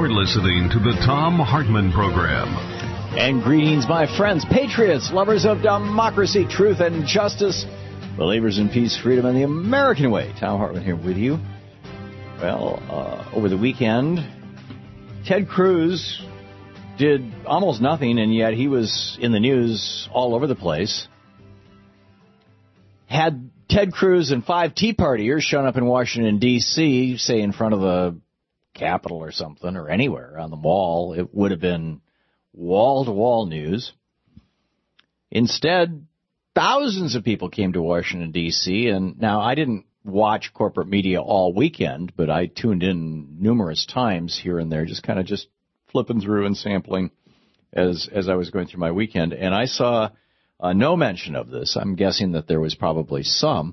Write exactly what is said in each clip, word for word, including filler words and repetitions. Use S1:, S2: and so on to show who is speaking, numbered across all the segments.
S1: You're listening to the Thom Hartmann Program.
S2: And greetings, my friends, patriots, lovers of democracy, truth, and justice, believers in peace, freedom, and the American way. Thom Hartmann here with you. Well, uh, over the weekend, Ted Cruz did almost nothing, and yet he was in the news all over the place. Had Ted Cruz and five Tea Partiers shown up in Washington, D C, say in front of the Capitol or something, or anywhere on the mall, it would have been wall-to-wall news. Instead, thousands of people came to Washington, D C, and now I didn't watch corporate media all weekend, but I tuned in numerous times here and there, just kind of just flipping through and sampling as as I was going through my weekend, and I saw uh, no mention of this. I'm guessing that there was probably some.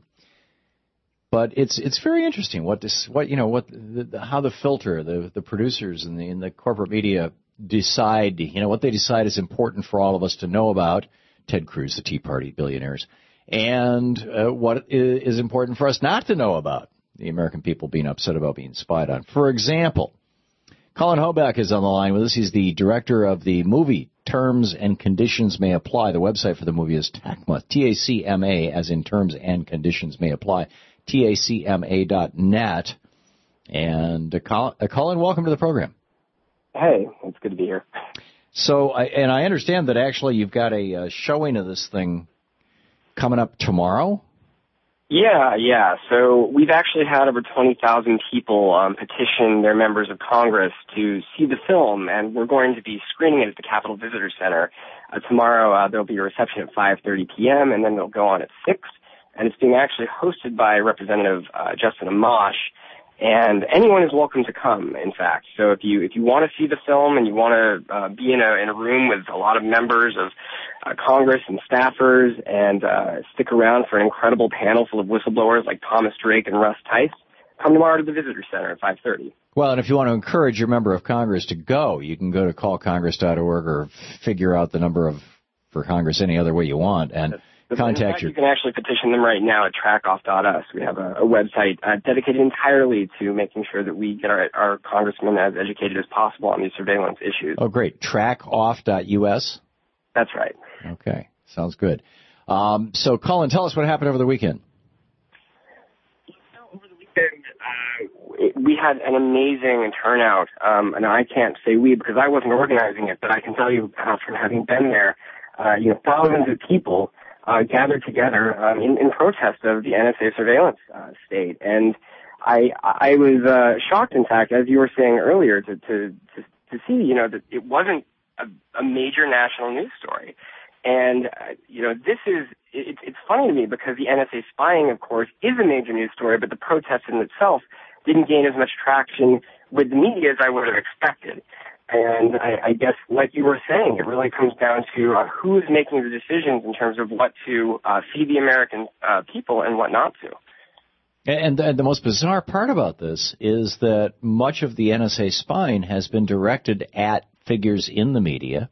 S2: But it's it's very interesting what this what you know what the, the, how the filter the the producers and the in the corporate media decide you know what they decide is important for all of us to know about Ted Cruz, the Tea Party billionaires, and uh, what is important for us not to know about the American people being upset about being spied on. For example, Colin Hoback is on the line with us. He's the director of the movie Terms and Conditions May Apply. The website for the movie is T A C M A, T A C M A, as in Terms and Conditions May Apply. T A C M A dot net. And uh, Colin, uh, Colin, welcome to the program.
S3: Hey, it's good to be here.
S2: So, I, and I understand that actually you've got a uh, showing of this thing coming up tomorrow?
S3: Yeah, yeah. So we've actually had over twenty thousand people um, petition their members of Congress to see the film, and we're going to be screening it at the Capitol Visitor Center. Uh, tomorrow uh, there'll be a reception at five thirty p.m., and then it'll go on at six. And it's being actually hosted by Representative uh, Justin Amash, and anyone is welcome to come, in fact. So if you if you want to see the film and you want to uh, be in a in a room with a lot of members of uh, Congress and staffers and uh, stick around for an incredible panel full of whistleblowers like Thomas Drake and Russ Tice, come tomorrow to the Visitor Center at five thirty.
S2: Well, and if you want to encourage your member of Congress to go, you can go to call congress dot org or figure out the number of for Congress any other way you want and
S3: Yes.
S2: contact your...
S3: You can actually petition them right now at track off dot us. We have a, a website uh, dedicated entirely to making sure that we get our, our congressmen as educated as possible on these surveillance issues.
S2: Oh, great. track off dot U S?
S3: That's right.
S2: Okay. Sounds good. Um, so, Colin, tell us what happened over the weekend.
S3: Over the weekend, uh, it, we had an amazing turnout, um, and I can't say we because I wasn't organizing it, but I can tell you uh, from having been there, uh, you know, thousands of people Uh, gathered together um, in, in protest of the N S A surveillance uh, state, and I I was uh, shocked, in fact, as you were saying earlier, to to to, to see you know that it wasn't a, a major national news story, and uh, you know this is it, it's funny to me because the N S A spying, of course, is a major news story, but the protest in itself didn't gain as much traction with the media as I would have expected. And I, I guess, like you were saying, it really comes down to uh, who's making the decisions in terms of what to uh, feed the American uh, people and what not to.
S2: And, and the most bizarre part about this is that much of the N S A spying has been directed at figures in the media.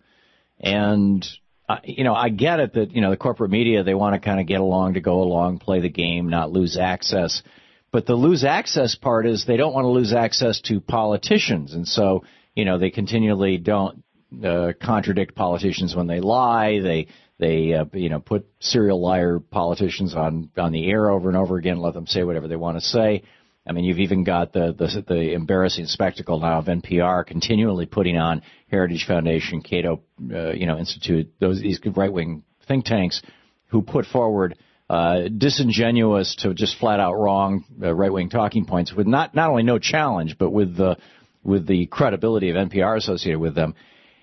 S2: And, uh, you know, I get it that, you know, the corporate media, they want to kind of get along to go along, play the game, not lose access. But the lose access part is they don't want to lose access to politicians. And so, you know, they continually don't uh, contradict politicians when they lie. They, they uh, you know, put serial liar politicians on, on the air over and over again, let them say whatever they want to say. I mean, you've even got the, the, the embarrassing spectacle now of N P R continually putting on Heritage Foundation, Cato, uh, you know, Institute, those these right-wing think tanks who put forward uh, disingenuous to just flat-out wrong uh, right-wing talking points with not, not only no challenge, but with the with the credibility of N P R associated with them.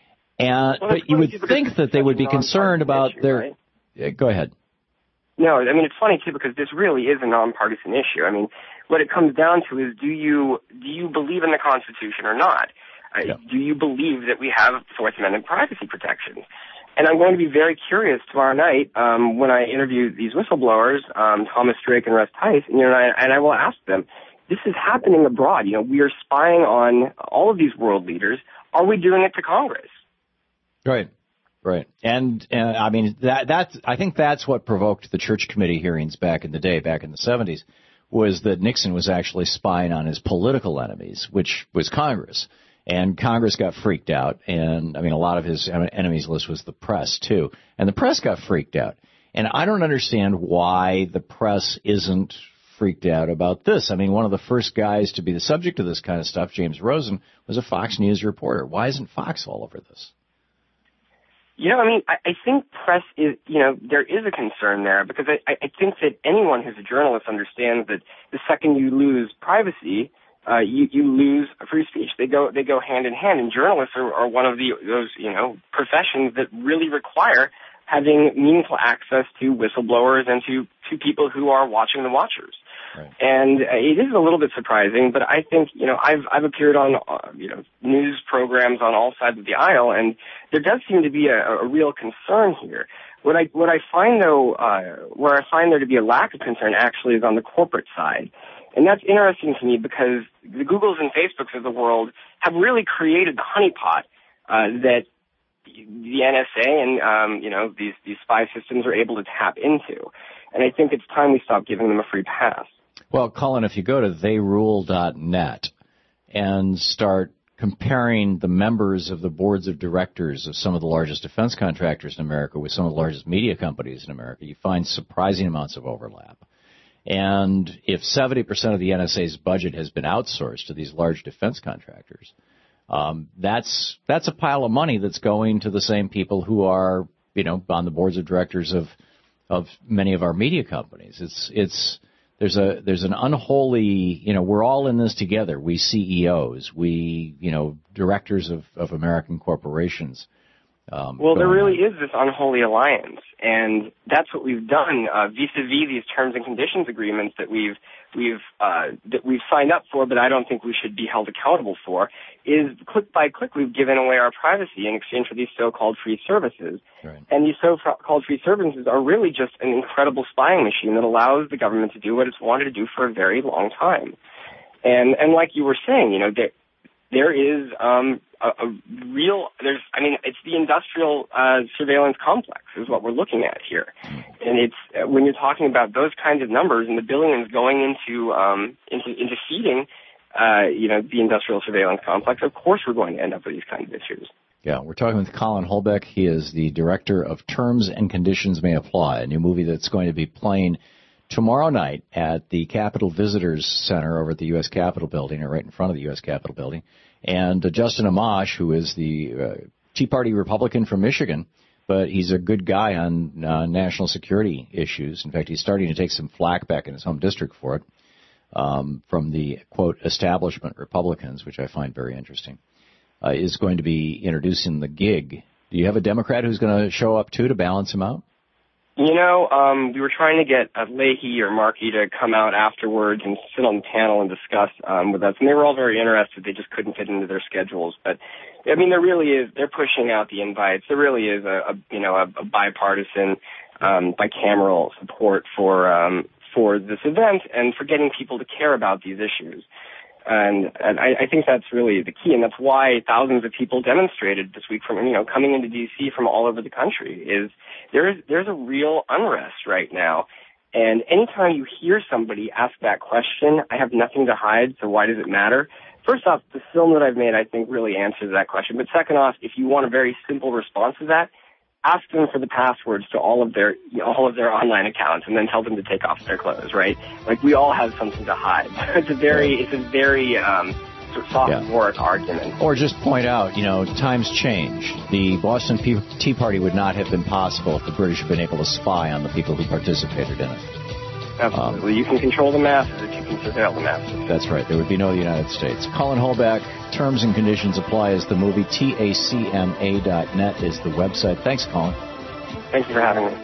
S2: And
S3: well,
S2: but you would think that they would be concerned about
S3: issue,
S2: their...
S3: Right?
S2: Uh, go ahead.
S3: No, I mean, it's funny, too, because this really is a nonpartisan issue. I mean, what it comes down to is do you do you believe in the Constitution or not? Uh, yeah. Do you believe that we have Fourth Amendment privacy protections? And I'm going to be very curious tomorrow night um, when I interview these whistleblowers, um, Thomas Drake and Russ Tice, and, you know, and I, and I will ask them, this is happening abroad. You know, we are spying on all of these world leaders. Are we doing it to Congress?
S2: Right, right. And, and I mean, that that's, I think that's what provoked the Church Committee hearings back in the day, back in the seventies, was that Nixon was actually spying on his political enemies, which was Congress. And Congress got freaked out. And, I mean, a lot of his enemies list was the press, too. And the press got freaked out. And I don't understand why the press isn't freaked out about this. I mean, one of the first guys to be the subject of this kind of stuff, James Rosen, was a Fox News reporter. Why isn't Fox all over this?
S3: You know, I mean, I, I think press is, you know, there is a concern there because I, I think that anyone who's a journalist understands that the second you lose privacy, uh, you, you lose free speech. They go, they go hand in hand, and journalists are, are one of the, those, you know, professions that really require having meaningful access to whistleblowers and to, to people who are watching the watchers. Right. And uh, it is a little bit surprising, but I think, you know, I've, I've appeared on, uh, you know, news programs on all sides of the aisle, and there does seem to be a, a real concern here. What I, what I find though, uh, where I find there to be a lack of concern actually is on the corporate side. And that's interesting to me because the Googles and Facebooks of the world have really created the honeypot, uh, that the N S A and, um, you know, these, these spy systems are able to tap into. And I think it's time we stop giving them a free pass.
S2: Well, Colin, if you go to they rule dot net and start comparing the members of the boards of directors of some of the largest defense contractors in America with some of the largest media companies in America, you find surprising amounts of overlap. And if seventy percent of the N S A's budget has been outsourced to these large defense contractors, um, that's that's a pile of money that's going to the same people who are, you know, on the boards of directors of of many of our media companies. It's it's there's a there's an unholy, you know, we're all in this together. We C E Os, we, you know, directors of, of American corporations. Um,
S3: well, there really on. is this unholy alliance, and that's what we've done uh, vis-a-vis these terms and conditions agreements that we've we've uh, that we've signed up for, but I don't think we should be held accountable for. Is click by click we've given away our privacy in exchange for these so-called free services,
S2: right. And
S3: these so-called free services are really just an incredible spying machine that allows the government to do what it's wanted to do for a very long time. And and like you were saying, you know, there there is um, a, a real there's I mean it's the industrial uh, surveillance complex is what we're looking at here, and it's uh, when you're talking about those kinds of numbers and the billions going into um, into into feeding uh, you know the industrial surveillance complex, of course we're going to end up with these kinds of issues.
S2: Yeah, we're talking with Colin Holbeck. He is the director of Terms and Conditions May Apply, a new movie that's going to be playing tomorrow night at the Capitol Visitors Center over at the U S Capitol Building, or right in front of the U S Capitol Building. And uh, Justin Amash, who is the uh, Tea Party Republican from Michigan, but he's a good guy on uh, national security issues. In fact, he's starting to take some flack back in his home district for it um, from the, quote, establishment Republicans, which I find very interesting, uh, is going to be introducing the gig. Do you have a Democrat who's going to show up, too, to balance him out?
S3: You know, um, we were trying to get uh, Leahy or Markey to come out afterwards and sit on the panel and discuss um, with us, and they were all very interested. They just couldn't fit into their schedules. But, I mean, there really is, they're pushing out the invites. There really is a, a you know, a, a bipartisan, um, bicameral support for, um, for this event and for getting people to care about these issues. And, and I, I think that's really the key, and that's why thousands of people demonstrated this week from, you know, coming into D C from all over the country. Is there's there's a real unrest right now, and anytime you hear somebody ask that question, I have nothing to hide, so why does it matter? First off, the film that I've made, I think, really answers that question. But second off, if you want a very simple response to that, ask them for the passwords to all of their all of their online accounts, and then tell them to take off their clothes. Right? Like, we all have something to hide. It's a very it's a very um, sort of sophomoric yeah. argument.
S2: Or just point out, you know, times change. The Boston Tea Party would not have been possible if the British had been able to spy on the people who participated in it.
S3: Absolutely. Um, you can control the masses if you can surveil the masses.
S2: That's right. There would be no United States. Colin Holbeck, Terms and Conditions Apply is the movie. T A C M A dot net is the website. Thanks, Colin.
S3: Thank you for having me.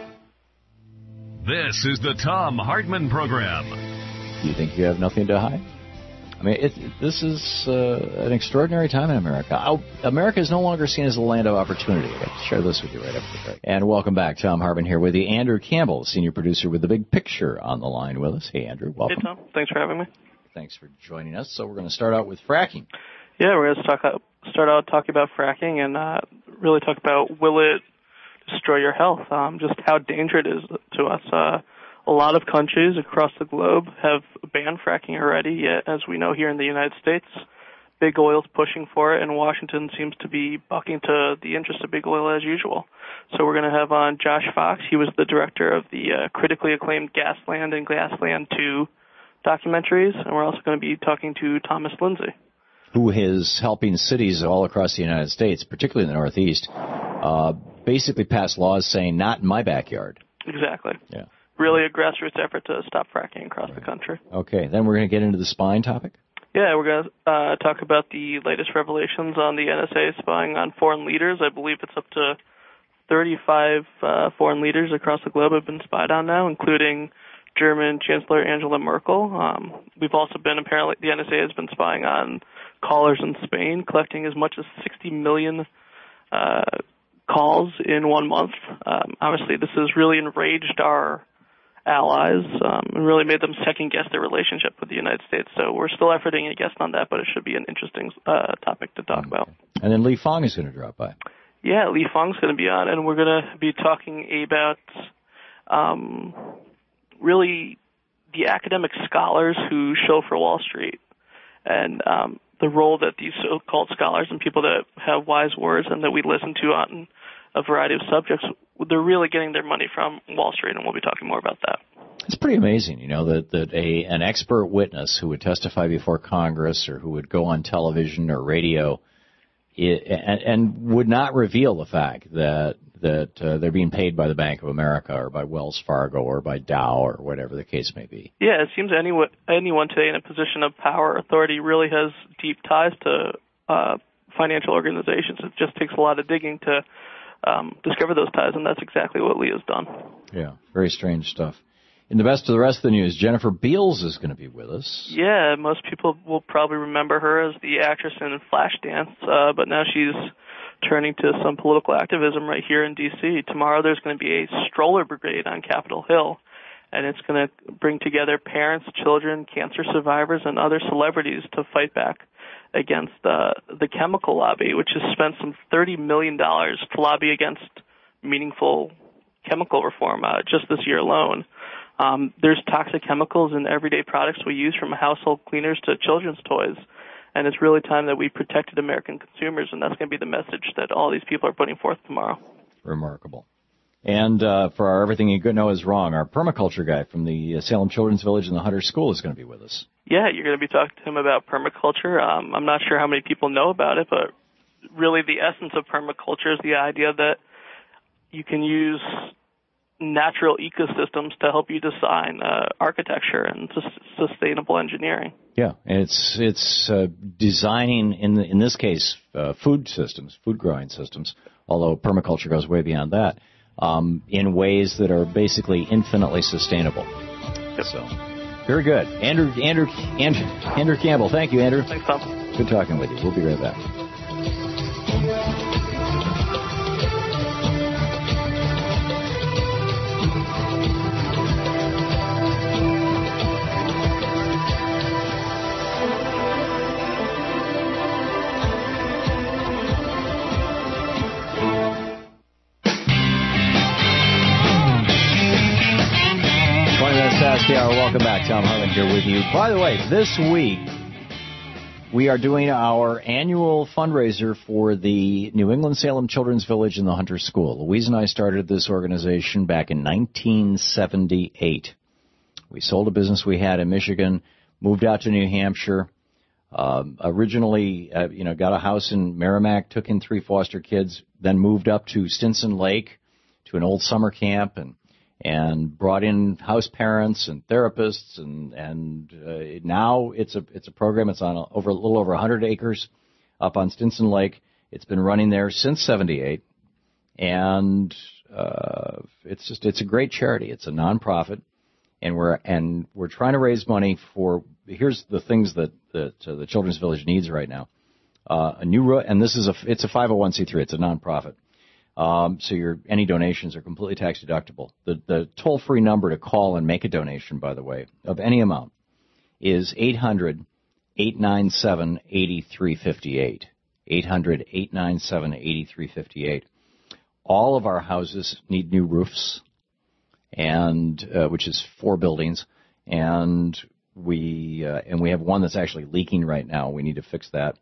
S1: This is the Thom Hartmann Program.
S2: You think you have nothing to hide? I mean, it, this is uh, an extraordinary time in America. Oh, America is no longer seen as a land of opportunity. I'll share this with you right after the break. And welcome back. Thom Hartmann here with you. Andrew Campbell, senior producer with The Big Picture, on the line with us. Hey, Andrew. Welcome.
S4: Hey, Tom. Thanks for having me.
S2: Thanks for joining us. So we're going to start out with fracking.
S4: Yeah, we're going to talk, start out talking about fracking and uh, really talk about, will it destroy your health? Um, just how dangerous it is to us. Uh, A lot of countries across the globe have banned fracking already, yet, as we know here in the United States, Big Oil's pushing for it, and Washington seems to be bucking to the interest of Big Oil as usual. So we're going to have on Josh Fox. He was the director of the uh, critically acclaimed Gasland and Gasland two documentaries, and we're also going to be talking to Thomas Lindsay,
S2: who is helping cities all across the United States, particularly in the Northeast, uh, basically pass laws saying, not in my backyard.
S4: Exactly.
S2: Yeah.
S4: Really a grassroots effort to stop fracking across right. the country.
S2: Okay, then we're going to get into the spying topic?
S4: Yeah, we're going to uh, talk about the latest revelations on the N S A spying on foreign leaders. I believe it's up to thirty-five uh, foreign leaders across the globe have been spied on now, including German Chancellor Angela Merkel. Um, we've also been, apparently, the N S A has been spying on callers in Spain, collecting as much as sixty million uh, calls in one month. Um, obviously, this has really enraged our allies um, and really made them second-guess their relationship with the United States. So we're still efforting a guest on that, but it should be an interesting uh, topic to talk okay. about.
S2: And then Lee Fong is going to drop by.
S4: Yeah, Lee Fong's going to be on, and we're going to be talking about um, really the academic scholars who show for Wall Street and um, the role that these so-called scholars and people that have wise words and that we listen to on a variety of subjects, they're really getting their money from Wall Street, and we'll be talking more about that.
S2: It's pretty amazing, you know, that, that a an expert witness who would testify before Congress or who would go on television or radio it, and, and would not reveal the fact that that uh, they're being paid by the Bank of America or by Wells Fargo or by Dow or whatever the case may be.
S4: Yeah, it seems anyone, anyone today in a position of power or authority really has deep ties to uh, financial organizations. It just takes a lot of digging to um, discover those ties, and that's exactly what Lee has done.
S2: Yeah, very strange stuff. In the best of the rest of the news, Jennifer Beals is going to be with us.
S4: Yeah, most people will probably remember her as the actress in Flashdance, uh, but now she's turning to some political activism right here in D C. Tomorrow there's going to be a stroller brigade on Capitol Hill, and it's going to bring together parents, children, cancer survivors, and other celebrities to fight back against uh, the chemical lobby, which has spent some thirty million dollars to lobby against meaningful chemical reform uh, just this year alone. Um, there's toxic chemicals in everyday products we use, from household cleaners to children's toys. And it's really time that we protected American consumers, and that's going to be the message that all these people are putting forth tomorrow.
S2: Remarkable. And uh, for our Everything You Know Is Wrong, our permaculture guy from the Salem Children's Village and the Hunter School is going to be with us.
S4: Yeah, you're going to be talking to him about permaculture. Um, I'm not sure how many people know about it, but really the essence of permaculture is the idea that you can use natural ecosystems to help you design uh, architecture and s- sustainable engineering.
S2: Yeah, and it's it's uh, designing, in the, in this case, uh, food systems, food growing systems, although permaculture goes way beyond that, um, in ways that are basically infinitely sustainable.
S4: Yep.
S2: So, very good. Andrew, Andrew, Andrew, Andrew Campbell, thank you, Andrew.
S4: Thanks, Tom.
S2: Good talking with you. We'll be right back. The hour. Welcome back. Tom Harlan here with you. By the way, this week we are doing our annual fundraiser for the New England Salem Children's Village and the Hunter School. Louise and I started this organization back in nineteen seventy-eight. We sold a business we had in Michigan, moved out to New Hampshire, um, originally, uh, you know, got a house in Merrimack, took in three foster kids, then moved up to Stinson Lake to an old summer camp, and and brought in house parents and therapists, and and uh, now it's a it's a program. It's on a, over a little over one hundred acres up on Stinson Lake. It's been running there since seventy-eight, and uh, it's just it's a great charity. It's a nonprofit, and we're and we're trying to raise money for. Here's the things that that uh, the Children's Village needs right now. Uh, a new ro- and this is a it's a five oh one c three. It's a nonprofit. Um, so your any donations are completely tax deductible. The, the toll-free number to call and make a donation, by the way, of any amount, is eight hundred, eight nine seven, eight three five eight. eight hundred, eight nine seven, eight three five eight. All of our houses need new roofs, and uh, which is four buildings, and we uh, and we have one that's actually leaking right now. We need to fix that.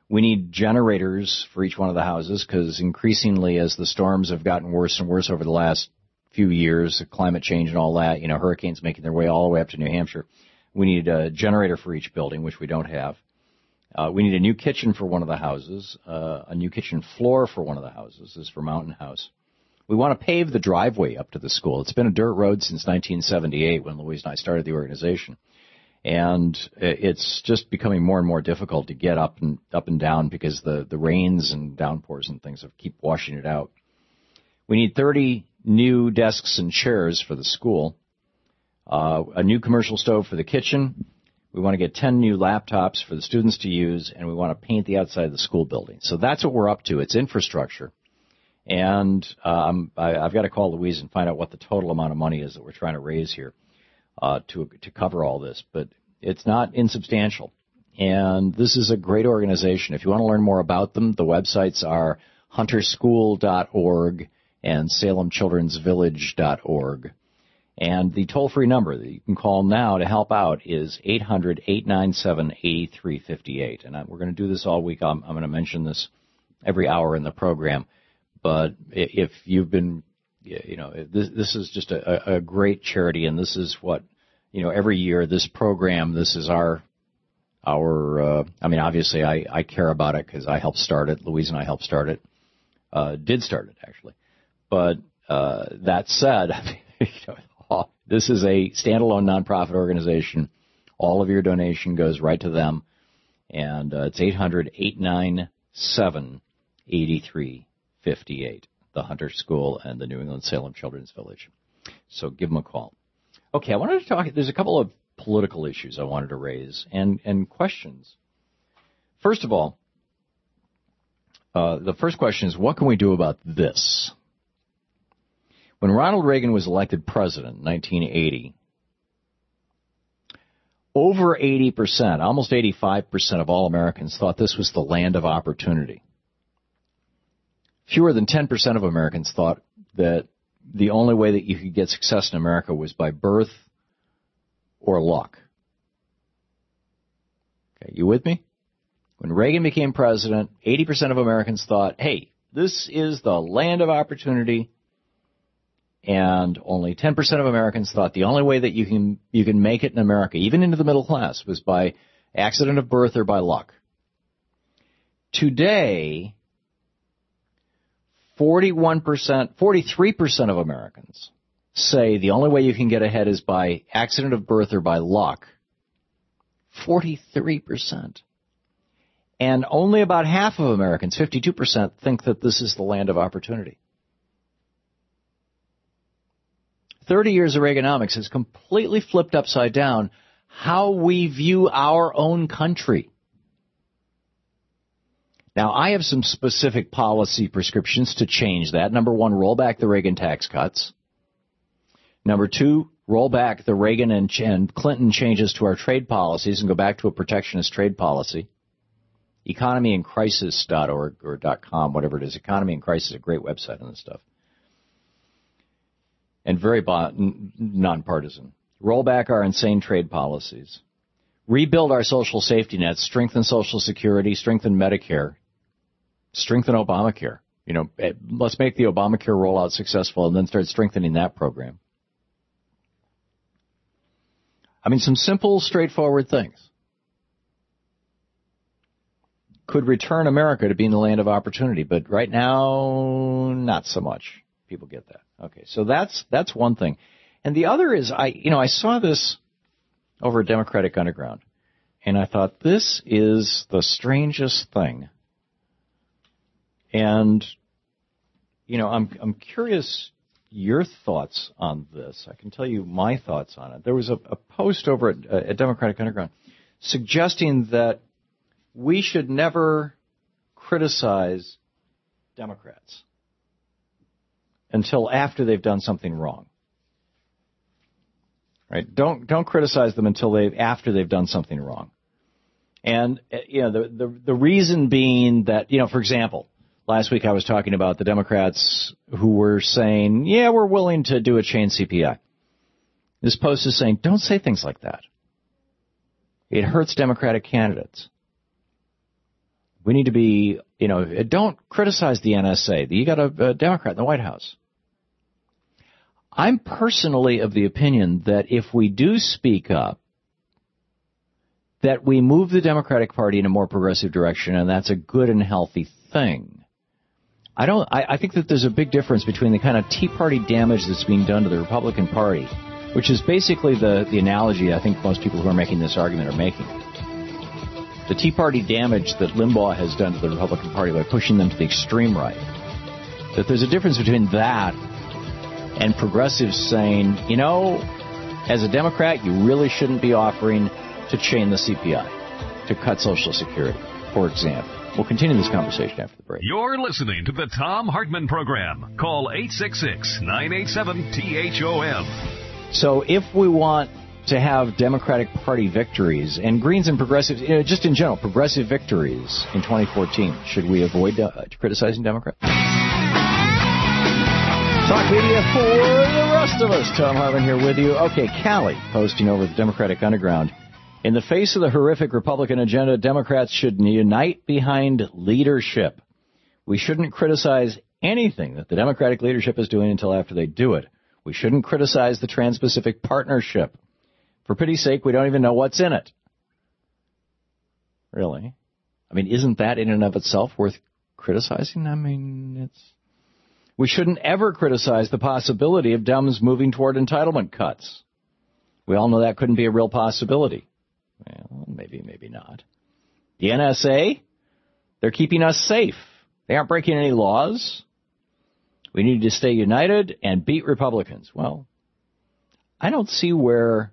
S2: We need generators for each one of the houses because increasingly as the storms have gotten worse and worse over the last few years, climate change and all that, you know, hurricanes making their way all the way up to New Hampshire, we need a generator for each building, which we don't have. Uh, we need a new kitchen for one of the houses, uh, a new kitchen floor for one of the houses. This is for Mountain House. We want to pave the driveway up to the school. It's been a dirt road since nineteen seventy-eight when Louise and I started the organization. And it's just becoming more and more difficult to get up and up and down because the, the rains and downpours and things have keep washing it out. We need thirty new desks and chairs for the school, uh, a new commercial stove for the kitchen. We want to get ten new laptops for the students to use, and we want to paint the outside of the school building. So that's what we're up to. It's infrastructure. And um, I, I've got to call Louise and find out what the total amount of money is that we're trying to raise here. Uh, to to cover all this, but it's not insubstantial. And this is a great organization. If you want to learn more about them, the websites are hunter school dot org and salem children's village dot org. And the toll-free number that you can call now to help out is eight hundred, eight nine seven, eight three five eight. And I, we're going to do this all week. I'm, I'm going to mention this every hour in the program. But if you've been You know, this, this is just a, a great charity, and this is what, you know, every year this program, this is our, our. Uh, I mean, obviously, I, I care about it because I helped start it. Louise and I helped start it, uh, did start it actually. But uh, that said, I mean, you know, this is a standalone nonprofit organization. All of your donation goes right to them, and uh, it's eight hundred, eight nine seven, eight three five eight. The Hunter School and the New England Salem Children's Village. So give them a call. Okay, I wanted to talk, there's a couple of political issues I wanted to raise and, and questions. First of all, uh, the first question is, what can we do about this? When Ronald Reagan was elected president in nineteen eighty, over eighty percent, almost eighty-five percent of all Americans thought this was the land of opportunity. Fewer than ten percent of Americans thought that the only way that you could get success in America was by birth or luck. Okay, you with me? When Reagan became president, eighty percent of Americans thought, hey, this is the land of opportunity. And only ten percent of Americans thought the only way that you can you can make it in America, even into the middle class, was by accident of birth or by luck. Today, forty-one percent, forty-three percent of Americans say the only way you can get ahead is by accident of birth or by luck. forty-three percent. And only about half of Americans, fifty-two percent, think that this is the land of opportunity. thirty years of Reaganomics has completely flipped upside down how we view our own country. Now, I have some specific policy prescriptions to change that. Number one, roll back the Reagan tax cuts. Number two, roll back the Reagan and, Ch- and Clinton changes to our trade policies and go back to a protectionist trade policy. economy in crisis dot org or .com, whatever it is. Economy in Crisis is a great website on this stuff. And very bo- n- nonpartisan. Roll back our insane trade policies. Rebuild our social safety nets, strengthen Social Security, strengthen Medicare, strengthen Obamacare. You know, let's make the Obamacare rollout successful and then start strengthening that program. I mean, some simple, straightforward things could return America to being the land of opportunity, but right now, not so much. People get that. Okay, so that's that's one thing. And the other is, I you know, I saw this over at Democratic Underground, and I thought, this is the strangest thing. And, you know, I'm I'm curious your thoughts on this. I can tell you my thoughts on it. There was a, a post over at, uh, at Democratic Underground suggesting that we should never criticize Democrats until after they've done something wrong. Right? Don't don't criticize them until they after they've done something wrong. And you know the the the reason being that, you know, for example, last week I was talking about the Democrats who were saying, yeah, we're willing to do a chain C P I. This post is saying, don't say things like that. It hurts Democratic candidates. We need to be, you know, don't criticize the N S A. You got a, a Democrat in the White House. I'm personally of the opinion that if we do speak up, that we move the Democratic Party in a more progressive direction, and that's a good and healthy thing. I don't. I, I think that there's a big difference between the kind of Tea Party damage that's being done to the Republican Party, which is basically the, the analogy I think most people who are making this argument are making. The Tea Party damage that Limbaugh has done to the Republican Party by pushing them to the extreme right. That there's a difference between that and progressives saying, you know, as a Democrat, you really shouldn't be offering to chain the C P I, to cut Social Security, for example. We'll continue this conversation after the break.
S1: You're listening to the Thom Hartmann Program. Call eight six six, nine eight seven, T H O M.
S2: So if we want to have Democratic Party victories, and Greens and progressives, you know, just in general, progressive victories in twenty fourteen, should we avoid uh, criticizing Democrats? Talk media for the rest of us. Thom Hartmann here with you. Okay, Callie posting over the Democratic Underground. In the face of the horrific Republican agenda, Democrats should unite behind leadership. We shouldn't criticize anything that the Democratic leadership is doing until after they do it. We shouldn't criticize the Trans-Pacific Partnership. For pity's sake, we don't even know what's in it. Really? I mean, isn't that in and of itself worth criticizing? I mean, it's... We shouldn't ever criticize the possibility of Dems moving toward entitlement cuts. We all know that couldn't be a real possibility. Well, maybe, maybe not. The N S A, they're keeping us safe. They aren't breaking any laws. We need to stay united and beat Republicans. Well, I don't see where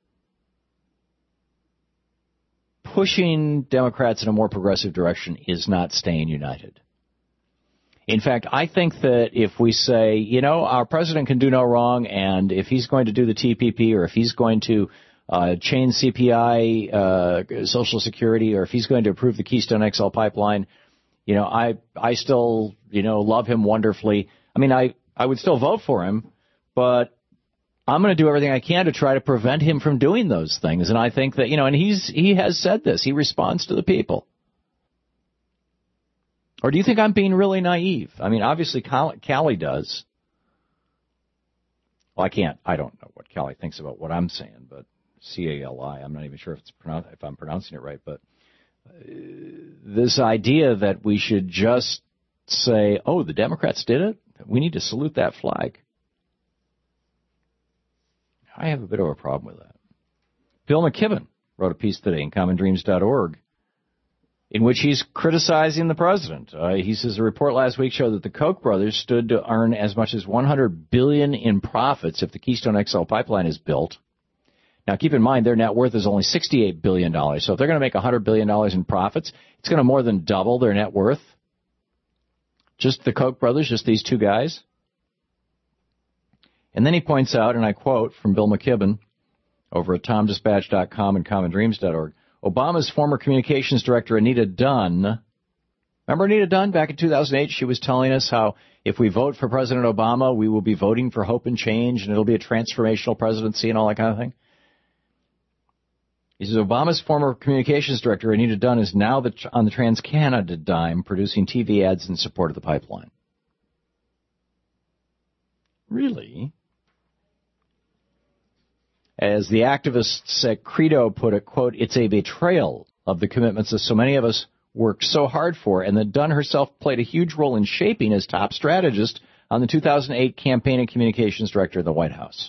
S2: pushing Democrats in a more progressive direction is not staying united. In fact, I think that if we say, you know, our president can do no wrong, and if he's going to do the T P P or if he's going to uh, chain C P I, uh, Social Security, or if he's going to approve the Keystone X L pipeline, you know, I I still, you know, love him wonderfully. I mean, I, I would still vote for him, but I'm going to do everything I can to try to prevent him from doing those things. And I think that, you know, and he's he has said this. He responds to the people. Or do you think I'm being really naive? I mean, obviously, Callie does. Well, I can't. I don't know what Callie thinks about what I'm saying, but C A L I. I'm not even sure if it's pronoun- if I'm pronouncing it right. But uh, this idea that we should just say, "Oh, the Democrats did it. We need to salute that flag." I have a bit of a problem with that. Bill McKibben wrote a piece today in common dreams dot org. In which he's criticizing the president. Uh, he says a report last week showed that the Koch brothers stood to earn as much as one hundred billion dollars in profits if the Keystone X L pipeline is built. Now, keep in mind, their net worth is only sixty-eight billion dollars. So if they're going to make one hundred billion dollars in profits, it's going to more than double their net worth. Just the Koch brothers, just these two guys. And then he points out, and I quote from Bill McKibben over at tom dispatch dot com and common dreams dot org, Obama's former communications director, Anita Dunn, remember Anita Dunn back in two thousand eight? She was telling us how if we vote for President Obama, we will be voting for hope and change, and it'll be a transformational presidency and all that kind of thing. He says Obama's former communications director, Anita Dunn, is now the, on the TransCanada dime producing T V ads in support of the pipeline. Really? As the activists at Credo put it, quote, it's a betrayal of the commitments that so many of us worked so hard for, and that Dunn herself played a huge role in shaping as top strategist on the two thousand eight campaign and communications director of the White House.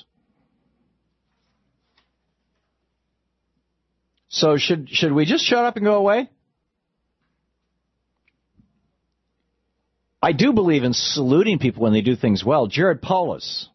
S2: So should should we just shut up and go away? I do believe in saluting people when they do things well. Jared Polis,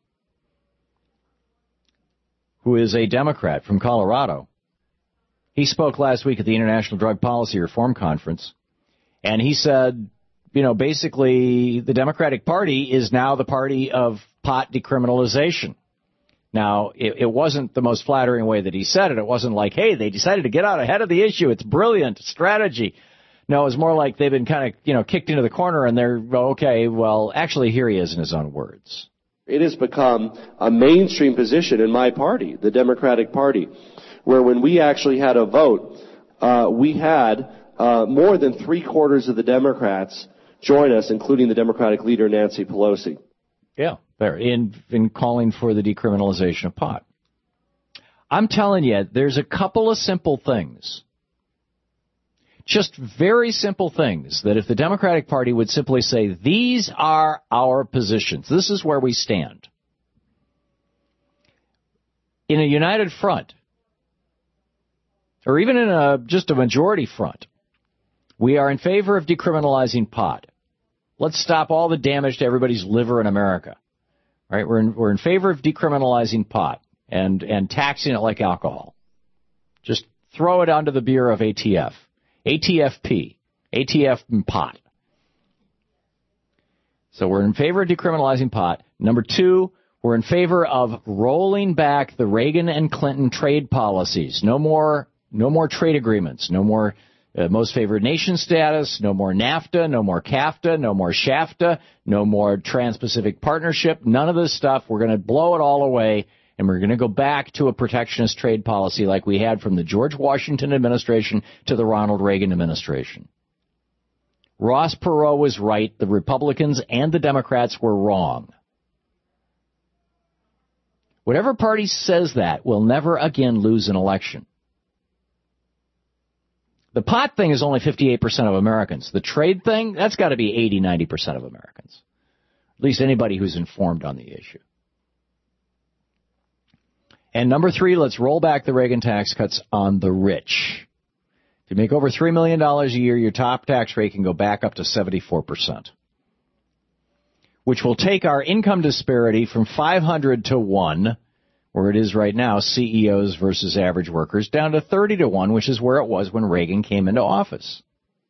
S2: who is a Democrat from Colorado, he spoke last week at the International Drug Policy Reform Conference, and he said, you know, basically the Democratic Party is now the party of pot decriminalization. Now, it, it wasn't the most flattering way that he said it. It wasn't like, hey, they decided to get out ahead of the issue. It's brilliant strategy. No, it was more like they've been kind of, you know, kicked into the corner, and they're, okay, well, actually, here he is in his own words.
S5: It has become a mainstream position in my party, the Democratic Party, where when we actually had a vote, uh, we had uh, more than three quarters of the Democrats join us, including the Democratic leader, Nancy Pelosi.
S2: Yeah, there, in, in calling for the decriminalization of pot. I'm telling you, there's a couple of simple things. Just very simple things that if the Democratic Party would simply say, these are our positions, this is where we stand. In a united front, or even in a just a majority front, we are in favor of decriminalizing pot. Let's stop all the damage to everybody's liver in America. All right, we're in, we're in favor of decriminalizing pot and, and taxing it like alcohol. Just throw it onto the beer of A T F. A T F P. A T F and pot. So we're in favor of decriminalizing pot. Number two, we're in favor of rolling back the Reagan and Clinton trade policies. No more, no more trade agreements. No more uh, most favored nation status. No more NAFTA. No more CAFTA. No more SHAFTA. No more Trans-Pacific Partnership. None of this stuff. We're going to blow it all away. And we're going to go back to a protectionist trade policy like we had from the George Washington administration to the Ronald Reagan administration. Ross Perot was right. The Republicans and the Democrats were wrong. Whatever party says that will never again lose an election. The pot thing is only fifty-eight percent of Americans. The trade thing, that's got to be eighty, ninety percent of Americans. At least anybody who's informed on the issue. And number three, let's roll back the Reagan tax cuts on the rich. If you make over three million dollars a year, your top tax rate can go back up to seventy-four percent, which will take our income disparity from five hundred to one, where it is right now, C E Os versus average workers, down to thirty to one, which is where it was when Reagan came into office.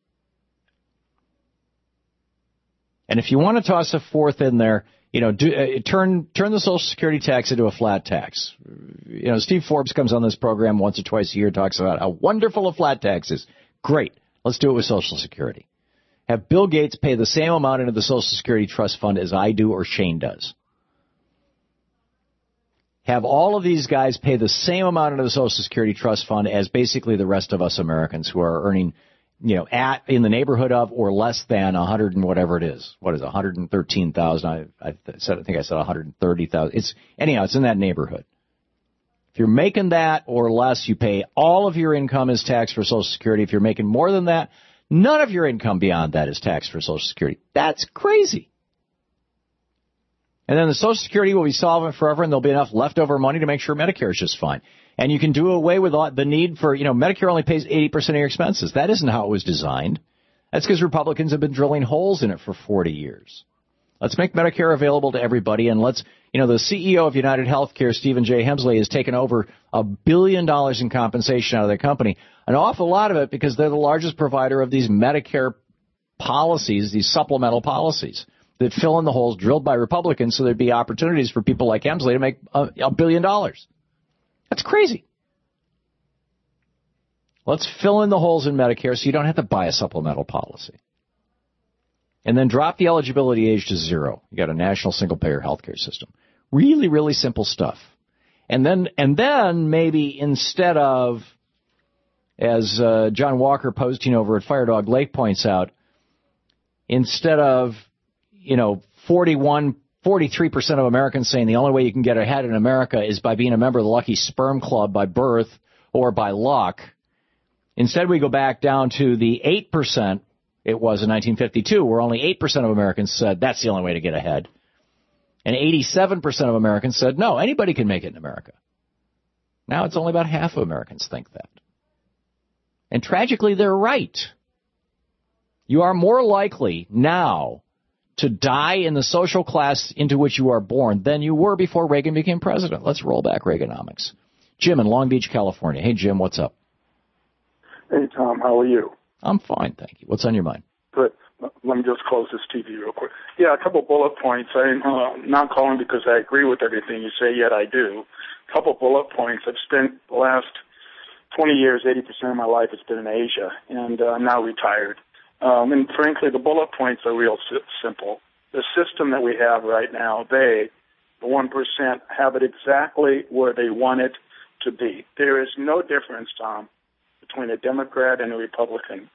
S2: And if you want to toss a fourth in there, you know, do, uh, turn turn the Social Security tax into a flat tax. You know, Steve Forbes comes on this program once or twice a year, talks about how wonderful a flat tax is. Great. Let's do it with Social Security. Have Bill Gates pay the same amount into the Social Security Trust Fund as I do or Shane does. Have all of these guys pay the same amount into the Social Security Trust Fund as basically the rest of us Americans who are earning, you know, at in the neighborhood of or less than a hundred and whatever it is. What is it, one hundred thirteen thousand? I, I said, I think I said one hundred thirty thousand. It's anyhow, it's in that neighborhood. If you're making that or less, you pay all of your income as tax for Social Security. If you're making more than that, none of your income beyond that is taxed for Social Security. That's crazy. And then the Social Security will be solvent forever, and there'll be enough leftover money to make sure Medicare is just fine. And you can do away with the need for, you know, Medicare only pays eighty percent of your expenses. That isn't how it was designed. That's because Republicans have been drilling holes in it for forty years. Let's make Medicare available to everybody, and let's, you know, the C E O of United Healthcare, Stephen J. Hemsley, has taken over a billion dollars in compensation out of their company. An awful lot of it because they're the largest provider of these Medicare policies, these supplemental policies that fill in the holes drilled by Republicans so there'd be opportunities for people like Hemsley to make a, a billion dollars. That's crazy. Let's fill in the holes in Medicare so you don't have to buy a supplemental policy. And then drop the eligibility age to zero. You got a national single-payer healthcare system. Really, really simple stuff. And then, and then maybe instead of, as uh, John Walker posting over at Firedog Lake points out, instead of, you know, forty-one, forty-three percent of Americans saying the only way you can get ahead in America is by being a member of the Lucky Sperm Club by birth or by luck. Instead, we go back down to the eight percent it was in nineteen fifty-two, where only eight percent of Americans said that's the only way to get ahead. And eighty-seven percent of Americans said, no, anybody can make it in America. Now it's only about half of Americans think that. And tragically, they're right. You are more likely now to die in the social class into which you are born than you were before Reagan became president. Let's roll back Reaganomics. Jim in Long Beach, California. Hey, Jim, what's up?
S6: Hey, Tom, how are you?
S2: I'm fine, thank you. What's on your mind?
S6: Good. Let me just close this T V real quick. Yeah, a couple bullet points. I'm uh, not calling because I agree with everything you say, yet I do. A couple bullet points. I've spent the last twenty years, eighty percent of my life has been in Asia, and uh, I'm now retired. Um, and frankly, the bullet points are real si- simple. The system that we have right now, they, the one percent, have it exactly where they want it to be. There is no difference, Tom, between a Democrat and a Republican.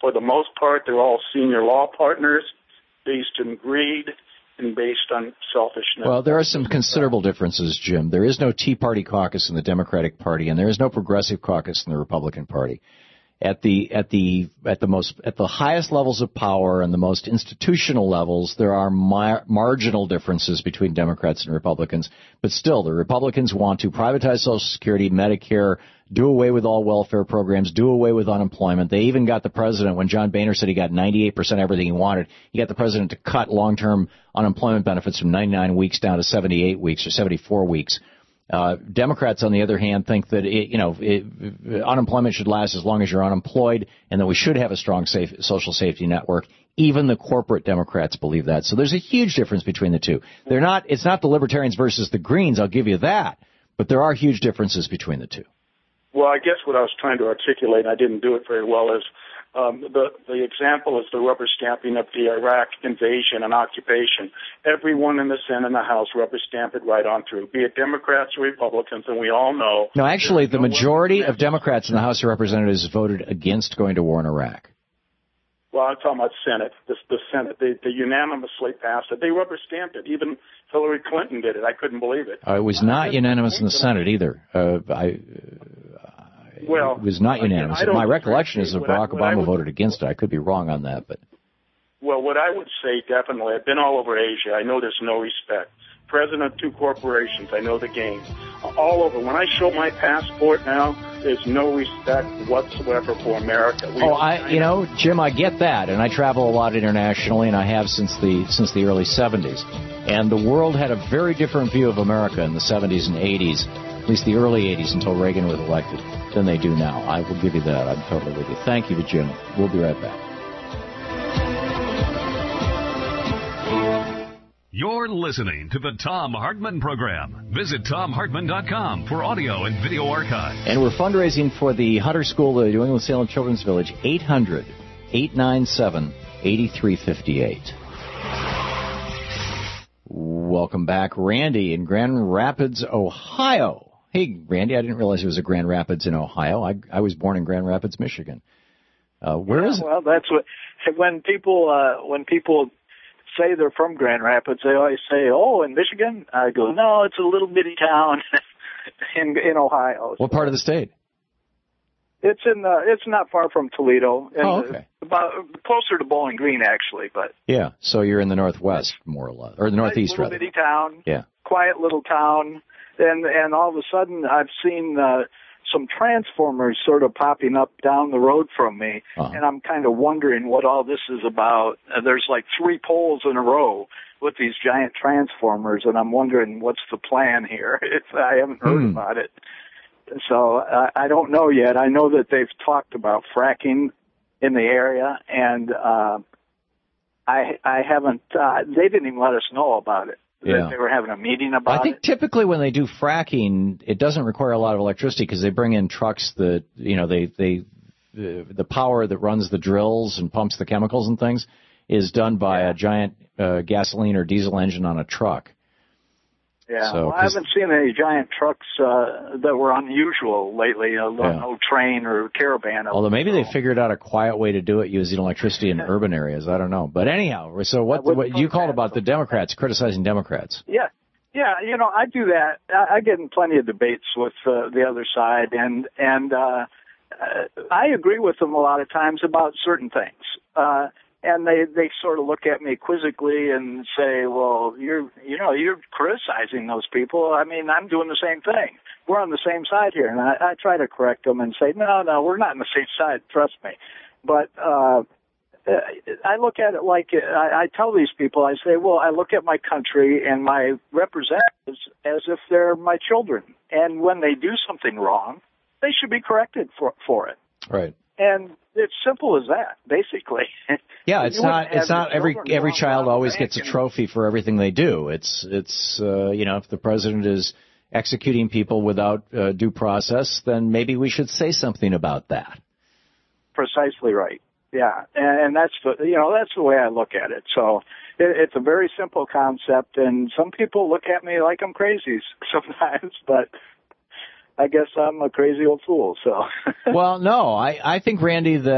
S6: for the most part, they're all senior law partners based in greed and based on selfishness.
S2: Well, there are some considerable differences, Jim. There is no Tea Party caucus in the Democratic Party, and there is no Progressive caucus in the Republican Party. At the at the at the most at the highest levels of power and the most institutional levels, there are mar- marginal differences between Democrats and Republicans. But still, the Republicans want to privatize Social Security, Medicare, do away with all welfare programs, do away with unemployment. They even got the president, when John Boehner said he got ninety-eight percent of everything he wanted, he got the president to cut long-term unemployment benefits from ninety-nine weeks down to seventy-eight weeks or seventy-four weeks. Uh, Democrats, on the other hand, think that, it, you know, it, unemployment should last as long as you're unemployed and that we should have a strong safe, social safety network. Even the corporate Democrats believe that. So there's a huge difference between the two. They're not, it's not the Libertarians versus the Greens, I'll give you that, but there are huge differences between the two.
S6: Well, I guess what I was trying to articulate, and I didn't do it very well, is um, the, the example is the rubber stamping of the Iraq invasion and occupation. Everyone in the Senate and the House rubber stamp it right on through, be it Democrats or Republicans, and we all know.
S2: No, actually, the
S6: no
S2: majority of Democrats in the House of Representatives voted against going to war in Iraq.
S6: Well, I'm talking about Senate. The, the Senate, they, they unanimously passed it. They rubber stamped it. Even Hillary Clinton did it. I couldn't believe it.
S2: Uh, it was not unanimous in the Senate either. Uh, I,
S6: Well,
S2: it was not unanimous.
S6: Again,
S2: My recollection is that Barack
S6: I,
S2: Obama
S6: would,
S2: voted against it. I could be wrong on that, but.
S6: Well, what I would say definitely, I've been all over Asia. I know there's no respect. President of two corporations. I know the game. All over. When I show my passport now, there's no respect whatsoever for America. We
S2: oh, I, you know, Jim, I get that, and I travel a lot internationally, and I have since the since the early seventies. And the world had a very different view of America in the seventies and eighties, at least the early eighties until Reagan was elected, than they do now. I will give you that. I'm totally with you. Thank you, Jim. We'll be right back.
S1: You're listening to the Thom Hartmann Program. Visit tom hartmann dot com for audio and video archives.
S2: And we're fundraising for the Hunter School, the New England Salem Children's Village, eight hundred, eight nine seven, eight three five eight. Welcome back, Randy in Grand Rapids, Ohio. Hey, Randy, I didn't realize it was a Grand Rapids in Ohio. I, I was born in Grand Rapids, Michigan. Uh, where
S7: yeah,
S2: is it?
S7: Well, that's what, when people, uh, when people say they're from Grand Rapids, they always say, oh, in Michigan? I go, no, it's a little bitty town in, in Ohio.
S2: What
S7: so
S2: part of the state?
S7: It's in the, it's not far from Toledo. And
S2: oh, okay.
S7: About closer to Bowling Green, actually, but.
S2: Yeah, so you're in the northwest, more or less, or the northeast,
S7: little
S2: rather.
S7: Bitty town.
S2: Yeah.
S7: Quiet little town. And, and all of a sudden, I've seen, uh, some transformers sort of popping up down the road from me, uh-huh. and I'm kind of wondering what all this is about. Uh, there's like three poles in a row with these giant transformers, and I'm wondering what's the plan here. It's, I haven't heard hmm. about it. So uh, I don't know yet. I know that they've talked about fracking in the area, and uh, I I haven't. Uh, they didn't even let us know about it.
S2: Yeah.
S7: They were having a meeting about it.
S2: I think
S7: it.
S2: typically when they do fracking, it doesn't require a lot of electricity because they bring in trucks that, you know, they, they, the, the power that runs the drills and pumps the chemicals and things is done by yeah. a giant uh, gasoline or diesel engine on a truck.
S7: Yeah,
S2: so,
S7: well, I haven't seen any giant trucks uh, that were unusual lately, uh, yeah. no train or caravan.
S2: Although maybe they figured out a quiet way to do it using electricity in urban areas. I don't know. But anyhow, so what, what you called about the Democrats, criticizing Democrats.
S7: Yeah, yeah, you know, I do that. I, I get in plenty of debates with uh, the other side, and, and uh, uh, I agree with them a lot of times about certain things. Uh And they, they sort of look at me quizzically and say, well, you're, you know, you're criticizing those people. I mean, I'm doing the same thing. We're on the same side here. And I, I try to correct them and say, no, no, we're not on the same side. Trust me. But, uh, I look at it like, I, I tell these people, I say, well, I look at my country and my representatives as if they're my children. And when they do something wrong, they should be corrected for, for it.
S2: Right.
S7: And it's simple as that, basically.
S2: Yeah, it's not. It's not every every child always gets a trophy for everything they do. It's it's uh, you know, if the president is executing people without uh, due process, then maybe we should say something about that.
S7: Precisely right. Yeah, and, and that's the you know that's the way I look at it. So it, it's a very simple concept, and some people look at me like I'm crazy sometimes, but I guess I'm a crazy old fool, so.
S2: Well, no, I, I think, Randy, that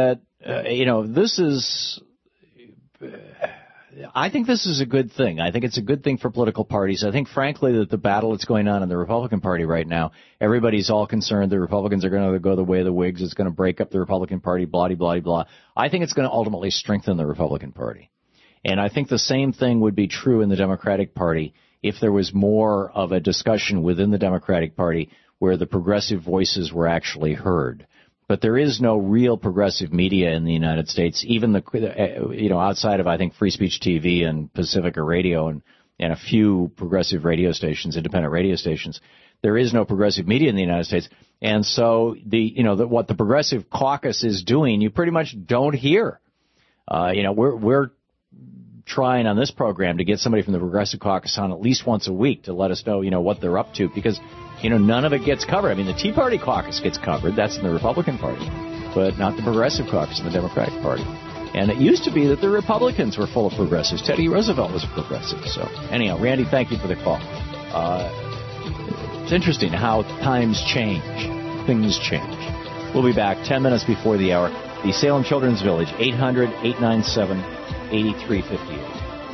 S2: uh, you know, this is, uh, I think this is a good thing. I think it's a good thing for political parties. I think, frankly, that the battle that's going on in the Republican Party right now, everybody's all concerned the Republicans are going to go the way of the Whigs. It's going to break up the Republican Party, blah, blah, blah, blah. I think it's going to ultimately strengthen the Republican Party. And I think the same thing would be true in the Democratic Party if there was more of a discussion within the Democratic Party where the progressive voices were actually heard. But there is no real progressive media in the United States, even the, you know, outside of, I think, Free Speech T V and Pacifica Radio and, and a few progressive radio stations, independent radio stations. There is no progressive media in the United States. And so the, you know, the, what the Progressive Caucus is doing, you pretty much don't hear. Uh, you know, we're, we're trying on this program to get somebody from the Progressive Caucus on at least once a week to let us know, you know, what they're up to, because, you know, none of it gets covered. I mean, the Tea Party caucus gets covered. That's in the Republican Party, but not the Progressive Caucus in the Democratic Party. And it used to be that the Republicans were full of progressives. Teddy Roosevelt was a progressive. So anyhow, Randy, thank you for the call. Uh, it's interesting how times change. Things change. We'll be back ten minutes before the hour. The Salem Children's Village, eight hundred, eight nine seven, eight three five eight.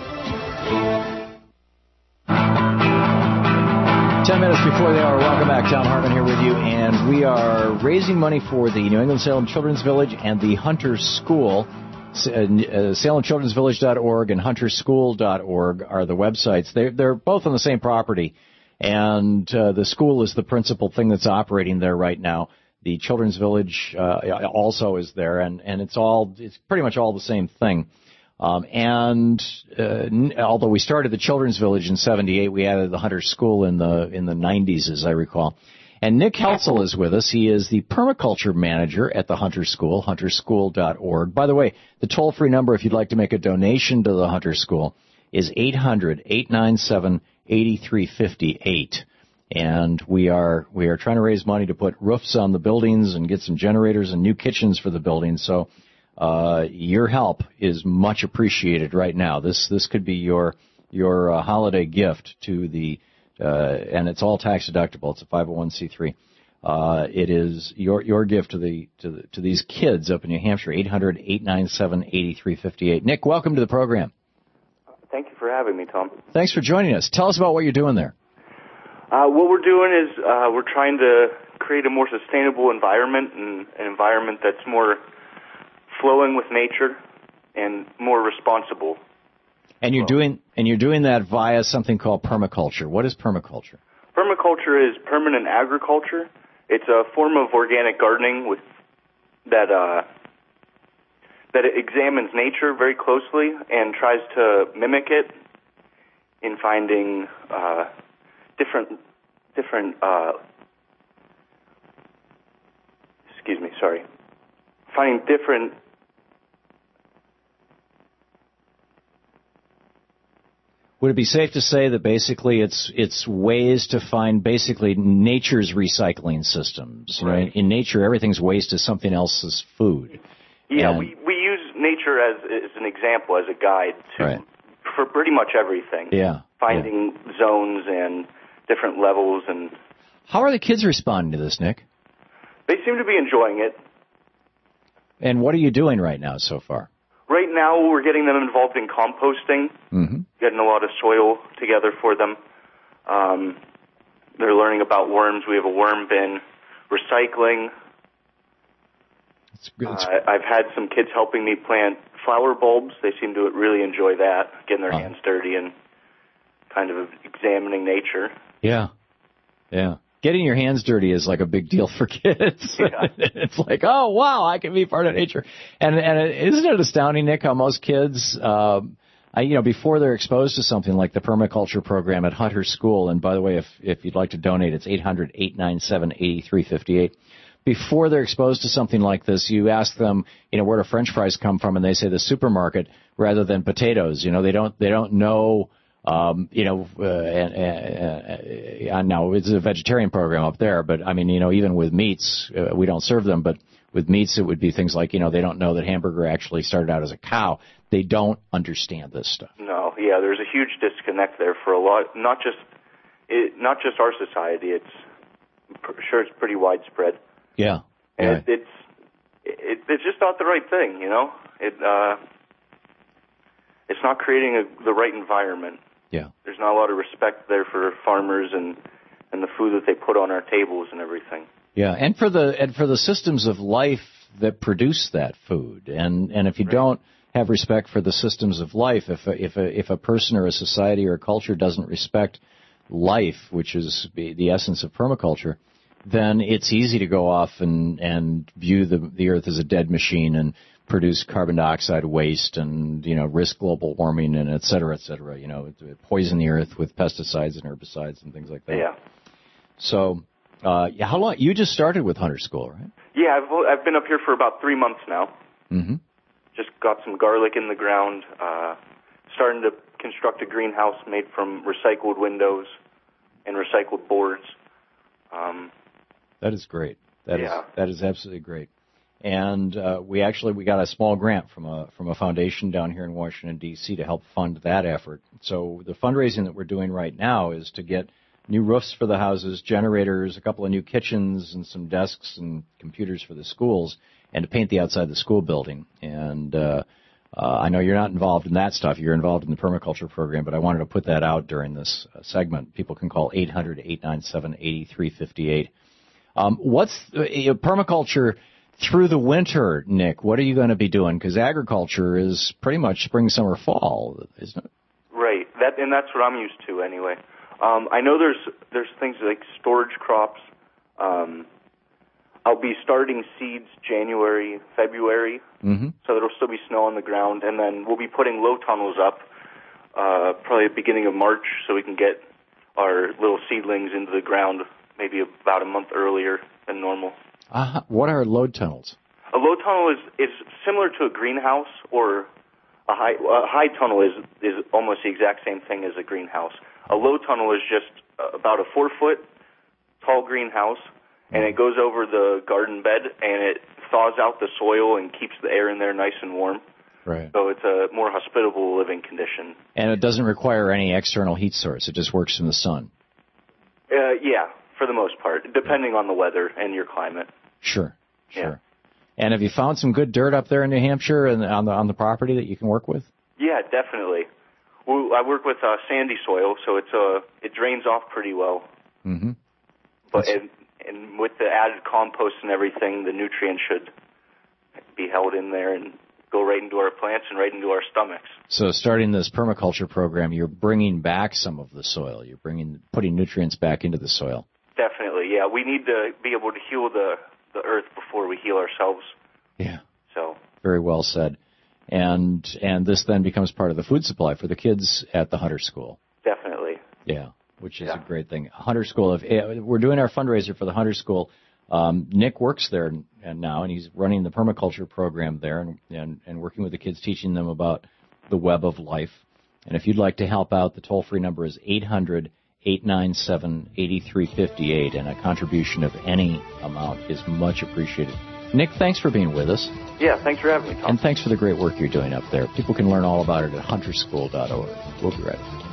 S2: Ten minutes before the hour. Welcome back. Tom Hartman here with you, and we are raising money for the New England Salem Children's Village and the Hunter School. Uh, Salem Children's Village dot org and Hunter School dot org are the websites. They're, they're both on the same property, and uh, the school is the principal thing that's operating there right now. The Children's Village uh, also is there, and, and it's all it's pretty much all the same thing. Um, and uh, n- although we started the Children's Village in seventy-eight, we added the Hunter School in the in the nineties, as I recall. And Nick Heltzel is with us. He is the permaculture manager at the Hunter School, Hunter School dot org. By the way, the toll-free number, if you'd like to make a donation to the Hunter School, is eight hundred, eight nine seven, eight three five eight. And we are we are trying to raise money to put roofs on the buildings and get some generators and new kitchens for the buildings. So uh, your help is much appreciated right now. This this could be your your uh, holiday gift to the uh, and it's all tax deductible. It's a five oh one c three. Uh, it is your your gift to the to the, to these kids up in New Hampshire. eight hundred, eight nine seven, eight three five eight. Nick, welcome to the program.
S8: Thank you for having me, Tom.
S2: Thanks for joining us. Tell us about what you're doing there.
S8: Uh, what we're doing is uh, we're trying to create a more sustainable environment, and an environment that's more flowing with nature and more responsible.
S2: And you're doing and you're doing that via something called permaculture. What is permaculture?
S8: Permaculture is permanent agriculture. It's a form of organic gardening with that uh, that examines nature very closely and tries to mimic it in finding uh, different different. Uh, excuse me, sorry. Finding different.
S2: Would it be safe to say that basically it's it's ways to find basically nature's recycling systems? Right. You know, in nature, everything's waste is something else's food.
S8: Yeah,
S2: and,
S8: we we use nature as as an example, as a guide to
S2: right.
S8: for pretty much everything.
S2: Yeah.
S8: Finding yeah. zones and different levels. And
S2: how are the kids responding to this, Nick?
S8: They seem to be enjoying it.
S2: And what are you doing right now so far?
S8: Right now, we're getting them involved in composting,
S2: mm-hmm.
S8: getting a lot of soil together for them. Um, they're learning about worms. We have a worm bin. Recycling.
S2: It's good. It's...
S8: Uh, I've had some kids helping me plant flower bulbs. They seem to really enjoy that, getting their oh. hands dirty and kind of examining nature.
S2: Yeah, yeah. Getting your hands dirty is like a big deal for kids.
S8: Yeah.
S2: It's like, oh, wow, I can be part of nature. And and isn't it astounding, Nick, how most kids, um, I, you know, before they're exposed to something like the permaculture program at Hunter School, and by the way, if, if you'd like to donate, it's eight hundred, eight nine seven, eight three five eight. Before they're exposed to something like this, you ask them, you know, where do French fries come from, and they say the supermarket rather than potatoes. You know, they don't they don't know. Um, you know, uh, and, and, and now it's a vegetarian program up there, but I mean, you know, even with meats, uh, we don't serve them, but with meats, it would be things like, you know, they don't know that hamburger actually started out as a cow. They don't understand this stuff.
S8: No, yeah, there's a huge disconnect there for a lot, not just, it, not just our society, it's, I'm sure it's pretty widespread.
S2: Yeah.
S8: And
S2: yeah.
S8: it, it's, it, it's just not the right thing, you know. It uh, it's not creating a, the right environment.
S2: Yeah.
S8: There's not a lot of respect there for farmers and, and the food that they put on our tables and everything.
S2: Yeah, and for the and for the systems of life that produce that food, and and if you
S8: right.
S2: don't have respect for the systems of life, if a, if a if a person or a society or a culture doesn't respect life, which is the essence of permaculture, then it's easy to go off and and view the the earth as a dead machine and produce carbon dioxide waste and, you know, risk global warming and et cetera, et cetera, you know, poison the earth with pesticides and herbicides and things like that.
S8: Yeah.
S2: So, uh, how long, you just started with Hunter School, right?
S8: Yeah, I've, I've been up here for about three months now.
S2: Mm-hmm.
S8: Just got some garlic in the ground, uh, starting to construct a greenhouse made from recycled windows and recycled boards. Um,
S2: that is great. That
S8: yeah.
S2: is, that is absolutely great. And uh, we actually we got a small grant from a from a foundation down here in Washington D C to help fund that effort. So the fundraising that we're doing right now is to get new roofs for the houses, generators, a couple of new kitchens, and some desks and computers for the schools, and to paint the outside of the school building. And uh, uh, I know you're not involved in that stuff. You're involved in the permaculture program, but I wanted to put that out during this uh, segment. People can call eight hundred, eight nine seven, eight three five eight. Um, what's uh, permaculture through the winter, Nick? What are you going to be doing? Because agriculture is pretty much spring, summer, fall, isn't it?
S8: Right. That and that's what I'm used to anyway. Um, I know there's there's things like storage crops. Um, I'll be starting seeds January, February,
S2: mm-hmm.
S8: so there'll still be snow on the ground, and then we'll be putting low tunnels up uh, probably at the beginning of March, so we can get our little seedlings into the ground maybe about a month earlier than normal.
S2: Uh, what are load tunnels?
S8: A low tunnel is, is similar to a greenhouse, or a high a high tunnel is is almost the exact same thing as a greenhouse. A low tunnel is just about a four foot tall greenhouse, and it goes over the garden bed, and it thaws out the soil and keeps the air in there nice and warm.
S2: Right.
S8: So it's a more hospitable living condition.
S2: And it doesn't require any external heat source. It just works from the sun.
S8: Uh, yeah, for the most part, depending on the weather and your climate.
S2: Sure, sure.
S8: Yeah.
S2: And have you found some good dirt up there in New Hampshire and on the on the property that you can work with?
S8: Yeah, definitely. Well, I work with uh, sandy soil, so it's uh, it drains off pretty well.
S2: Mm-hmm.
S8: But and, and with the added compost and everything, the nutrients should be held in there and go right into our plants and right into our stomachs.
S2: So starting this permaculture program, you're bringing back some of the soil. You're bringing putting nutrients back into the soil.
S8: Definitely, yeah. We need to be able to heal the, the earth before we heal ourselves.
S2: Yeah.
S8: So
S2: very well said. And and this then becomes part of the food supply for the kids at the Hunter School.
S8: Definitely.
S2: Yeah, which is
S8: yeah.
S2: a great thing. Hunter School. If, we're doing our fundraiser for the Hunter School. Um, Nick works there and now, and he's running the permaculture program there and, and, and working with the kids, teaching them about the web of life. And if you'd like to help out, the toll-free number is eight hundred, eight nine seven, eight three five eight, and a contribution of any amount is much appreciated. Nick, thanks for being with us.
S8: Yeah, thanks for having me, Tom.
S2: And thanks for the great work you're doing up there. People can learn all about it at hunter school dot org. We'll be right back.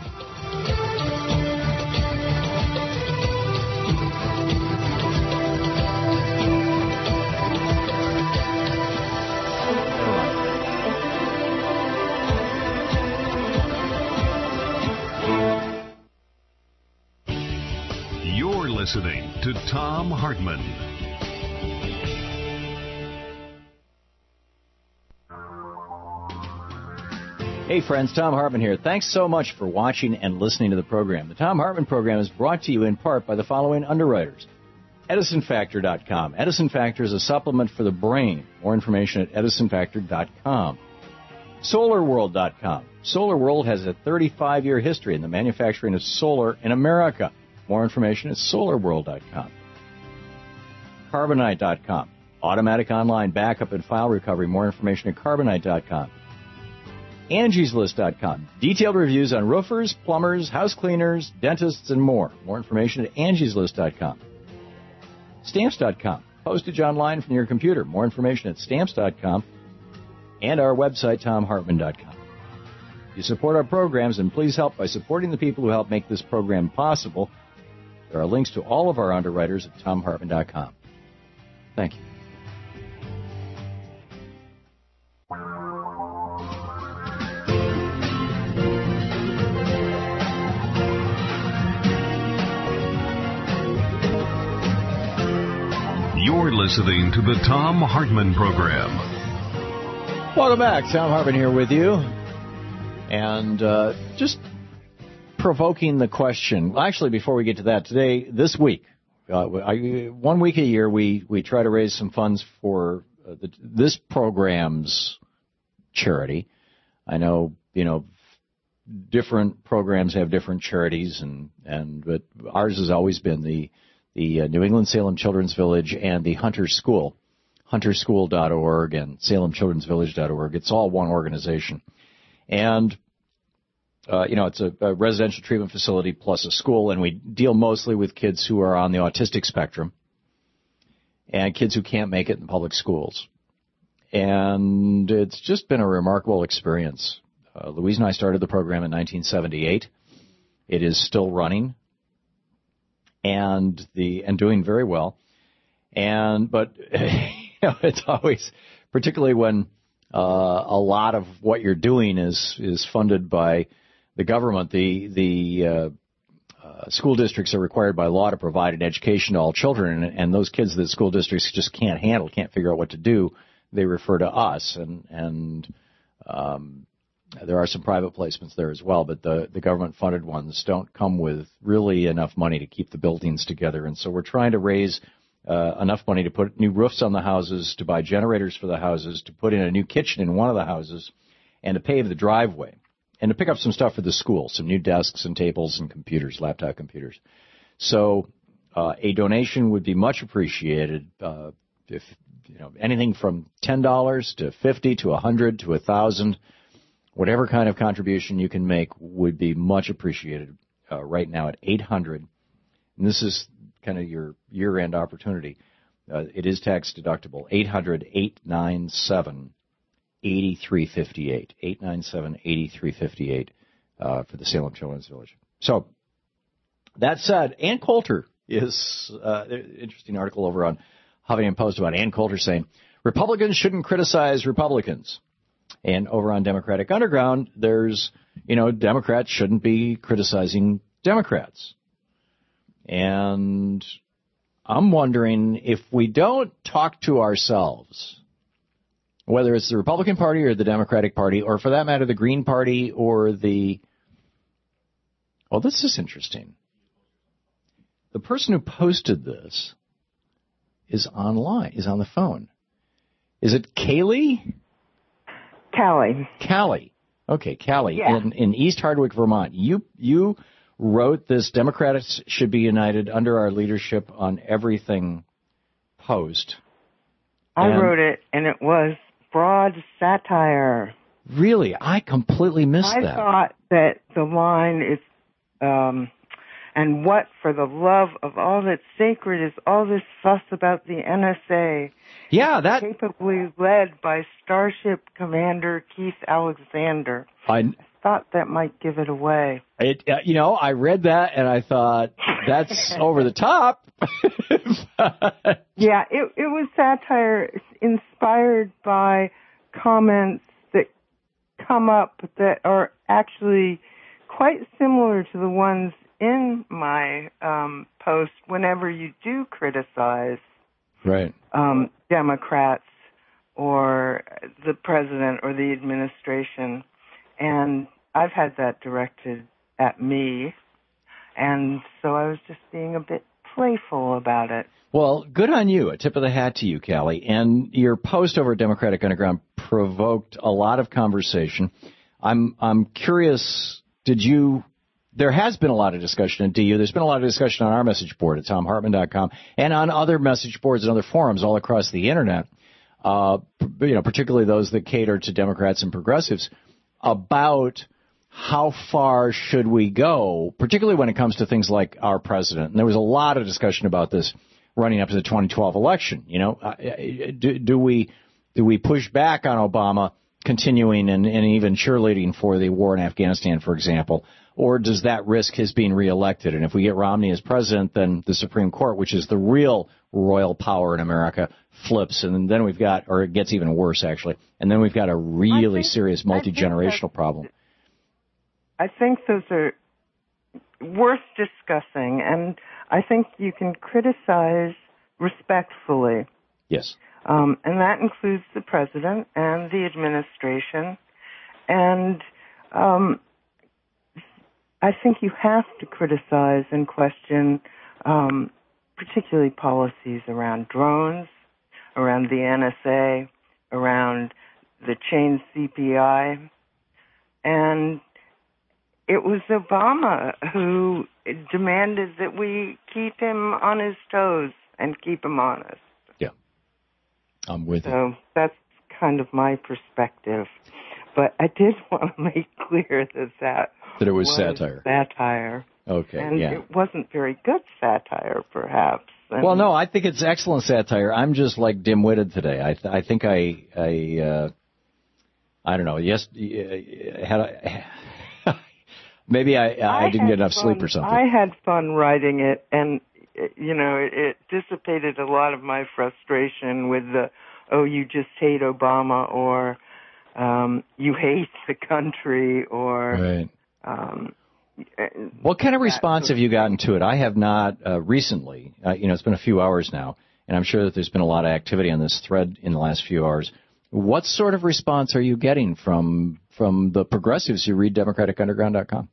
S1: You're listening to Thom Hartmann.
S2: Hey friends, Thom Hartmann here. Thanks so much for watching and listening to the program. The Thom Hartmann program is brought to you in part by the following underwriters. Edison Factor dot com. Edison Factor is a supplement for the brain. More information at Edison Factor dot com. Solar World dot com. SolarWorld has a thirty-five year history in the manufacturing of solar in America. More information at Solar World dot com. Carbonite dot com. Automatic online backup and file recovery. More information at Carbonite dot com. Angie's List dot com. Detailed reviews on roofers, plumbers, house cleaners, dentists, and more. More information at Angie's List dot com. Stamps dot com. Postage online from your computer. More information at Stamps dot com. And our website, Thom Hartmann dot com. You support our programs, and please help by supporting the people who help make this program possible. There are links to all of our underwriters at Thom Hartmann dot com. Thank you.
S1: You're listening to the Thom Hartmann Program.
S2: Welcome back. Thom Hartmann here with you. And uh, just provoking the question. Actually, before we get to that, today, this week, uh, I, one week a year, we, we try to raise some funds for uh, the, this program's charity. I know, you know, different programs have different charities, and, and but ours has always been the the uh, New England Salem Children's Village and the Hunter School, hunter school dot org and salem children's village dot org. It's all one organization. And, uh, you know, it's a, a residential treatment facility plus a school, and we deal mostly with kids who are on the autistic spectrum and kids who can't make it in public schools. And it's just been a remarkable experience. Uh, Louise and I started the program in nineteen seventy-eight. It is still running and the and doing very well. And but you know, it's always, particularly when uh, a lot of what you're doing is is funded by the government. The the uh, uh, school districts are required by law to provide an education to all children, and, and those kids that school districts just can't handle, can't figure out what to do, they refer to us, and and um, there are some private placements there as well, but the, the government-funded ones don't come with really enough money to keep the buildings together, and so we're trying to raise uh, enough money to put new roofs on the houses, to buy generators for the houses, to put in a new kitchen in one of the houses, and to pave the driveway, and to pick up some stuff for the school, some new desks and tables and computers, laptop computers. So uh, a donation would be much appreciated. Uh, if you know anything from ten dollars to fifty to a hundred to a thousand. Whatever kind of contribution you can make would be much appreciated uh, right now at eight hundred. And this is kind of your year-end opportunity. Uh, it is tax deductible. eight hundred, eight nine seven, eight three five eight. eight nine seven, eight three five eight uh, for the Salem Children's Village. So, that said, Ann Coulter is uh, an interesting article over on Huffington Post about Ann Coulter saying, Republicans shouldn't criticize Republicans. And over on Democratic Underground, there's, you know, Democrats shouldn't be criticizing Democrats. And I'm wondering if we don't talk to ourselves, whether it's the Republican Party or the Democratic Party, or for that matter, the Green Party or the, well, this is interesting. The person who posted this is online, is on the phone. Is it Kaylee?
S9: Callie.
S2: Callie. Okay, Callie.
S9: Yeah.
S2: In, in East Hardwick, Vermont. You you wrote this Democrats should be united under our leadership on everything post.
S9: I
S2: and
S9: wrote it, and it was broad satire.
S2: Really? I completely missed
S9: I
S2: that.
S9: I thought that the line is, um, and what for the love of all that's sacred is all this fuss about the N S A.
S2: Yeah, that
S9: capably led by Starship Commander Keith Alexander.
S2: I,
S9: I thought that might give it away.
S2: It, uh, you know, I read that and I thought that's over the top.
S9: Yeah, it it was satire inspired by comments that come up that are actually quite similar to the ones in my um, post whenever you do criticize
S2: right.
S9: um, Democrats or the president or the administration. And I've had that directed at me. And so I was just being a bit playful about it.
S2: Well, good on you. A tip of the hat to you, Callie. And your post over at Democratic Underground provoked a lot of conversation. I'm I'm curious, did you... There has been a lot of discussion at D U. There's been a lot of discussion on our message board at thom hartmann dot com and on other message boards and other forums all across the Internet, uh, you know, particularly those that cater to Democrats and progressives, about how far should we go, particularly when it comes to things like our president. And there was a lot of discussion about this running up to the twenty twelve election. You know, uh, do, do we do we push back on Obama continuing and, and even cheerleading for the war in Afghanistan, for example? Or does that risk his being reelected? And if we get Romney as president, then the Supreme Court, which is the real royal power in America, flips. And then we've got, or it gets even worse, actually. And then we've got a really think, serious multi-generational problem.
S9: I think those are worth discussing. And I think you can criticize respectfully.
S2: Yes.
S9: Um, and that includes the president and the administration. And um, I think you have to criticize and question um, particularly policies around drones, around the N S A, around the chain C P I. And it was Obama who demanded that we keep him on his toes and keep him honest.
S2: Yeah, I'm with
S9: so
S2: you.
S9: So that's kind of my perspective. But I did want to make clear that that,
S2: that it was,
S9: was
S2: satire.
S9: Satire.
S2: Okay,
S9: and
S2: yeah.
S9: it wasn't very good satire, perhaps. And
S2: well, no, I think it's excellent satire. I'm just like dim-witted today. I th- I think I I uh, I don't know. Yes, uh, had I, maybe I I, I didn't get enough
S9: fun.
S2: sleep or something.
S9: I had fun writing it, and you know, it, it dissipated a lot of my frustration with the oh, you just hate Obama, or um, you hate the country, or
S2: right.
S9: Um,
S2: what kind of response have you gotten to it? I have not uh, recently. Uh, you know, it's been a few hours now, and I'm sure that there's been a lot of activity on this thread in the last few hours. What sort of response are you getting from from the progressives who read democratic underground dot com?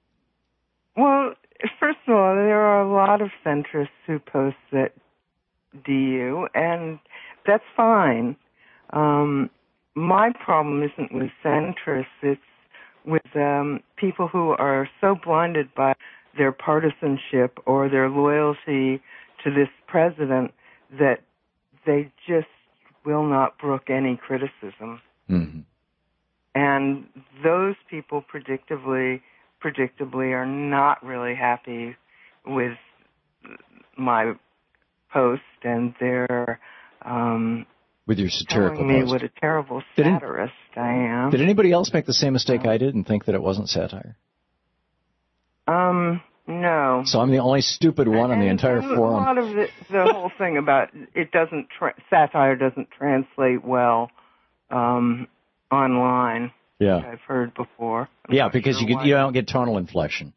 S9: Well, first of all, there are a lot of centrists who post at D U, and that's fine. Um, my problem isn't with centrists. It's with um, people who are so blinded by their partisanship or their loyalty to this president that they just will not brook any criticism.
S2: Mm-hmm.
S9: And those people predictably, predictably are not really happy with my post, and they're um,
S2: with your satirical
S9: telling me
S2: post.
S9: what a terrible
S2: Did
S9: satirist
S2: it,
S9: I am.
S2: Did anybody else make the same mistake I did and think that it wasn't satire?
S9: Um, no.
S2: So I'm the only stupid one on the entire
S9: and
S2: forum.
S9: A lot of the, the whole thing about it doesn't tra- satire doesn't translate well um, online.
S2: Yeah,
S9: I've heard before. I'm
S2: yeah, because
S9: sure
S2: you get, you don't get tonal inflection.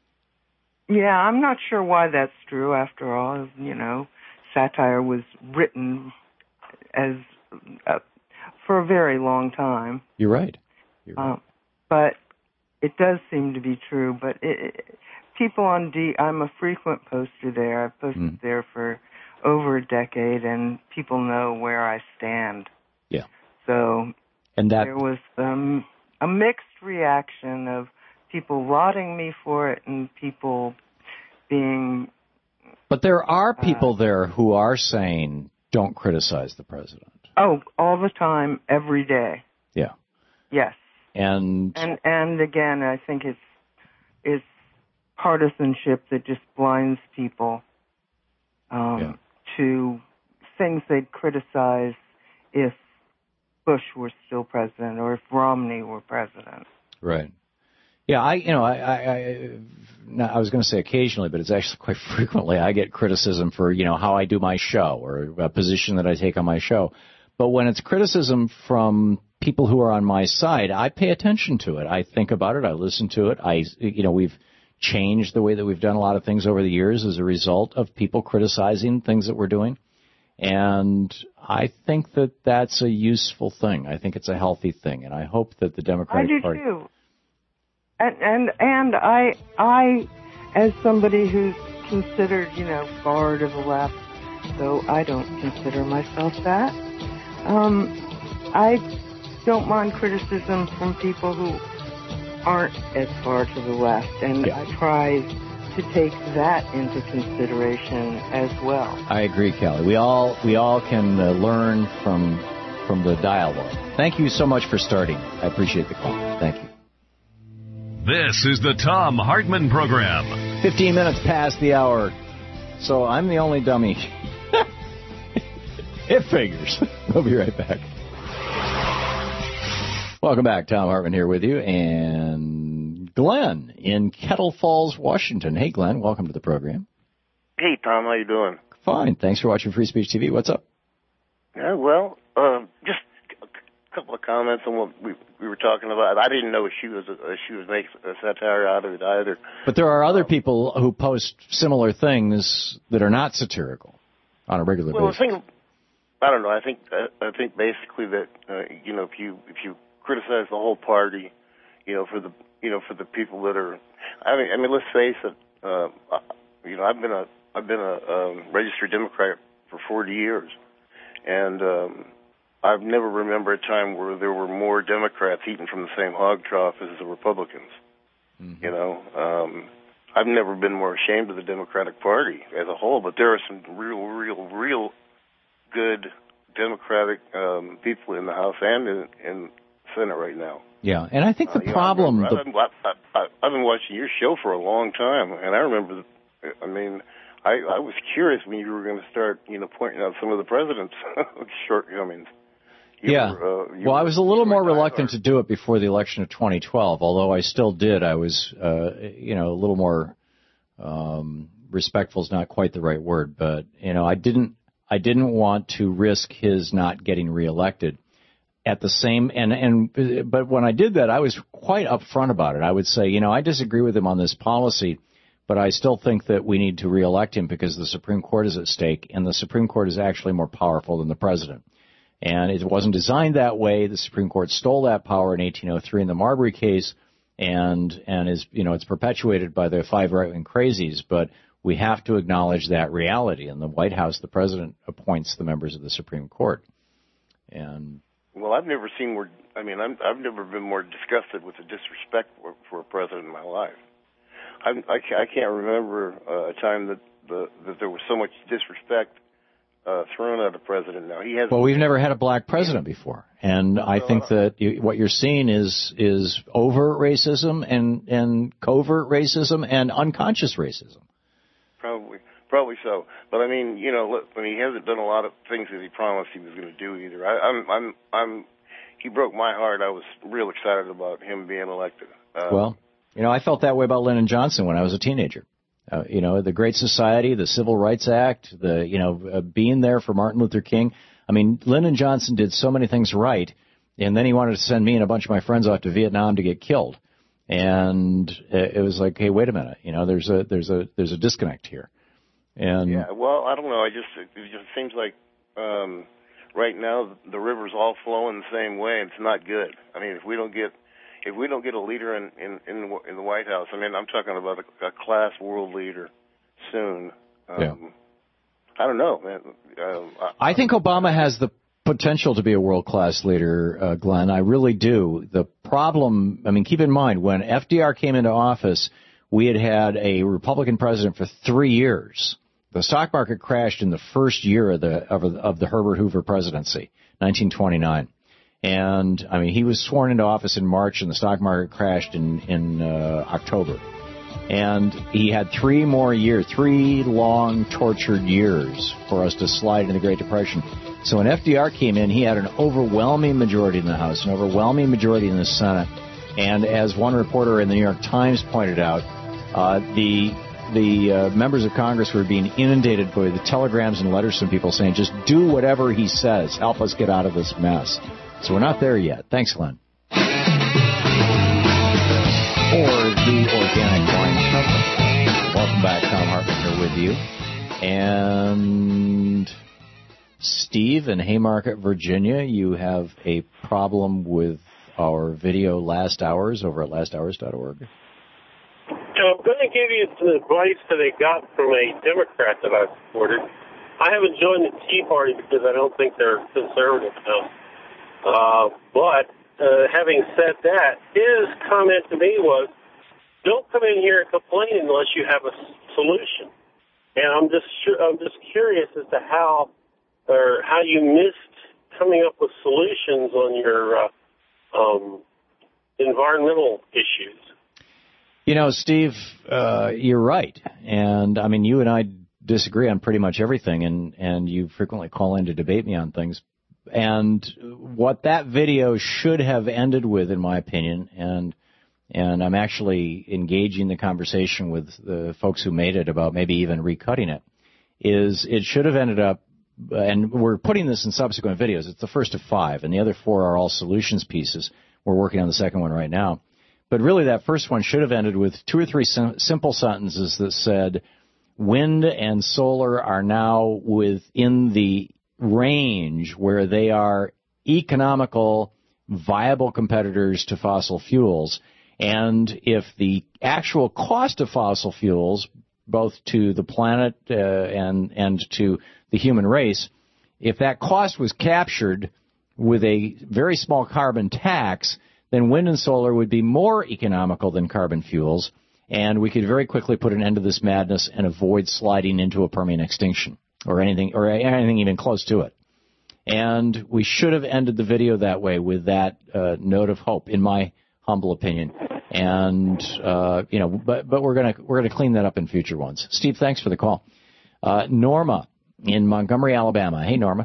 S9: Yeah, I'm not sure why that's true. After all, you know, satire was written as uh, for a very long time.
S2: You're right. You're right.
S9: Um, but it does seem to be true. But it, it, people on D, I'm a frequent poster there. I've posted mm. there for over a decade, and people know where I stand.
S2: Yeah.
S9: So
S2: and that
S9: there was um, a mixed reaction of people lauding me for it and people being.
S2: But there are people uh, there who are saying, don't criticize the president.
S9: Oh, all the time, every day.
S2: Yeah.
S9: Yes.
S2: And
S9: and and again, I think it's it's partisanship that just blinds people um,
S2: yeah.
S9: to things they'd criticize if Bush were still president or if Romney were president.
S2: Right. Yeah, I you know I I, I, not, I was going to say occasionally, but it's actually quite frequently I get criticism for you know how I do my show or a position that I take on my show. But when it's criticism from people who are on my side, I pay attention to it. I think about it. I listen to it. I, you know, we've changed the way that we've done a lot of things over the years as a result of people criticizing things that we're doing. And I think that that's a useful thing. I think it's a healthy thing. And I hope that the Democratic
S9: I do
S2: Party...
S9: too. And, and, and I, I, as somebody who's considered, you know, far to the left, though I don't consider myself that, Um, I don't mind criticism from people who aren't as far to the left, and yeah. I try to take that into consideration as well.
S2: I agree, Kelly. We all we all can uh, learn from from the dialogue. Thank you so much for starting. I appreciate the call. Thank you.
S1: This is the Thom Hartmann Program.
S2: Fifteen minutes past the hour, so I'm the only dummy. It figures. We'll be right back. Welcome back. Thom Hartmann here with you. And Glenn in Kettle Falls, Washington. Hey, Glenn. Welcome to the program.
S10: Hey, Tom. How you doing?
S2: Fine. Thanks for watching Free Speech T V. What's up?
S10: Yeah, well, uh, just a couple of comments on what we, we were talking about. I didn't know she was uh, she was making a satire out of it either.
S2: But there are other people who post similar things that are not satirical. on a regular
S10: well,
S2: basis?
S10: Well, the thing, I don't know. I think uh, I think basically that uh, you know if you if you criticize the whole party, you know for the you know for the people that are, I mean I mean let's face it, uh, you know I've been a I've been a um, registered Democrat for forty years, and um, I've never remembered a time where there were more Democrats eating from the same hog trough as the Republicans. Mm-hmm. You know, um, I've never been more ashamed of the Democratic Party as a whole, but there are some real, real, real good Democratic um, people in the House and in, in the Senate right now.
S2: Yeah, and I think the uh, problem...
S10: Know, I've, been, I, I, I've been watching your show for a long time, and I remember, I mean... I, I was curious when you were going to start, you know, pointing out some of the president's shortcomings. You
S2: yeah.
S10: Were, uh,
S2: well, I was a little more reluctant to do it before the election of twenty twelve, although I still did. I was, uh, you know, a little more um, respectful is not quite the right word, but you know, I didn't, I didn't want to risk his not getting reelected. At the same, and and but when I did that, I was quite upfront about it. I would say, you know, I disagree with him on this policy. But I still think that we need to reelect him because the Supreme Court is at stake, and the Supreme Court is actually more powerful than the president. And it wasn't designed that way. The Supreme Court stole that power in eighteen oh three in the Marbury case, and and is you know it's perpetuated by the five right-wing crazies. But we have to acknowledge that reality. In the White House, the president appoints the members of the Supreme Court. And
S10: well, I've never seen more. I mean, I'm, I've never been more disgusted with the disrespect for, for a president in my life. I, I can't remember uh, a time that the, that there was so much disrespect uh, thrown at a president. Now he has.
S2: Well, we've never had a black president before, and I think that you, what you're seeing is is overt racism and and covert racism and unconscious racism.
S10: Probably, probably so. But I mean, you know, look, I mean, he hasn't done a lot of things that he promised he was going to do either. I, I'm, I'm, I'm. He broke my heart. I was real excited about him being elected. Uh,
S2: well. You know, I felt that way about Lyndon Johnson when I was a teenager. Uh, you know, the Great Society, the Civil Rights Act, the, you know, uh, being there for Martin Luther King. I mean, Lyndon Johnson did so many things right, and then he wanted to send me and a bunch of my friends off to Vietnam to get killed. And it was like, hey, wait a minute, you know, there's a there's a there's a disconnect here. And
S10: yeah, well, I don't know. I just it just seems like um, right now the river's all flowing the same way, and it's not good. I mean, if we don't get If we don't get a leader in, in, in, the, in the White House, I mean, I'm talking about a, a class world leader soon. Um,
S2: yeah.
S10: I don't know, man. Um, I,
S2: I think Obama has the potential to be a world-class leader, uh, Glenn. I really do. The problem, I mean, keep in mind, when F D R came into office, we had had a Republican president for three years. The stock market crashed in the first year of the of, of the Herbert Hoover presidency, nineteen twenty-nine. And, I mean, he was sworn into office in March, and the stock market crashed in, in uh, October. And he had three more years, three long, tortured years for us to slide into the Great Depression. So when F D R came in, he had an overwhelming majority in the House, an overwhelming majority in the Senate. And as one reporter in the New York Times pointed out, uh, the the uh, members of Congress were being inundated by the telegrams and letters from people saying, just do whatever he says, help us get out of this mess. So we're not there yet. Thanks, Glenn. Or the Organic Wine Company. Welcome back. Tom Hartman here with you. And Steve in Haymarket, Virginia, you have a problem with our video Last Hours over at last hours dot org.
S11: I'm going to give you some advice that I got from a Democrat that I supported. I haven't joined the Tea Party because I don't think they're conservative enough. Uh, but uh, having said that, his comment to me was, don't come in here and complain unless you have a solution. And I'm just I'm just curious as to how or how you missed coming up with solutions on your uh, um, environmental issues.
S2: You know, Steve, uh, you're right. And, I mean, you and I disagree on pretty much everything, and, and you frequently call in to debate me on things. And what that video should have ended with, in my opinion, and and I'm actually engaging the conversation with the folks who made it about maybe even recutting it, is it should have ended up, and we're putting this in subsequent videos. It's the first of five, and the other four are all solutions pieces. We're working on the second one right now. But really that first one should have ended with two or three sim- simple sentences that said, wind and solar are now within the range where they are economical, viable competitors to fossil fuels. And if the actual cost of fossil fuels, both to the planet uh, and and to the human race, if that cost was captured with a very small carbon tax, then wind and solar would be more economical than carbon fuels, and we could very quickly put an end to this madness and avoid sliding into a Permian extinction or anything or anything even close to it. And we should have ended the video that way with that uh, note of hope, in my humble opinion. And uh, you know, but but we're gonna we're gonna clean that up in future ones. Steve, thanks for the call. Uh, Norma in Montgomery, Alabama. Hey, Norma.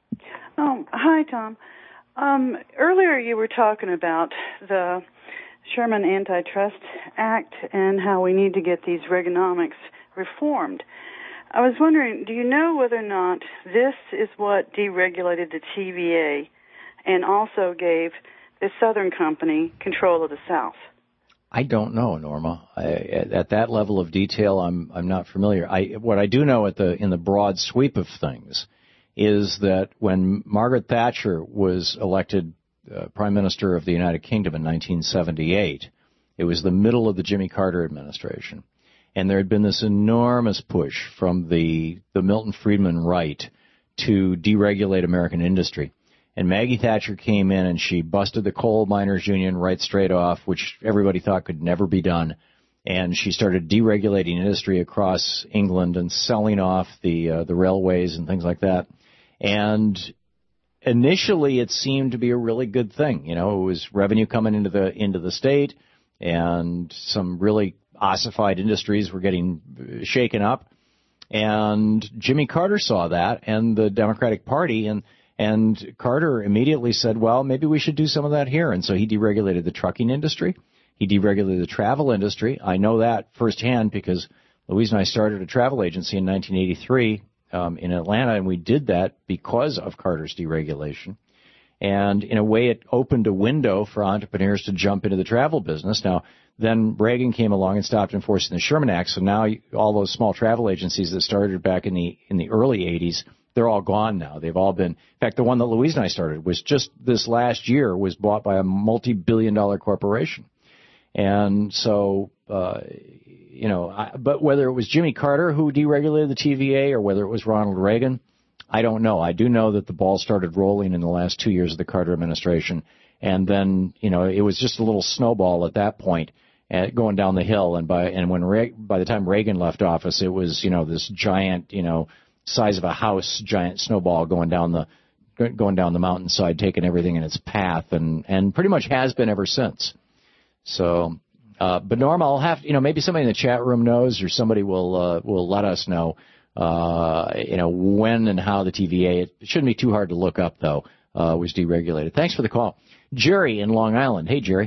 S12: Oh, hi, Tom. Um, earlier you were talking about the Sherman Antitrust Act and how we need to get these Reaganomics reformed. I was wondering, do you know whether or not this is what deregulated the T V A and also gave the Southern Company control of the South?
S2: I don't know, Norma. I, at that level of detail, I'm I'm not familiar. I what I do know at the in the broad sweep of things is that when Margaret Thatcher was elected uh, Prime Minister of the United Kingdom in nineteen seventy-eight, it was the middle of the Jimmy Carter administration, and there had been this enormous push from the the Milton Friedman right to deregulate American industry. And Maggie Thatcher came in and she busted the coal miners union right straight off, which everybody thought could never be done. And she started deregulating industry across England and selling off the uh, the railways and things like that. And initially it seemed to be a really good thing. You know, it was revenue coming into the into the state, and some really ossified industries were getting shaken up. And Jimmy Carter saw that, and the Democratic Party, and And Carter immediately said, well, maybe we should do some of that here. And so he deregulated the trucking industry. He deregulated the travel industry. I know that firsthand because Louise and I started a travel agency in nineteen eighty-three um, in Atlanta, and we did that because of Carter's deregulation. And in a way, it opened a window for entrepreneurs to jump into the travel business. Now, then Reagan came along and stopped enforcing the Sherman Act. So now all those small travel agencies that started back in the in the early eighties, they're all gone now. They've all been, in fact, the one that Louise and I started was just this last year was bought by a multi-billion dollar corporation. And so, uh, you know, I, but whether it was Jimmy Carter who deregulated the T V A or whether it was Ronald Reagan, I don't know. I do know that the ball started rolling in the last two years of the Carter administration. And then, you know, it was just a little snowball at that point, uh, going down the hill. And by, and when, Re- by the time Reagan left office, it was, you know, this giant, you know, size of a house, giant snowball going down the going down the mountainside, taking everything in its path, and and pretty much has been ever since. So, uh, but Norma, I'll have you know maybe somebody in the chat room knows, or somebody will uh, will let us know, uh, you know when and how the T V A. It shouldn't be too hard to look up though. Uh, was deregulated. Thanks for the call, Jerry in Long Island. Hey, Jerry.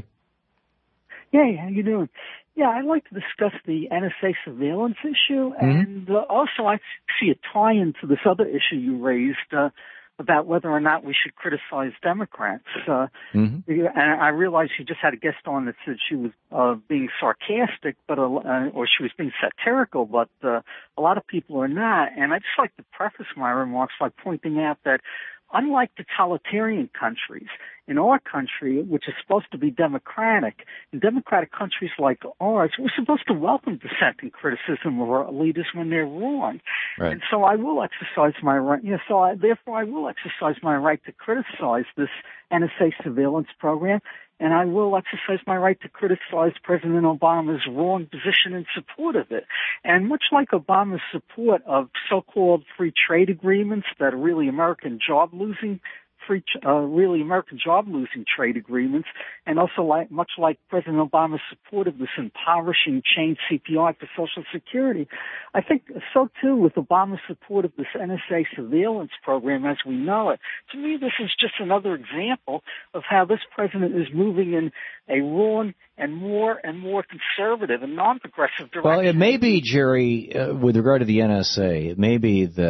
S13: Hey, how you doing? Yeah, I'd like to discuss the N S A surveillance issue, mm-hmm. and uh, also I see a tie-in to this other issue you raised uh, about whether or not we should criticize Democrats. Uh, mm-hmm. And I realize you just had a guest on that said she was uh, being sarcastic, but uh, or she was being satirical, but uh, a lot of people are not. And I'd just like to preface my remarks by pointing out that unlike totalitarian countries, in our country, which is supposed to be democratic, in democratic countries like ours, we're supposed to welcome dissent and criticism of our leaders when they're wrong. Right. And so I will exercise my right, you know, so I, therefore I will exercise my right to criticize this N S A surveillance program, and I will exercise my right to criticize President Obama's wrong position in support of it. And much like Obama's support of so-called free trade agreements that are really American job-losing free, uh, really American job-losing trade agreements, and also like, much like President Obama's support of this impoverishing change C P I for Social Security, I think so too with Obama's support of this N S A surveillance program as we know it. To me, this is just another example of how this president is moving in a wrong and more and more conservative and non-progressive direction.
S2: Well, it may be, Jerry, uh, with regard to the N S A, it may be that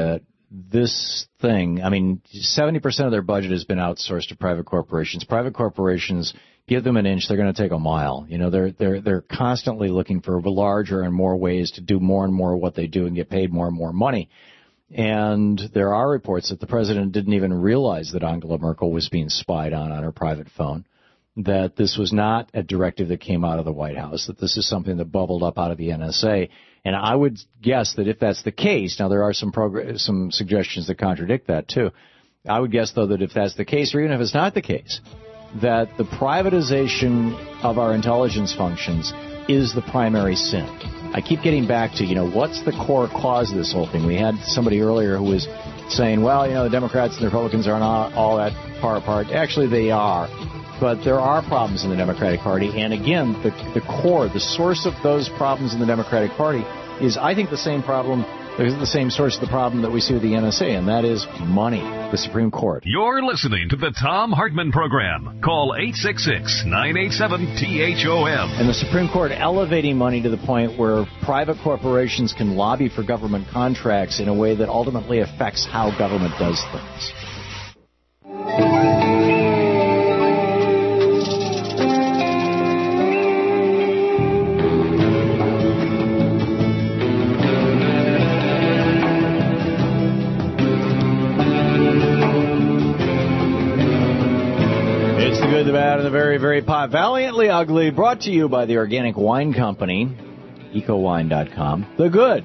S2: this thing, I mean, seventy percent of their budget has been outsourced to private corporations. Private corporations, give them an inch, they're going to take a mile. You know, they're they're they're constantly looking for larger and more ways to do more and more of what they do and get paid more and more money. And there are reports that the president didn't even realize that Angela Merkel was being spied on on her private phone, that this was not a directive that came out of the White House, that this is something that bubbled up out of the N S A. And I would guess that if that's the case, now there are some progr- some suggestions that contradict that too. I would guess, though, that if that's the case, or even if it's not the case, that the privatization of our intelligence functions is the primary sin. I keep getting back to, you know, what's the core cause of this whole thing? We had somebody earlier who was saying, well, you know, the Democrats and the Republicans are not all that far apart. Actually, they are. But there are problems in the Democratic Party. And again, the, the core, the source of those problems in the Democratic Party is, I think, the same problem, the same source of the problem that we see with the N S A, and that is money, the Supreme Court.
S1: You're listening to the Thom Hartmann Program. Call eight six six, nine eight seven, T H O M.
S2: And the Supreme Court elevating money to the point where private corporations can lobby for government contracts in a way that ultimately affects how government does things. The bad and the very, very pot. Valiantly Ugly, brought to you by the Organic Wine Company, eco wine dot com. The good.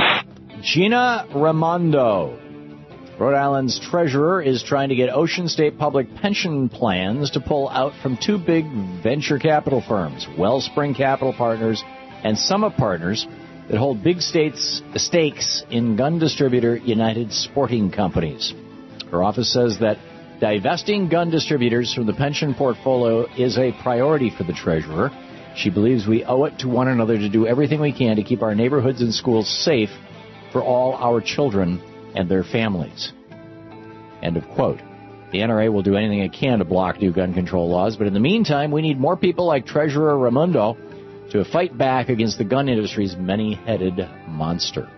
S2: Gina Raimondo, Rhode Island's treasurer, is trying to get Ocean State Public Pension Plans to pull out from two big venture capital firms, Wellspring Capital Partners and Summit Partners, that hold big states stakes in gun distributor United Sporting Companies. Her office says that divesting gun distributors from the pension portfolio is a priority for the treasurer. She believes we owe it to one another to do everything we can to keep our neighborhoods and schools safe for all our children and their families. End of quote. The N R A will do anything it can to block new gun control laws, but in the meantime, we need more people like Treasurer Raimondo to fight back against the gun industry's many-headed monster.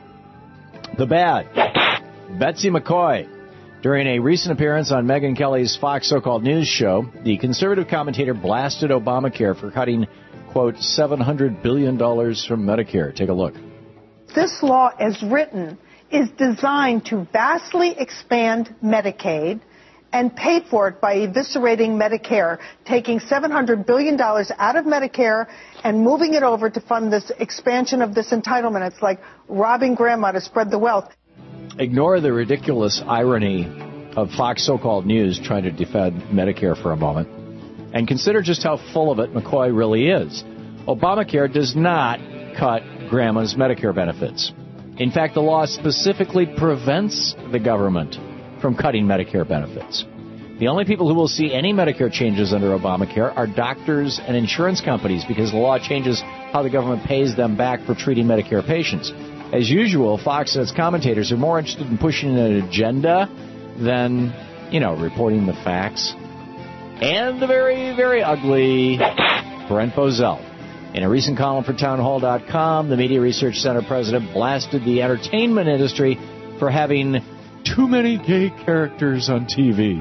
S2: The bad. Betsy McCoy. During a recent appearance on Megyn Kelly's Fox so-called news show, the conservative commentator blasted Obamacare for cutting, quote, seven hundred billion dollars from Medicare. Take a look.
S14: This law, as written, is designed to vastly expand Medicaid and pay for it by eviscerating Medicare, taking seven hundred billion dollars out of Medicare and moving it over to fund this expansion of this entitlement. It's like robbing grandma to spread the wealth.
S2: Ignore the ridiculous irony of Fox so-called news trying to defend Medicare for a moment, and consider just how full of it McCoy really is. Obamacare does not cut grandma's Medicare benefits. In fact, the law specifically prevents the government from cutting Medicare benefits. The only people who will see any Medicare changes under Obamacare are doctors and insurance companies, because the law changes how the government pays them back for treating Medicare patients. As usual, Fox and its commentators are more interested in pushing an agenda than, you know, reporting the facts. And the very, very ugly Brent Bozell. In a recent column for town hall dot com, the Media Research Center president blasted the entertainment industry for having too many gay characters on T V.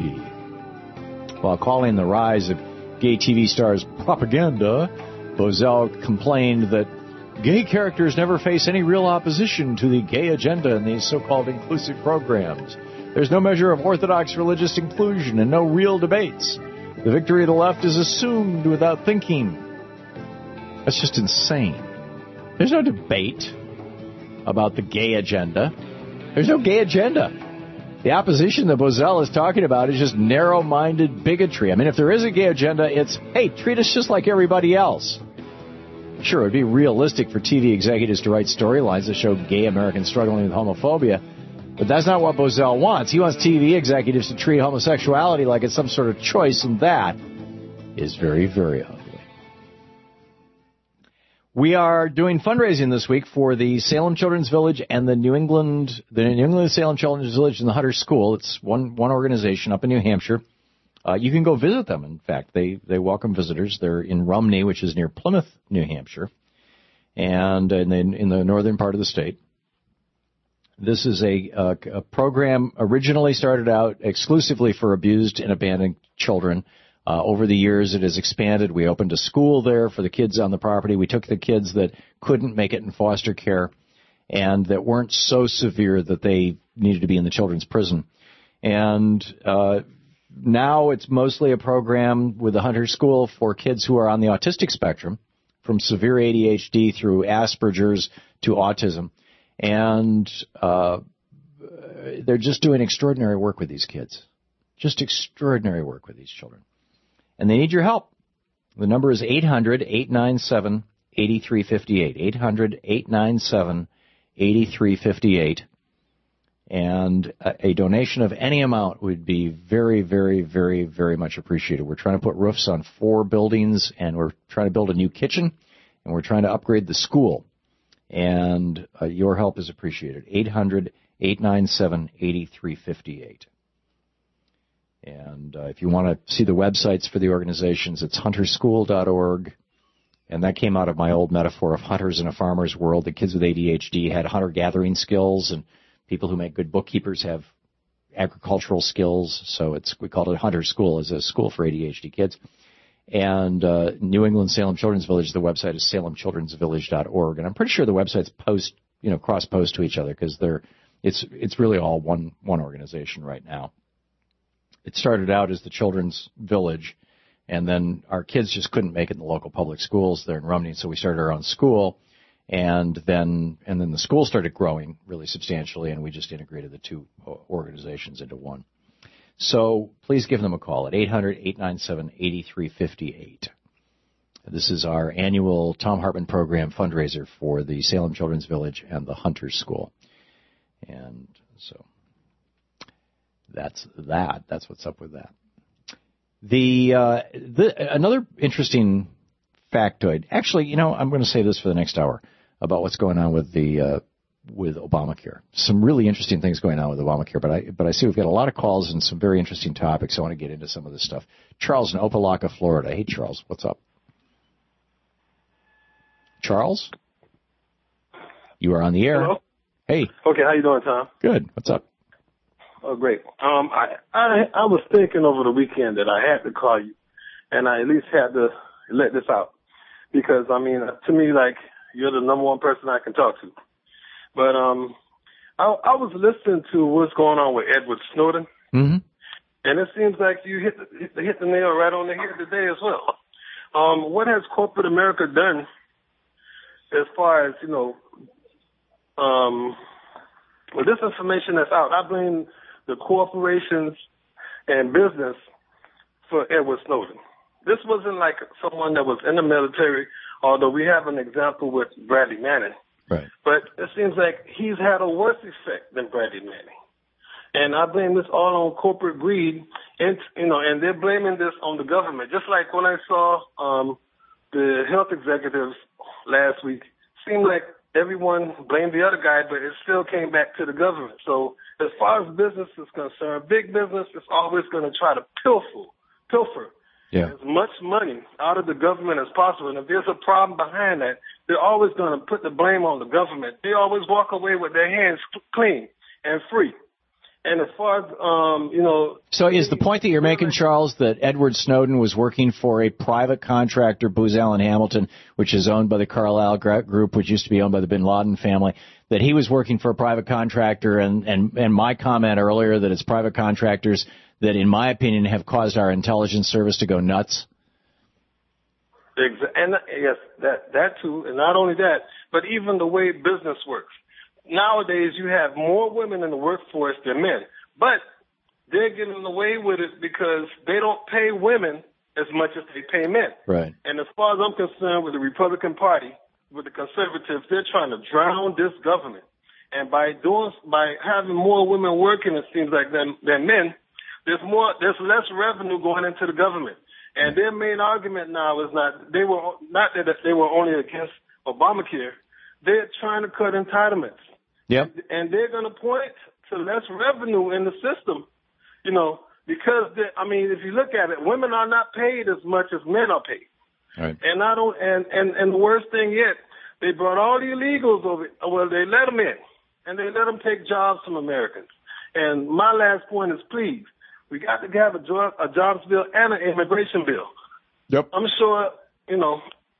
S2: While calling the rise of gay T V stars propaganda, Bozell complained that gay characters never face any real opposition to the gay agenda in these so-called inclusive programs. There's no measure of orthodox religious inclusion and no real debates. The victory of the left is assumed without thinking. That's just insane. There's no debate about the gay agenda. There's no gay agenda. The opposition that Bozell is talking about is just narrow-minded bigotry. I mean, if there is a gay agenda, it's, hey, treat us just like everybody else. Sure, it would be realistic for T V executives to write storylines that show gay Americans struggling with homophobia, but that's not what Bozell wants. He wants T V executives to treat homosexuality like it's some sort of choice, and that is very, very ugly. We are doing fundraising this week for the Salem Children's Village and the New England, the New England Salem Children's Village and the Hunter School. It's one one organization up in New Hampshire. Uh, you can go visit them. In fact, they, they welcome visitors. They're in Rumney, which is near Plymouth, New Hampshire, and in the, in the northern part of the state. This is a, a, a program originally started out exclusively for abused and abandoned children. Uh, over the years, it has expanded. We opened a school there for the kids on the property. We took the kids that couldn't make it in foster care and that weren't so severe that they needed to be in the children's prison. And uh, now it's mostly a program with the Hunter School for kids who are on the autistic spectrum, from severe A D H D through Asperger's to autism. And uh, they're just doing extraordinary work with these kids, just extraordinary work with these children. And they need your help. The number is eight hundred, eight nine seven, eight three five eight, eight hundred, eight nine seven, eight three five eight. And a, a donation of any amount would be very, very, very, very much appreciated. We're trying to put roofs on four buildings, and we're trying to build a new kitchen, and we're trying to upgrade the school. And uh, your help is appreciated. eight hundred, eight nine seven, eight three five eight. And uh, if you want to see the websites for the organizations, it's hunter school dot org. And that came out of my old metaphor of hunters in a farmer's world. The kids with A D H D had hunter-gathering skills, and people who make good bookkeepers have agricultural skills. So it's we called it Hunter School as a school for A D H D kids. And uh, New England Salem Children's Village, the website is salem children's village dot org. And I'm pretty sure the websites post, you know, cross-post to each other because they're it's it's really all one one organization right now. It started out as the Children's Village, and then our kids just couldn't make it in the local public schools there in Rumney, so we started our own school. And then and then the school started growing really substantially, and we just integrated the two organizations into one. So please give them a call at eight hundred, eight nine seven, eight three five eight. This is our annual Thom Hartmann Program fundraiser for the Salem Children's Village and the Hunter School. And so that's that. That's what's up with that. The, uh, the another interesting factoid. Actually, you know, I'm going to say this for the next hour about what's going on with the uh, with Obamacare. Some really interesting things going on with Obamacare, but I but I see we've got a lot of calls and some very interesting topics. I want to get into some of this stuff. Charles in Opelika, Florida. Hey, Charles, what's up? Charles, you are on the air.
S15: Hello?
S2: Hey.
S15: Okay, how you doing, Tom?
S2: Good. What's up?
S15: Oh, great. Um, I, I I was thinking over the weekend that I had to call you, and I at least had to let this out because I mean, to me, like you're the number one person I can talk to. But um, I, I was listening to what's going on with Edward Snowden,
S2: mm-hmm.
S15: and it seems like you hit the, hit the hit the nail right on the head today as well. Um, what has corporate America done as far as you know? Um, with this information that's out, I blame the corporations and business for Edward Snowden. This wasn't like someone that was in the military, although we have an example with Bradley Manning.
S2: Right.
S15: But it seems like he's had a worse effect than Bradley Manning. And I blame this all on corporate greed, and you know, and they're blaming this on the government. Just like when I saw um, the health executives last week, seemed like everyone blamed the other guy, but it still came back to the government. So as far as business is concerned, big business is always going to try to pilfer, pilfer
S2: yeah.
S15: as much money out of the government as possible. And if there's a problem behind that, they're always going to put the blame on the government. They always walk away with their hands clean and free. And as far as, um, you know...
S2: So is the point that you're making, Charles, that Edward Snowden was working for a private contractor, Booz Allen Hamilton, which is owned by the Carlyle Group, which used to be owned by the Bin Laden family, that he was working for a private contractor, and, and, and my comment earlier that it's private contractors that, in my opinion, have caused our intelligence service to go nuts?
S15: And yes, that, that too. And not only that, but even the way business works. Nowadays, you have more women in the workforce than men, but they're getting away with it because they don't pay women as much as they pay men.
S2: Right.
S15: And as far as I'm concerned with the Republican Party, with the conservatives, they're trying to drown this government. And by doing, by having more women working, it seems like than, than men, there's more, there's less revenue going into the government. And their main argument now is not, they were, not that they were only against Obamacare. They're trying to cut entitlements.
S2: Yep.
S15: And they're going to point to less revenue in the system, you know, because, I mean, if you look at it, women are not paid as much as men are paid.
S2: Right.
S15: And I don't, and, and, and the worst thing yet, they brought all the illegals over, well, they let them in. and they let them take jobs from Americans. And my last point is, please, we got to have a, jo- a jobs bill and an immigration bill.
S2: Yep.
S15: I'm sure, you know,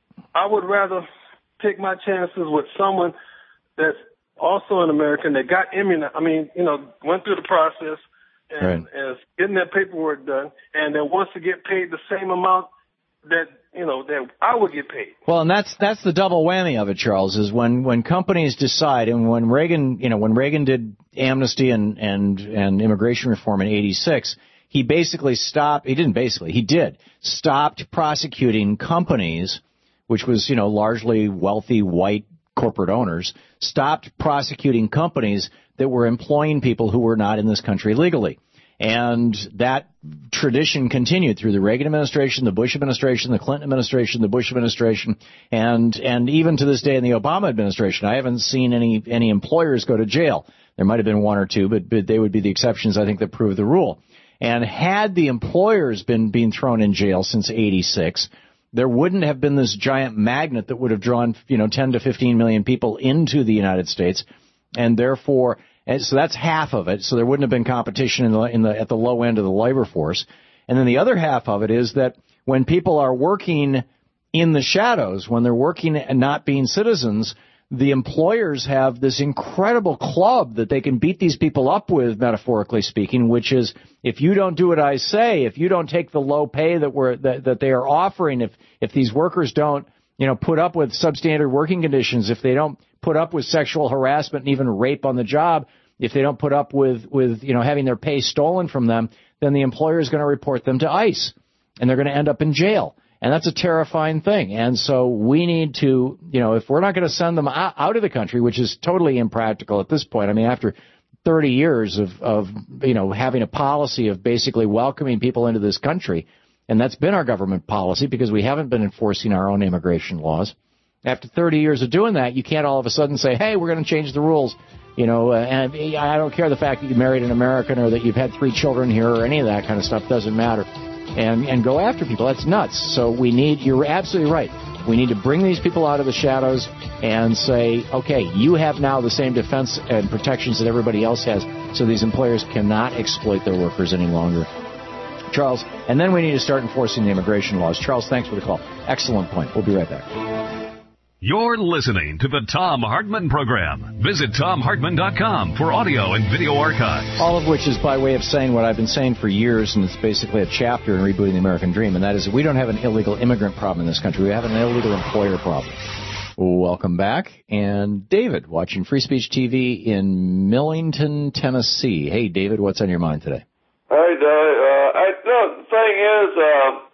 S15: I would rather take my chances with someone that's also an American that got immunized. I mean, you know, went through the process and,
S2: right.
S15: and is getting their paperwork done, and then wants to get paid the same amount that, you know, that I would get paid.
S2: Well, and that's that's the double whammy of it, Charles, is when, when companies decide, and when Reagan, you know, when Reagan did amnesty and, and, and immigration reform in eighty-six, he basically stopped, he didn't basically, he did, stopped prosecuting companies, which was, you know, largely wealthy white corporate owners, stopped prosecuting companies that were employing people who were not in this country legally. And that tradition continued through the Reagan administration, the Bush administration, the Clinton administration, the Bush administration, and and even to this day in the Obama administration. I haven't seen any any employers go to jail. There might have been one or two, but, but they would be the exceptions, I think, that prove the rule. And had the employers been being thrown in jail since eighty-six, there wouldn't have been this giant magnet that would have drawn, you know, ten to fifteen million people into the United States, and therefore, and so that's half of it. So there wouldn't have been competition in the, in the at the low end of the labor force. And then the other half of it is that when people are working in the shadows, when they're working and not being citizens, the employers have this incredible club that they can beat these people up with, metaphorically speaking, which is, if you don't do what I say, if you don't take the low pay that we're that, that they are offering, if if these workers don't, you know, put up with substandard working conditions, if they don't put up with sexual harassment and even rape on the job, if they don't put up with with you know having their pay stolen from them, then the employer is going to report them to ICE, and they're going to end up in jail. And that's a terrifying thing. And so we need to, you know, if we're not going to send them out of the country, which is totally impractical at this point. I mean, after thirty years of, of, you know, having a policy of basically welcoming people into this country, and that's been our government policy because we haven't been enforcing our own immigration laws. After thirty years of doing that, you can't all of a sudden say, hey, we're going to change the rules. You know, uh, and I don't care the fact that you married an American or that you've had three children here or any of that kind of stuff. Doesn't matter. And, and go after people. That's nuts. So we need, you're absolutely right. We need to bring these people out of the shadows and say, okay, you have now the same defense and protections that everybody else has, so these employers cannot exploit their workers any longer. Charles, and then we need to start enforcing the immigration laws. Charles, thanks for the call. Excellent point. We'll be right back.
S1: You're listening to the Thom Hartmann Program. Visit Thom Hartmann dot com for audio and video archives.
S2: All of which is by way of saying what I've been saying for years, and it's basically a chapter in Rebooting the American Dream, and that is that we don't have an illegal immigrant problem in this country. We have an illegal employer problem. Welcome back. And David, watching Free Speech T V in Millington, Tennessee. Hey, David, what's on your mind today?
S16: Hey, Dave. Uh, I, no, the thing is, uh,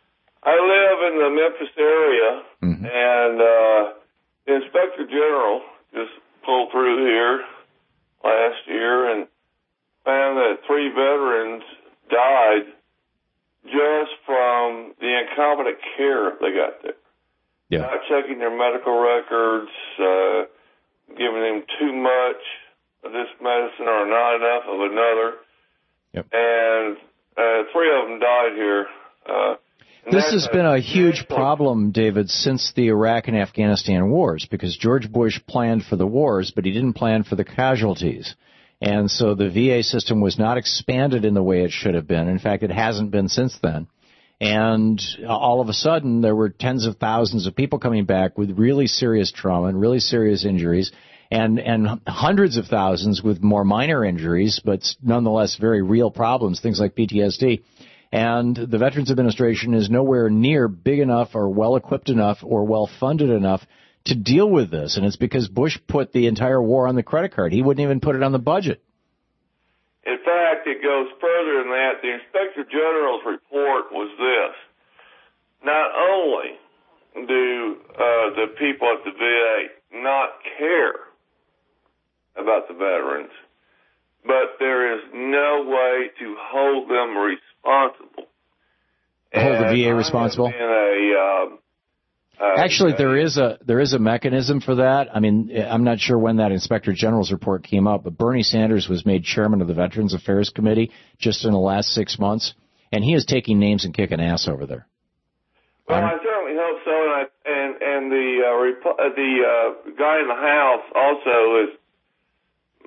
S16: I live in the Memphis area, mm-hmm. and uh, the Inspector General just pulled through here last year and found that three veterans died just from the incompetent care they got there. Yeah. Not checking their medical records, uh, giving them too much of this medicine or not enough of another. Yep. And uh, three of them died here. Uh,
S2: This has been a huge problem, David, since the Iraq and Afghanistan wars, because George Bush planned for the wars, but he didn't plan for the casualties. And so the V A system was not expanded in the way it should have been. In fact, it hasn't been since then. And all of a sudden, there were tens of thousands of people coming back with really serious trauma and really serious injuries, and, and hundreds of thousands with more minor injuries, but nonetheless very real problems, things like P T S D. And the Veterans Administration is nowhere near big enough or well-equipped enough or well-funded enough to deal with this. And it's because Bush put the entire war on the credit card. He wouldn't even put it on the budget.
S16: In fact, it goes further than that. The Inspector General's report was this. Not only do uh, the people at the V A not care about the veterans, but there is no way to hold them responsible.
S2: Hold the V A responsible?
S16: In a, um, uh,
S2: Actually, there is a there is a mechanism for that. I mean, I'm not sure when that Inspector General's report came up, but Bernie Sanders was made chairman of the Veterans Affairs Committee just in the last six months, and he is taking names and kicking ass over there.
S16: Well, I certainly hope so, and I, and, and the uh, rep- the uh, guy in the House also is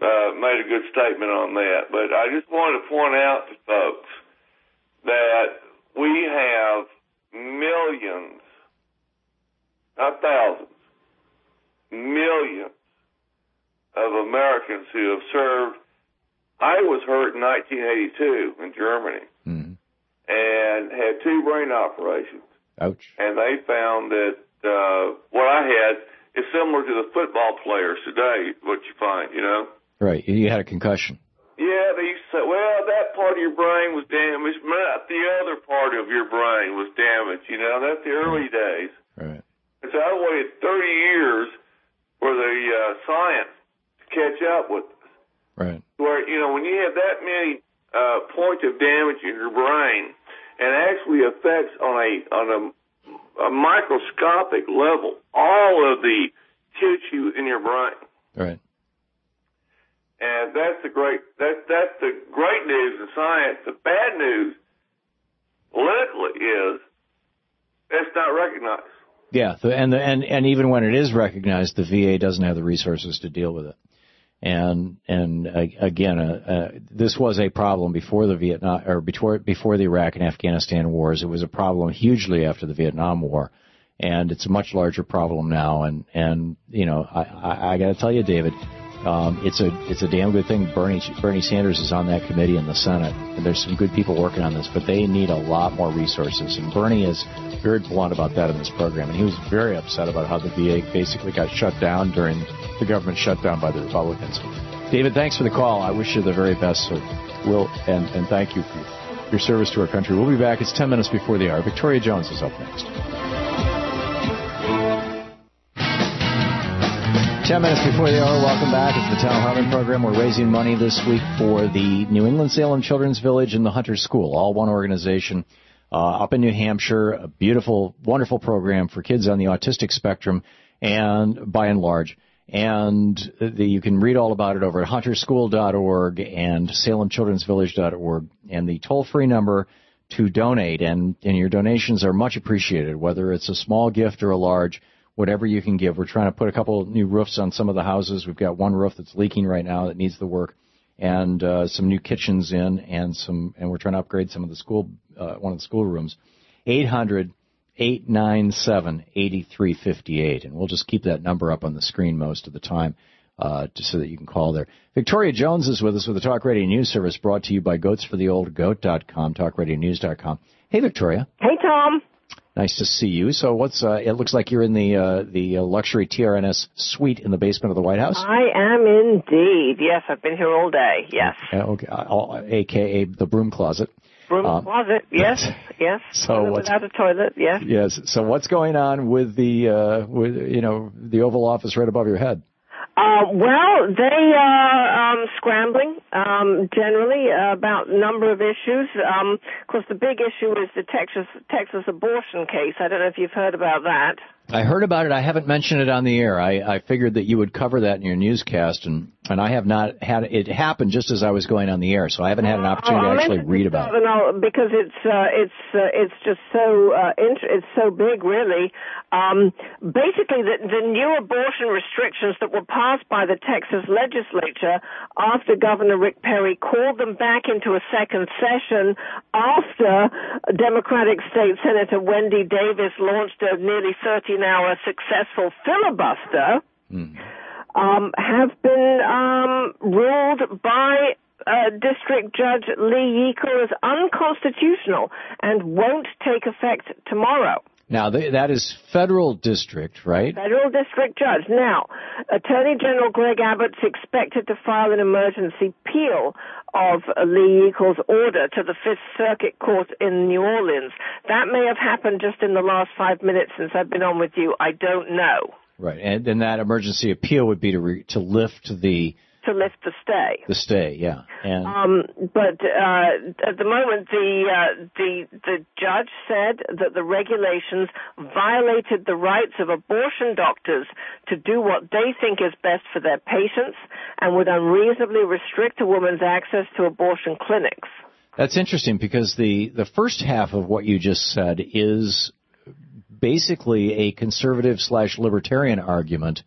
S16: uh, made a good statement on that. But I just wanted to point out to folks that we have millions, not thousands, millions of Americans who have served. I was hurt in nineteen eighty-two in Germany mm. and had two brain operations.
S2: Ouch.
S16: And they found that uh, what I had is similar to the football players today, what you find, you know?
S2: Right. You had a concussion.
S16: Yeah, they used to say, well, that part of your brain was damaged, but the other part of your brain was damaged, you know? That's the early days.
S2: Right.
S16: And so I waited thirty years for the uh, science to catch up with us.
S2: Right.
S16: Where, you know, when you have that many uh, points of damage in your brain, and actually affects on a on a, a microscopic level all of the tissue in your brain.
S2: Right.
S16: And that's the great that that's the great news in science. The bad news politically is it's not recognized.
S2: Yeah, the, and the, and and even when it is recognized, the V A doesn't have the resources to deal with it. And and uh, again, uh, uh, this was a problem before the Vietnam or before before the Iraq and Afghanistan wars. It was a problem hugely after the Vietnam War, and it's a much larger problem now. And and you know, I I, I got to tell you, David, um, it's a it's a damn good thing Bernie Bernie Sanders is on that committee in the Senate, and there's some good people working on this, but they need a lot more resources. And Bernie is very blunt about that in this program, and he was very upset about how the V A basically got shut down during the government shutdown by the Republicans. David, thanks for the call. I wish you the very best, sir. Will and, and thank you for your service to our country. We'll be back. It's ten minutes before the hour. Victoria Jones is up next. Ten minutes before the hour. Welcome back. It's the Tom Hartman program. We're raising money this week for the New England Salem Children's Village and the Hunter School, all one organization. Uh, up in New Hampshire, a beautiful, wonderful program for kids on the autistic spectrum, and by and large. And the, you can read all about it over at hunter school dot org and salem children's village dot org. And the toll-free number to donate, and, and your donations are much appreciated, whether it's a small gift or a large, whatever you can give. We're trying to put a couple new roofs on some of the houses. We've got one roof that's leaking right now that needs the work, and uh, some new kitchens in, and some, and we're trying to upgrade some of the school, uh, one of the school rooms. eight hundred, eight nine seven, eight three five eight, and we'll just keep that number up on the screen most of the time, uh, just so that you can call there. Victoria Jones is with us with the Talk Radio News Service, brought to you by goats for the old goat dot com, talk radio news dot com. Hey, Victoria.
S17: Hey, Tom.
S2: Nice to see you. So what's, uh, it looks like you're in the, uh, the uh, luxury T R N S suite in the basement of the White House?
S17: I am indeed. Yes, I've been here all day. Yes.
S2: Uh, okay. Uh, A K A the broom closet.
S17: Broom um, closet. Yes. Yes.
S2: So
S17: without a toilet. Yes.
S2: Yes. So what's going on with the, uh, with, you know, the Oval Office right above your head?
S17: Uh, well, they are um, scrambling um, generally uh, about a number of issues. Um, of course, the big issue is the Texas Texas abortion case. I don't know if you've heard about that.
S2: I heard about it. I haven't mentioned it on the air. I, I figured that you would cover that in your newscast, and, and I have not had it happen just as I was going on the air, so I haven't had an opportunity
S17: oh,
S2: to actually read about it.
S17: No, because it's uh, it's uh, it's just so uh, int- it's so big, really. Um, basically, the, the new abortion restrictions that were passed by the Texas legislature after Governor Rick Perry called them back into a second session after Democratic State Senator Wendy Davis launched a nearly thirteen-hour successful filibuster, mm. um, have been um, ruled by uh, District Judge Lee Yeakel as unconstitutional and won't take effect tomorrow.
S2: Now, that is federal district, right?
S17: Federal district judge. Now, Attorney General Greg Abbott's expected to file an emergency appeal of Lee Yeakel's order to the Fifth Circuit Court in New Orleans. That may have happened just in the last five minutes since I've been on with you. I don't know.
S2: Right, and then that emergency appeal would be to re- to lift the...
S17: To lift the stay.
S2: The stay, yeah. And
S17: um, but uh, at the moment, the uh, the the judge said that the regulations violated the rights of abortion doctors to do what they think is best for their patients and would unreasonably restrict a woman's access to abortion clinics.
S2: That's interesting because the, the first half of what you just said is basically a conservative slash libertarian argument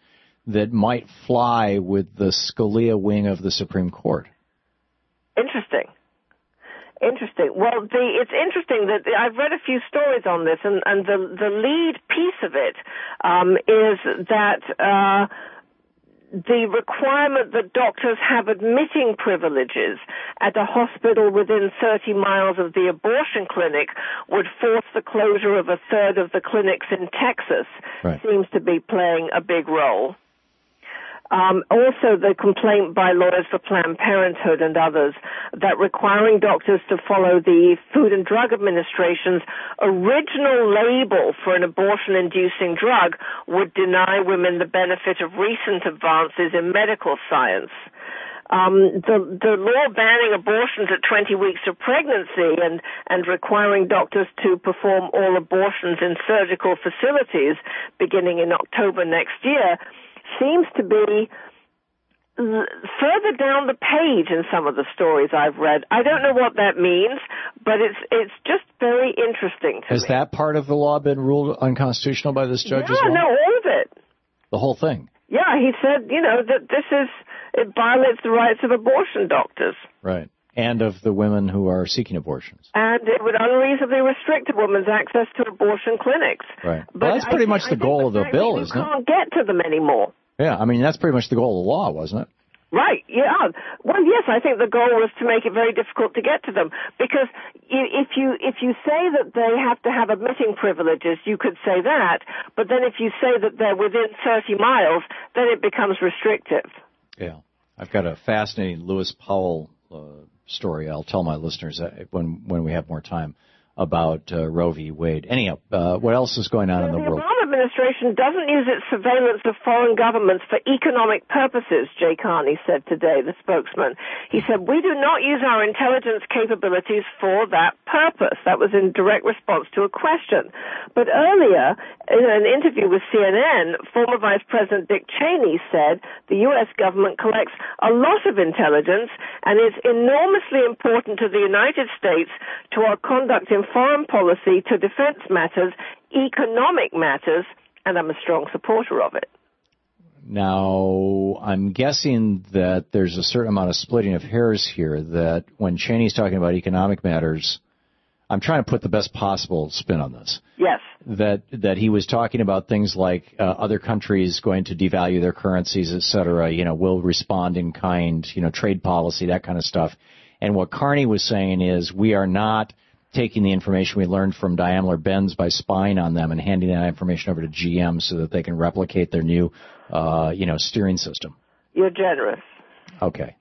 S2: that might fly with the Scalia wing of the Supreme Court.
S17: Interesting. Interesting. Well, the, it's interesting that I've read a few stories on this, and, and the, the lead piece of it um, is that uh, the requirement that doctors have admitting privileges at a hospital within thirty miles of the abortion clinic would force the closure of a third of the clinics in Texas. Right. Seems to be playing a big role. Um, also, the complaint by lawyers for Planned Parenthood and others that requiring doctors to follow the Food and Drug Administration's original label for an abortion-inducing drug would deny women the benefit of recent advances in medical science. Um, the, the law banning abortions at twenty weeks of pregnancy and, and requiring doctors to perform all abortions in surgical facilities beginning in October next year seems to be further down the page in some of the stories I've read. I don't know what that means, but it's it's just very interesting to
S2: Has
S17: me.
S2: that part of the law been ruled unconstitutional by this judge
S17: yeah,
S2: as well?
S17: No, all of it.
S2: The whole thing?
S17: Yeah, he said, you know, that this is, it violates the rights of abortion doctors.
S2: Right. And of the women who are seeking abortions.
S17: And it would unreasonably restrict a woman's access to abortion clinics.
S2: Right.
S17: But
S2: Well, that's pretty
S17: I
S2: much
S17: think,
S2: the goal of the bill,
S17: you
S2: isn't it?
S17: You can't get to them anymore.
S2: Yeah, I mean, that's pretty much the goal of the law, wasn't it?
S17: Right, yeah. Well, yes, I think the goal was to make it very difficult to get to them. Because if you if you say that they have to have admitting privileges, you could say that. But then if you say that they're within thirty miles, then it becomes restrictive.
S2: Yeah. I've got a fascinating Lewis Powell uh, story I'll tell my listeners when when we have more time about uh, Roe v. Wade. Anyhow, uh, what else is going on in the
S17: The
S2: world?
S17: Obama administration doesn't use its surveillance of foreign governments for economic purposes, Jay Carney said today, the spokesman. He said, we do not use our intelligence capabilities for that purpose. That was in direct response to a question. But earlier, in an interview with C N N, former Vice President Dick Cheney said the U S government collects a lot of intelligence and is enormously important to the United States, to our conduct in foreign policy, to defense matters, economic matters, and I'm a strong supporter of it.
S2: Now, I'm guessing that there's a certain amount of splitting of hairs here, that when Cheney's talking about economic matters, I'm trying to put the best possible spin on this.
S17: Yes.
S2: That that he was talking about things like uh, other countries going to devalue their currencies, et cetera, you know, will respond in kind, you know, trade policy, that kind of stuff. And what Carney was saying is we are not taking the information we learned from Daimler-Benz by spying on them and handing that information over to G M so that they can replicate their new, uh, you know, steering system.
S17: You're generous.
S2: Okay.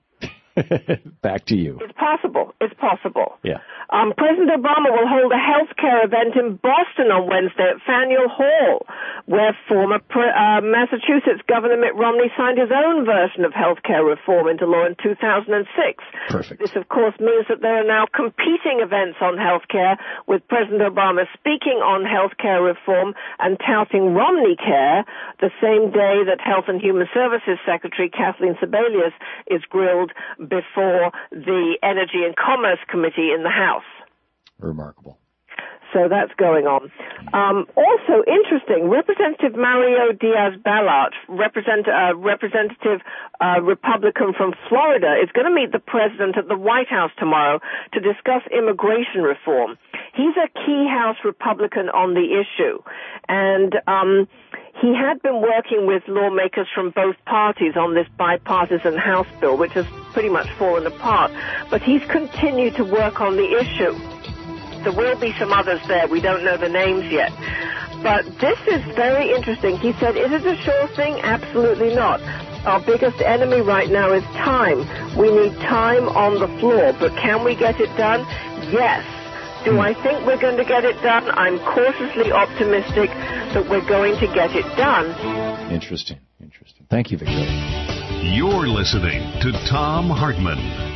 S2: Back to you.
S17: It's possible. It's possible.
S2: Yeah.
S17: Um, President Obama will hold a health care event in Boston on Wednesday at Faneuil Hall, where former pre- uh, Massachusetts Governor Mitt Romney signed his own version of health care reform into law in two thousand six.
S2: Perfect.
S17: This, of course, means that there are now competing events on health care, with President Obama speaking on health care reform and touting Romney Care the same day that Health and Human Services Secretary Kathleen Sebelius is grilled before the Energy and Commerce Committee in the House.
S2: Remarkable.
S17: So that's going on. Um, also interesting, Representative Mario Diaz-Balart, represent, uh, representative uh, Republican from Florida, is going to meet the president at the White House tomorrow to discuss immigration reform. He's a key House Republican on the issue, and um, he had been working with lawmakers from both parties on this bipartisan House bill, which has pretty much fallen apart, but he's continued to work on the issue. There will be some others there. We don't know the names yet. But this is very interesting. He said, is it a sure thing? Absolutely not. Our biggest enemy right now is time. We need time on the floor. But can we get it done? Yes. Do I think we're going to get it done? I'm cautiously optimistic that we're going to get it done.
S2: Interesting. Interesting. Thank you, Victoria.
S1: You're listening to Thom Hartmann.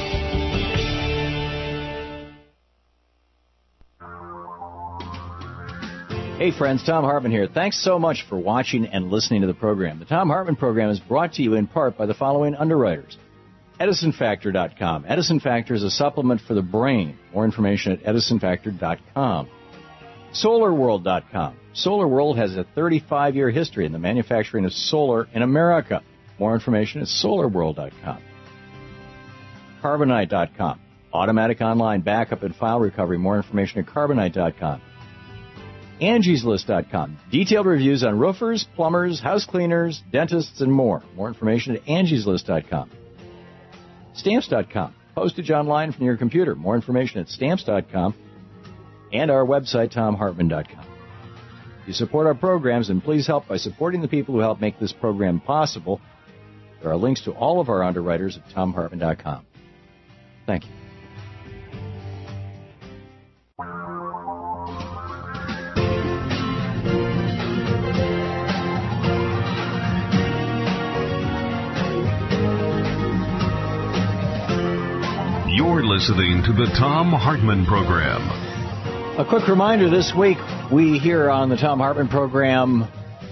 S2: Hey friends, Thom Hartmann here. Thanks so much for watching and listening to the program. The Thom Hartmann program is brought to you in part by the following underwriters. Edison Factor dot com. Edison Factor is a supplement for the brain. More information at Edison Factor dot com. solar world dot com. SolarWorld has a thirty-five year history in the manufacturing of solar in America. More information at solar world dot com. Carbonite dot com. Automatic online backup and file recovery. More information at Carbonite dot com. Angie's List dot com. Detailed reviews on roofers, plumbers, house cleaners, dentists, and more. More information at Angie's List dot com. Stamps dot com. Postage online from your computer. More information at Stamps dot com. And our website, Thom Hartmann dot com. You support our programs, and please help by supporting the people who help make this program possible. There are links to all of our underwriters at Thom Hartmann dot com. Thank you.
S1: You're listening to the Thom Hartmann Program.
S2: A quick reminder, this week we here on the Thom Hartmann Program,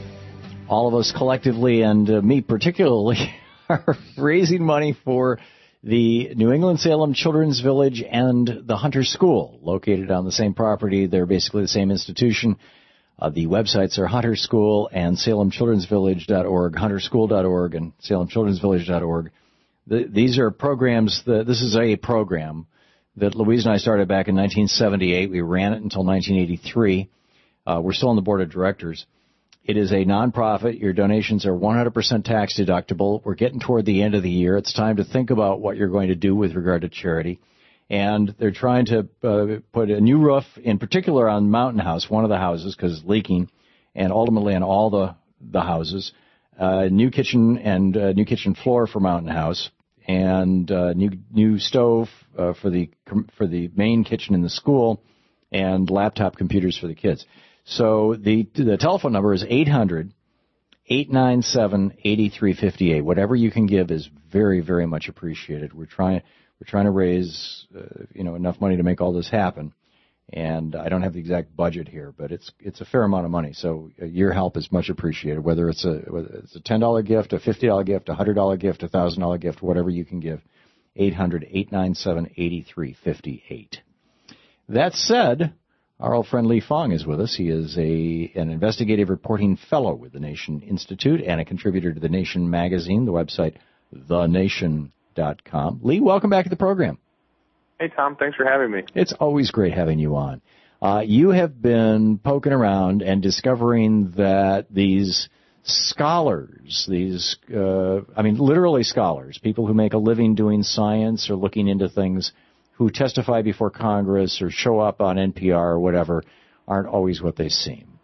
S2: all of us collectively and uh, me particularly, are raising money for the New England Salem Children's Village and the Hunter School, located on the same property. They're basically the same institution. Uh, the websites are Hunter School and salem children's village dot org, hunter school dot org and salem children's village dot org. The, these are programs that, this is a program that Louise and I started back in nineteen seventy-eight. We ran it until nineteen eighty-three. Uh, we're still on the board of directors. It is a nonprofit. Your donations are one hundred percent tax deductible. We're getting toward the end of the year. It's time to think about what you're going to do with regard to charity. And they're trying to uh, put a new roof, in particular on Mountain House, one of the houses, because it's leaking, and ultimately on all the, the houses. Uh, new kitchen and uh, new kitchen floor for Mountain House, and uh, new new stove uh, for the for the main kitchen in the school, and laptop computers for the kids. So the the telephone number is eight hundred, eight nine seven, eight three five eight. Whatever you can give is very, very much appreciated. We're trying we're trying to raise uh, you know enough money to make all this happen. And I don't have the exact budget here, but it's it's a fair amount of money. So your help is much appreciated. Whether it's a whether it's a ten dollar gift, a fifty dollar gift, a one hundred dollar gift, a one thousand dollar gift, whatever you can give. eight hundred, eight nine seven, eight three five eight. That said, our old friend Lee Fong is with us. He is a an investigative reporting fellow with the Nation Institute and a contributor to the Nation magazine, the website the nation dot com. Lee, welcome back to the program.
S18: Hey, Tom. Thanks for having me.
S2: It's always great having you on. Uh, you have been poking around and discovering that these scholars, these, uh, I mean, literally scholars, people who make a living doing science or looking into things, who testify before Congress or show up on N P R or whatever, aren't always what they seem.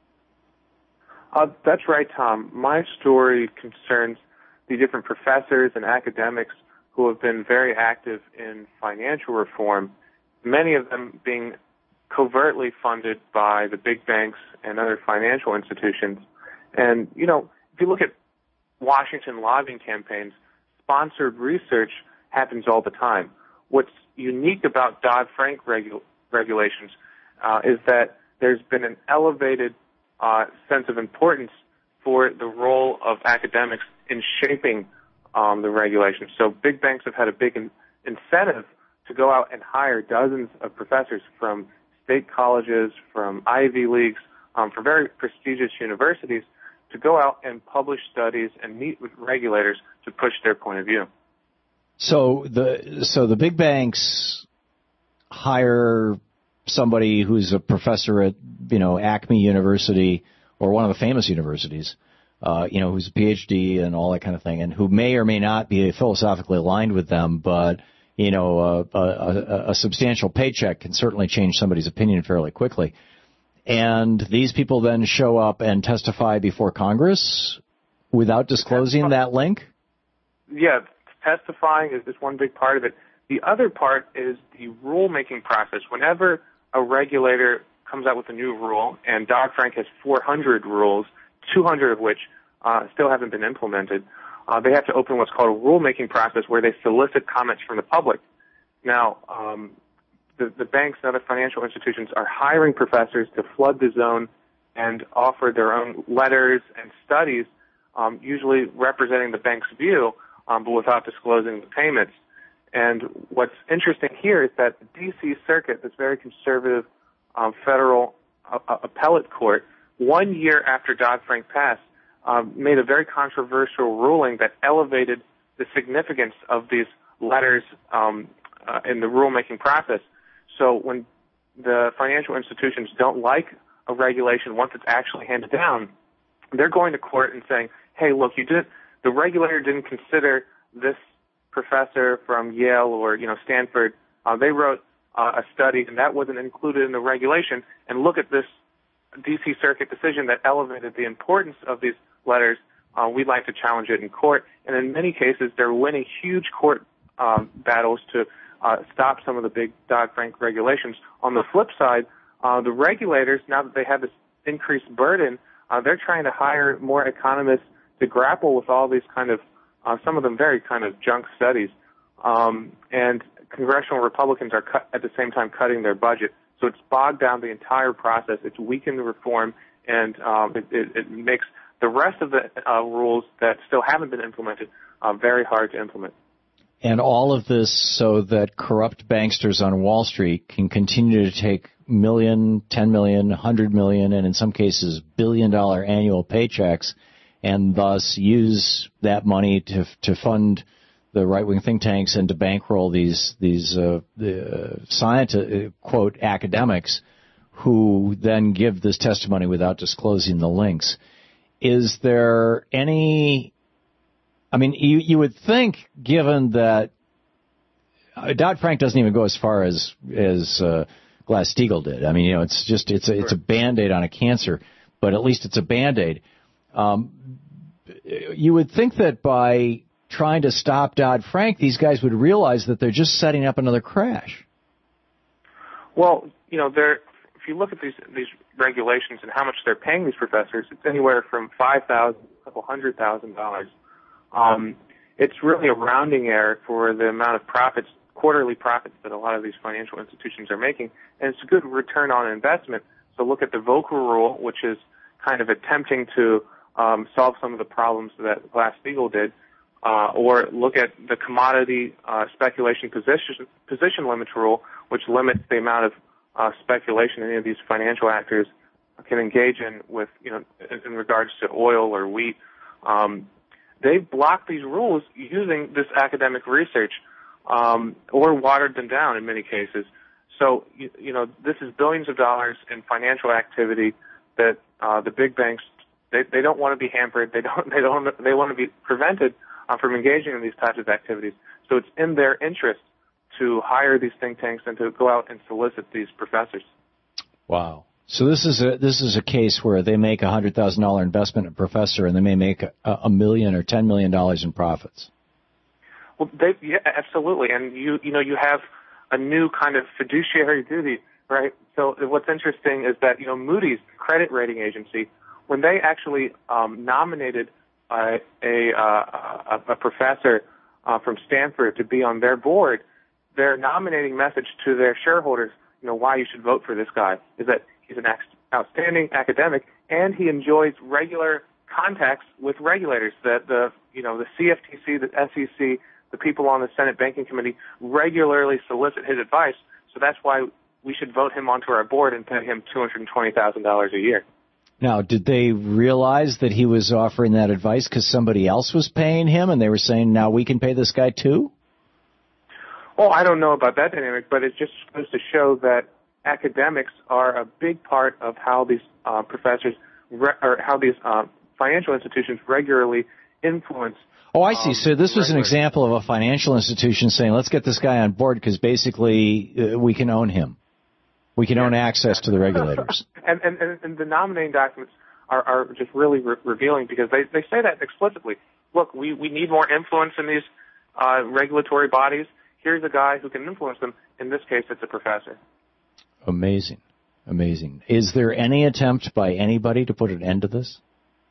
S18: Uh, that's right, Tom. My story concerns the different professors and academics who have been very active in financial reform, many of them being covertly funded by the big banks and other financial institutions. And, you know, if you look at Washington lobbying campaigns, sponsored research happens all the time. What's unique about Dodd-Frank regu- regulations uh, is that there's been an elevated uh, sense of importance for the role of academics in shaping Um, the regulations. So big banks have had a big in- incentive to go out and hire dozens of professors from state colleges, from Ivy Leagues, um, from very prestigious universities to go out and publish studies and meet with regulators to push their point of view.
S2: So the so the big banks hire somebody who's a professor at, you know, Acme University or one of the famous universities, Uh, you know, who's a P H D and all that kind of thing, and who may or may not be philosophically aligned with them, but, you know, a, a, a substantial paycheck can certainly change somebody's opinion fairly quickly. And these people then show up and testify before Congress without disclosing that link?
S18: Yeah, testifying is just one big part of it. The other part is the rulemaking process. Whenever a regulator comes out with a new rule, and Dodd-Frank has four hundred rules, two hundred of which uh, still haven't been implemented, uh, they have to open what's called a rulemaking process where they solicit comments from the public. Now, um, the, the banks and other financial institutions are hiring professors to flood the zone and offer their own letters and studies, um, usually representing the bank's view, um, but without disclosing the payments. And what's interesting here is that the D C Circuit, this very conservative um, federal uh, appellate court, one year after Dodd-Frank passed, um, made a very controversial ruling that elevated the significance of these letters um, uh, in the rulemaking process. So when the financial institutions don't like a regulation once it's actually handed down, they're going to court and saying, hey, look, you didn't, the regulator didn't consider this professor from Yale or, you know, Stanford. Uh, they wrote uh, a study, and that wasn't included in the regulation. And look at this D C Circuit decision that elevated the importance of these letters. Uh, we'd like to challenge it in court. And in many cases, they're winning huge court um, battles to uh, stop some of the big Dodd-Frank regulations. On the flip side, uh, the regulators, now that they have this increased burden, uh, they're trying to hire more economists to grapple with all these kind of, uh, some of them very kind of junk studies. Um, and congressional Republicans are cut, at the same time cutting their budget. So it's bogged down the entire process. It's weakened the reform, and um, it, it, it makes the rest of the uh, rules that still haven't been implemented uh, very hard to implement.
S2: And all of this so that corrupt banksters on Wall Street can continue to take million, ten million, hundred million, and in some cases billion dollar annual paychecks, and thus use that money to to fund the right-wing think tanks and to bankroll these these uh, the scientists, quote, academics, who then give this testimony without disclosing the links. Is there any? I mean, you you would think, given that Dodd-Frank doesn't even go as far as as uh, Glass-Steagall did. I mean, you know, it's just it's a it's a Band-Aid on a cancer, but at least it's a Band-Aid. Um, you would think that by trying to stop Dodd-Frank, these guys would realize that they're just setting up another crash.
S18: Well, you know, there. If you look at these these regulations and how much they're paying these professors, it's anywhere from five thousand, a couple hundred thousand dollars. Um, it's really a rounding error for the amount of profits, quarterly profits that a lot of these financial institutions are making, and it's a good return on investment. So look at the Volcker Rule, which is kind of attempting to um, solve some of the problems that Glass-Steagall did. Uh, or look at the commodity uh, speculation position, position limits rule, which limits the amount of uh, speculation any of these financial actors can engage in with, you know, in, in regards to oil or wheat. Um, they've blocked these rules using this academic research, um, or watered them down in many cases. So, you, you know, this is billions of dollars in financial activity that uh, the big banks, they, they don't want to be hampered. They don't. They don't. They want to be prevented Uh, from engaging in these types of activities. So it's in their interest to hire these think tanks and to go out and solicit these professors.
S2: Wow. So this is a this is a case where they make a one hundred thousand dollars investment in a professor and they may make a, a million or ten million dollars in profits.
S18: Well, they, yeah, absolutely. And you you know, you have a new kind of fiduciary duty, right? So what's interesting is that, you know, Moody's credit rating agency, when they actually um, nominated Uh, a, uh, a, a professor uh, from Stanford to be on their board, their nominating message to their shareholders, you know, why you should vote for this guy, is that he's an outstanding academic and he enjoys regular contacts with regulators. That the, you know, the C F T C, the S E C, the people on the Senate Banking Committee regularly solicit his advice. So that's why we should vote him onto our board and pay him two hundred twenty thousand dollars a year.
S2: Now, did they realize that he was offering that advice because somebody else was paying him and they were saying, now we can pay this guy too?
S18: Well, I don't know about that dynamic, but it just goes to show that academics are a big part of how these uh, professors, re- or how these uh, financial institutions regularly influence.
S2: Oh, I see.
S18: Um,
S2: so this was an
S18: regular.
S2: example of a financial institution saying, let's get this guy on board because basically uh, we can own him. We can own access to the regulators.
S18: and, and, and the nominating documents are, are just really re- revealing because they, they say that explicitly. Look, we, we need more influence in these uh, regulatory bodies. Here's a guy who can influence them. In this case, it's a professor.
S2: Amazing. Amazing. Is there any attempt by anybody to put an end to this?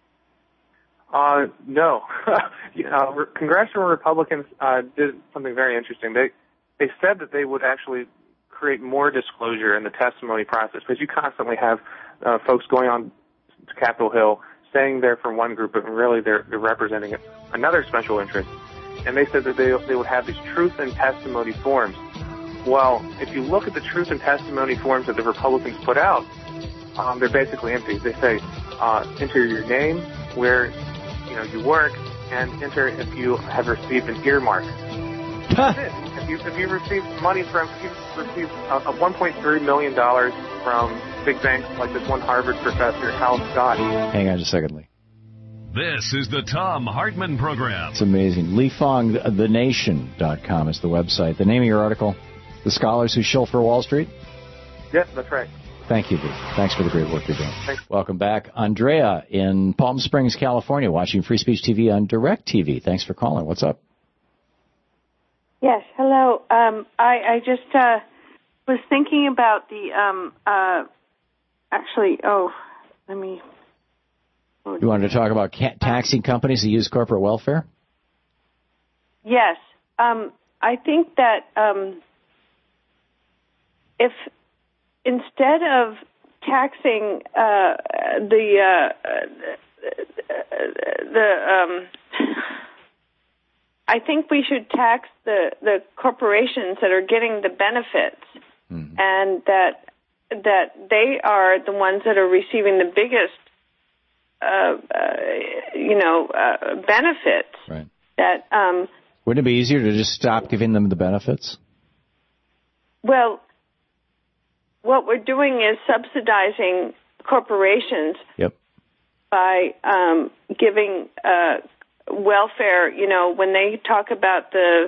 S18: Uh, no. uh, Congressional Republicans uh, did something very interesting. They they said that they would actually create more disclosure in the testimony process, because you constantly have uh, folks going on to Capitol Hill saying they're from one group, but really they're, they're representing another special interest. And they said that they they would have these truth and testimony forms. Well, if you look at the truth and testimony forms that the Republicans put out, um, they're basically empty. They say uh, enter your name, where you know you work, and enter if you have received an earmark. That's it. If you if you received money from if you received a, a one point three million dollars from big banks like this one Harvard professor, Hal Scott.
S2: Hang on just a second, Lee.
S1: This is the Thom Hartmann Program.
S2: It's amazing. Lee Fong, the nation dot com is the website. The name of your article, The Scholars Who Shill for Wall Street?
S18: Yes, that's right.
S2: Thank you, Lee. Thanks for the great work you're doing.
S18: Thanks.
S2: Welcome back. Andrea in Palm Springs, California, watching Free Speech T V on DirecTV. Thanks for calling. What's up?
S19: Yes, hello. Um, I, I just uh, was thinking about the, um, uh, actually, oh, let me...
S2: You wanted to talk about ca- taxing companies that use corporate welfare?
S19: Yes. Um, I think that um, if instead of taxing uh, the uh, the um, I think we should tax the, the corporations that are getting the benefits, mm-hmm. and that that they are the ones that are receiving the biggest Uh, uh, you know, uh, benefits.
S2: Right.
S19: That um,
S2: wouldn't it be easier to just stop giving them the benefits?
S19: Well, what we're doing is subsidizing corporations.
S2: Yep.
S19: By um, giving uh, welfare. You know, when they talk about the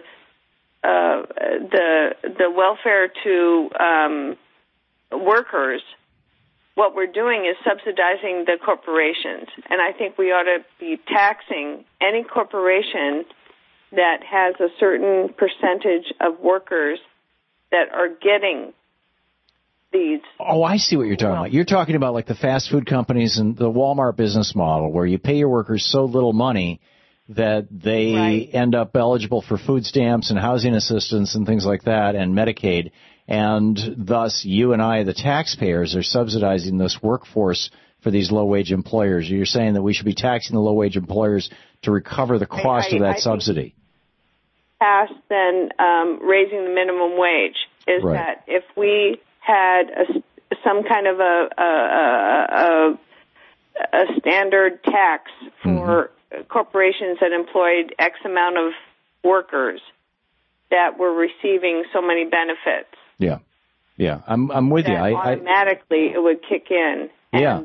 S19: uh, the the welfare to um, workers. What we're doing is subsidizing the corporations, and I think we ought to be taxing any corporation that has a certain percentage of workers that are getting these.
S2: Oh, I see what you're talking about. You're talking about like the fast food companies and the Walmart business model, where you pay your workers so little money that they right. end up eligible for food stamps and housing assistance and things like that, and Medicaid. And thus, you and I, the taxpayers, are subsidizing this workforce for these low-wage employers. You're saying that we should be taxing the low-wage employers to recover the cost I, I, of that I subsidy.
S19: Past then um, raising the minimum wage is right. that if we had a, some kind of a, a, a, a standard tax for mm-hmm. corporations that employed X amount of workers that were receiving so many benefits.
S2: Yeah, yeah, I'm I'm with you. I,
S19: automatically, I, it would kick in, and
S2: yeah.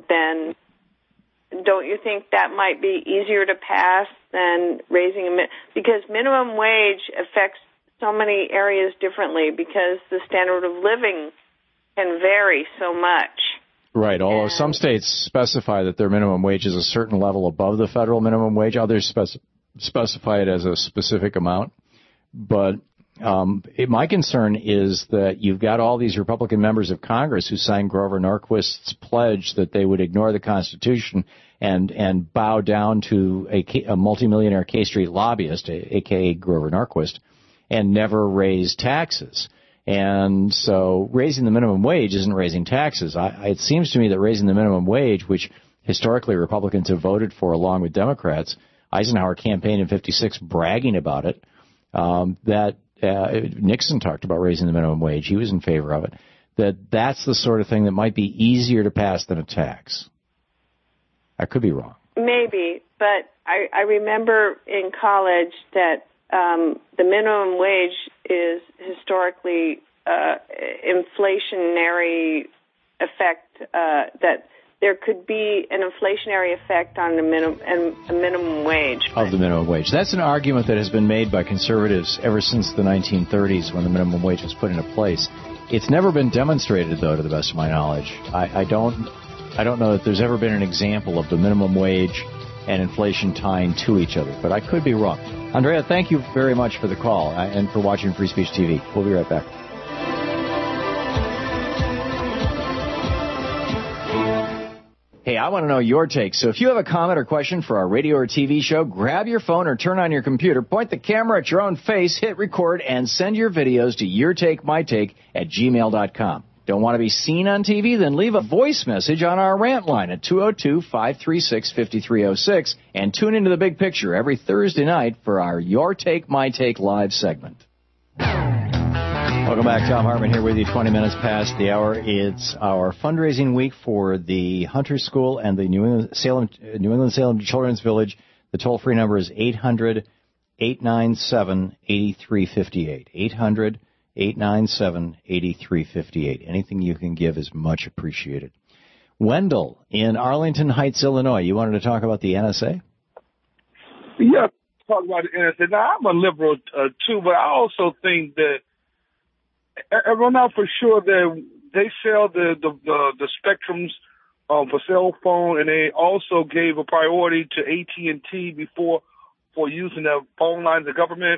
S19: then don't you think that might be easier to pass than raising a min- because minimum wage affects so many areas differently because the standard of living can vary so much.
S2: Right. Although and, some states specify that their minimum wage is a certain level above the federal minimum wage, others spec- specify it as a specific amount, but. Um, it, my concern is that you've got all these Republican members of Congress who signed Grover Norquist's pledge that they would ignore the Constitution and and bow down to a, a multimillionaire K Street lobbyist, a, aka Grover Norquist, and never raise taxes. And so raising the minimum wage isn't raising taxes. I, it seems to me that raising the minimum wage, which historically Republicans have voted for along with Democrats, Eisenhower campaigned in fifty-six bragging about it, um, that Uh, Nixon talked about raising the minimum wage. He was in favor of it. That that's the sort of thing that might be easier to pass than a tax. I could be wrong.
S19: Maybe, but I, I remember in college that um, the minimum wage is historically uh, inflationary effect, uh, that there could be an inflationary effect on the minimum a minimum wage.
S2: Of the minimum wage. That's an argument that has been made by conservatives ever since the nineteen thirties when the minimum wage was put into place. It's never been demonstrated, though, to the best of my knowledge. I, I don't I don't know that there's ever been an example of the minimum wage and inflation tying to each other, but I could be wrong. Andrea, thank you very much for the call and for watching Free Speech T V. We'll be right back. Hey, I want to know your take. So if you have a comment or question for our radio or T V show, grab your phone or turn on your computer, point the camera at your own face, hit record, and send your videos to yourtakemytake at gmail dot com. Don't want to be seen on T V? Then leave a voice message on our rant line at two oh two, five three six, five three oh six and tune into The Big Picture every Thursday night for our Your Take, My Take live segment. Welcome back. Tom Hartman here with you, twenty minutes past the hour. It's our fundraising week for the Hunter School and the New England Salem, New England Salem Children's Village. The toll-free number is eight hundred, eight nine seven, eight three five eight. eight hundred, eight nine seven, eight three five eight. Anything you can give is much appreciated. Wendell in Arlington Heights, Illinois. You wanted to talk about the N S A?
S20: Yeah, talk about the N S A. Now, I'm a liberal, uh, too, but I also think that everyone knows for sure that they sell the, the, the, the spectrums um, for cell phone, and they also gave a priority to A T and T before for using the phone lines of the government.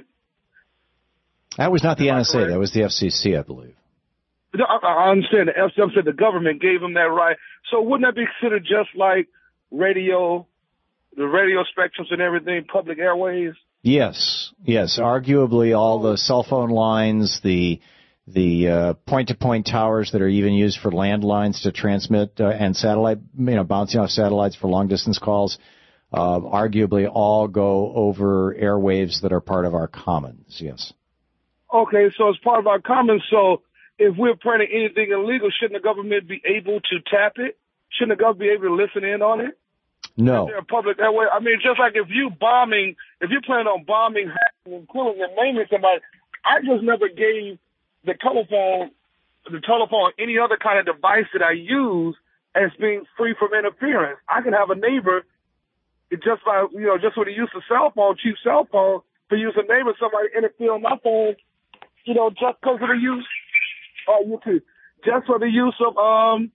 S2: That was not the N S A. That was the F C C, I believe.
S20: I, I understand. The F C C said the government gave them that right. So wouldn't that be considered just like radio, the radio spectrums and everything, public airways?
S2: Yes, yes. Arguably, all the cell phone lines, the the uh, point-to-point towers that are even used for landlines to transmit uh, and satellite, you know, bouncing off satellites for long-distance calls, uh, arguably all go over airwaves that are part of our commons. Yes.
S20: Okay, so it's part of our commons. So if we're printing anything illegal, shouldn't the government be able to tap it? Shouldn't the government be able to listen in on it?
S2: No.
S20: Is there a public that way? I mean, just like if you bombing, if you plan on bombing, hacking, and killing and maiming somebody, I just never gave the telephone, the telephone, any other kind of device that I use as being free from interference. I can have a neighbor, it just by, you know, just with the use of cell phone, cheap cell phone, to use a neighbor, somebody interfere on my phone, you know, just because of the use, uh, you too, just for the use of, um,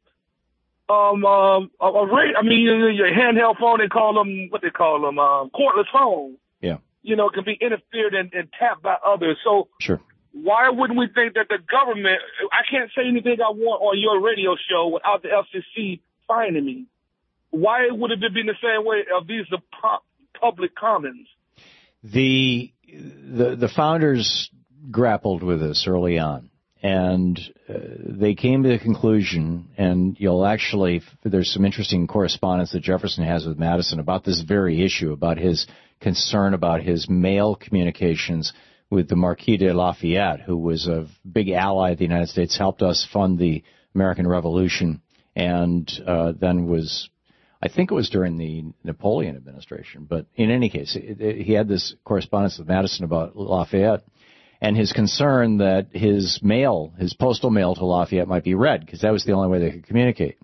S20: um, um, of a rate. I mean, your, your handheld phone, they call them, what they call them, um, cordless phone.
S2: Yeah.
S20: You know, can be interfered and, and tapped by others. So,
S2: sure.
S20: Why wouldn't we think that the government, I can't say anything I want on your radio show without the F C C finding me. Why would it have been the same way of these the public commons?
S2: The, the, the founders grappled with this early on, and uh, they came to the conclusion, and you'll actually, there's some interesting correspondence that Jefferson has with Madison about this very issue, about his concern about his mail communications with the Marquis de Lafayette, who was a big ally of the United States, helped us fund the American Revolution, and uh, then was, I think it was during the Napoleon administration, but in any case, it, it, he had this correspondence with Madison about Lafayette, and his concern that his mail, his postal mail to Lafayette might be read, because that was the only way they could communicate.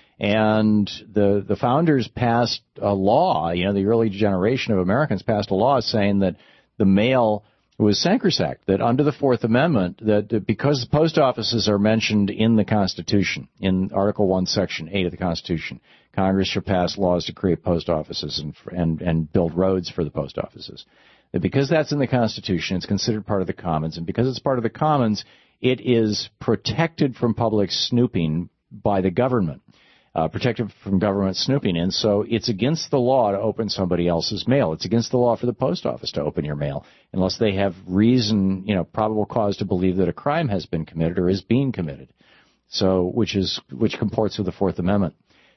S2: And the the founders passed a law, you know, the early generation of Americans passed a law saying that the mail was sacrosanct, that under the Fourth Amendment, that because post offices are mentioned in the Constitution, in Article one, Section eight of the Constitution, Congress shall pass laws to create post offices and and, and build roads for the post offices. That because that's in the Constitution, it's considered part of the commons, and because it's part of the commons, it is protected from public snooping by the government. Uh, protected from government snooping, and so it's against the law to open somebody else's mail. It's against the law for the post office to open your mail unless they have reason, you know, probable cause to believe that a crime has been committed or is being committed. So, which is which comports with the Fourth Amendment.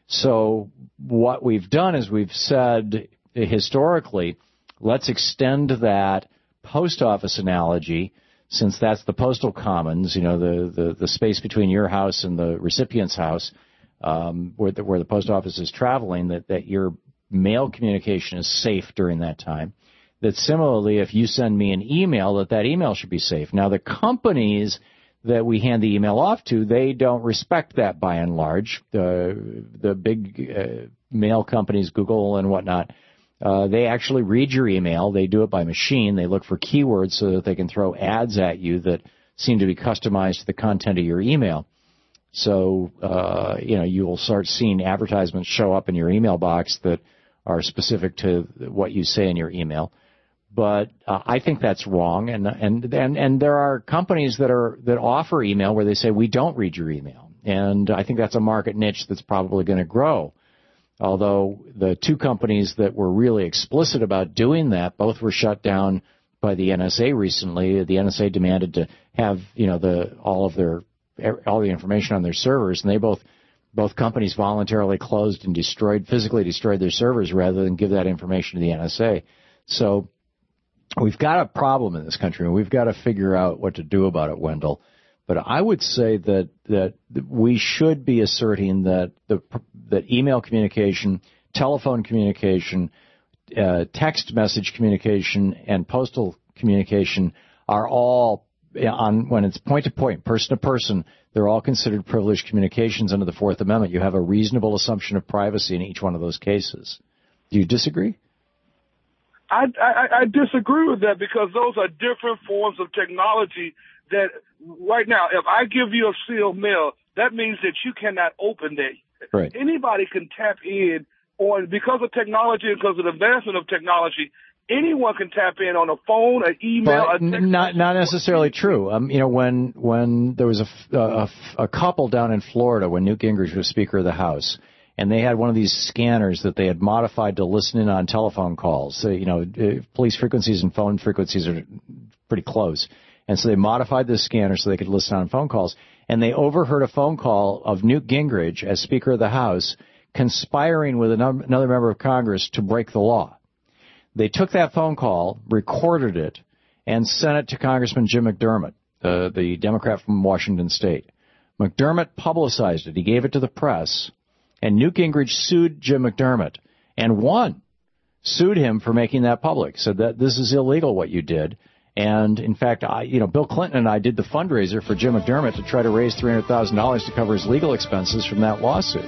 S2: So, what we've done is we've said historically, let's extend that post office analogy, since that's the postal commons, you know, the the, the space between your house and the recipient's house. Um, where, the, where the post office is traveling, that, that your mail communication is safe during that time. That similarly, if you send me an email, that that email should be safe. Now, the companies that we hand the email off to, they don't respect that by and large. The, the big uh, mail companies, Google and whatnot, uh, they actually read your email. They do it by machine. They look for keywords so that they can throw ads at you that seem to be customized to the content of your email. So, uh, you know, you will start seeing advertisements show up in your email box that are specific to what you say in your email. But uh, I think that's wrong. And, and, and, and there are companies that are, that offer email where they say, we don't read your email. And I think that's a market niche that's probably going to grow. Although the two companies that were really explicit about doing that, both were shut down by the N S A recently. The N S A demanded to have, you know, the, all of their all the information on their servers, and they both, both companies voluntarily closed and destroyed, physically destroyed their servers rather than give that information to the N S A. So we've got a problem in this country, and we've got to figure out what to do about it, Wendell. But I would say that that we should be asserting that the that email communication, telephone communication, uh, text message communication, and postal communication are all on when it's point to point, person to person. They're all considered privileged communications under the Fourth Amendment. You have a reasonable assumption of privacy in each one of those cases. Do you disagree?
S20: I, I, I disagree with that because those are different forms of technology that right now, if I give you a sealed mail, that means that you cannot open that.
S2: Right.
S20: Anybody can tap in on, because of technology, because of the advancement of technology, anyone can tap in on a phone, an email,
S2: but
S20: a text
S2: not not necessarily true. Um, you know, when when there was a, a, a couple down in Florida when Newt Gingrich was Speaker of the House, and they had one of these scanners that they had modified to listen in on telephone calls. So, you know, police frequencies and phone frequencies are pretty close. And so they modified this scanner so they could listen on phone calls. And they overheard a phone call of Newt Gingrich as Speaker of the House conspiring with another member of Congress to break the law. They took that phone call, recorded it, and sent it to Congressman Jim McDermott, the, the Democrat from Washington State. McDermott publicized it. He gave it to the press. And Newt Gingrich sued Jim McDermott and won. Sued him for making that public. Said that this is illegal what you did. And, in fact, I, you know, Bill Clinton and I did the fundraiser for Jim McDermott to try to raise three hundred thousand dollars to cover his legal expenses from that lawsuit.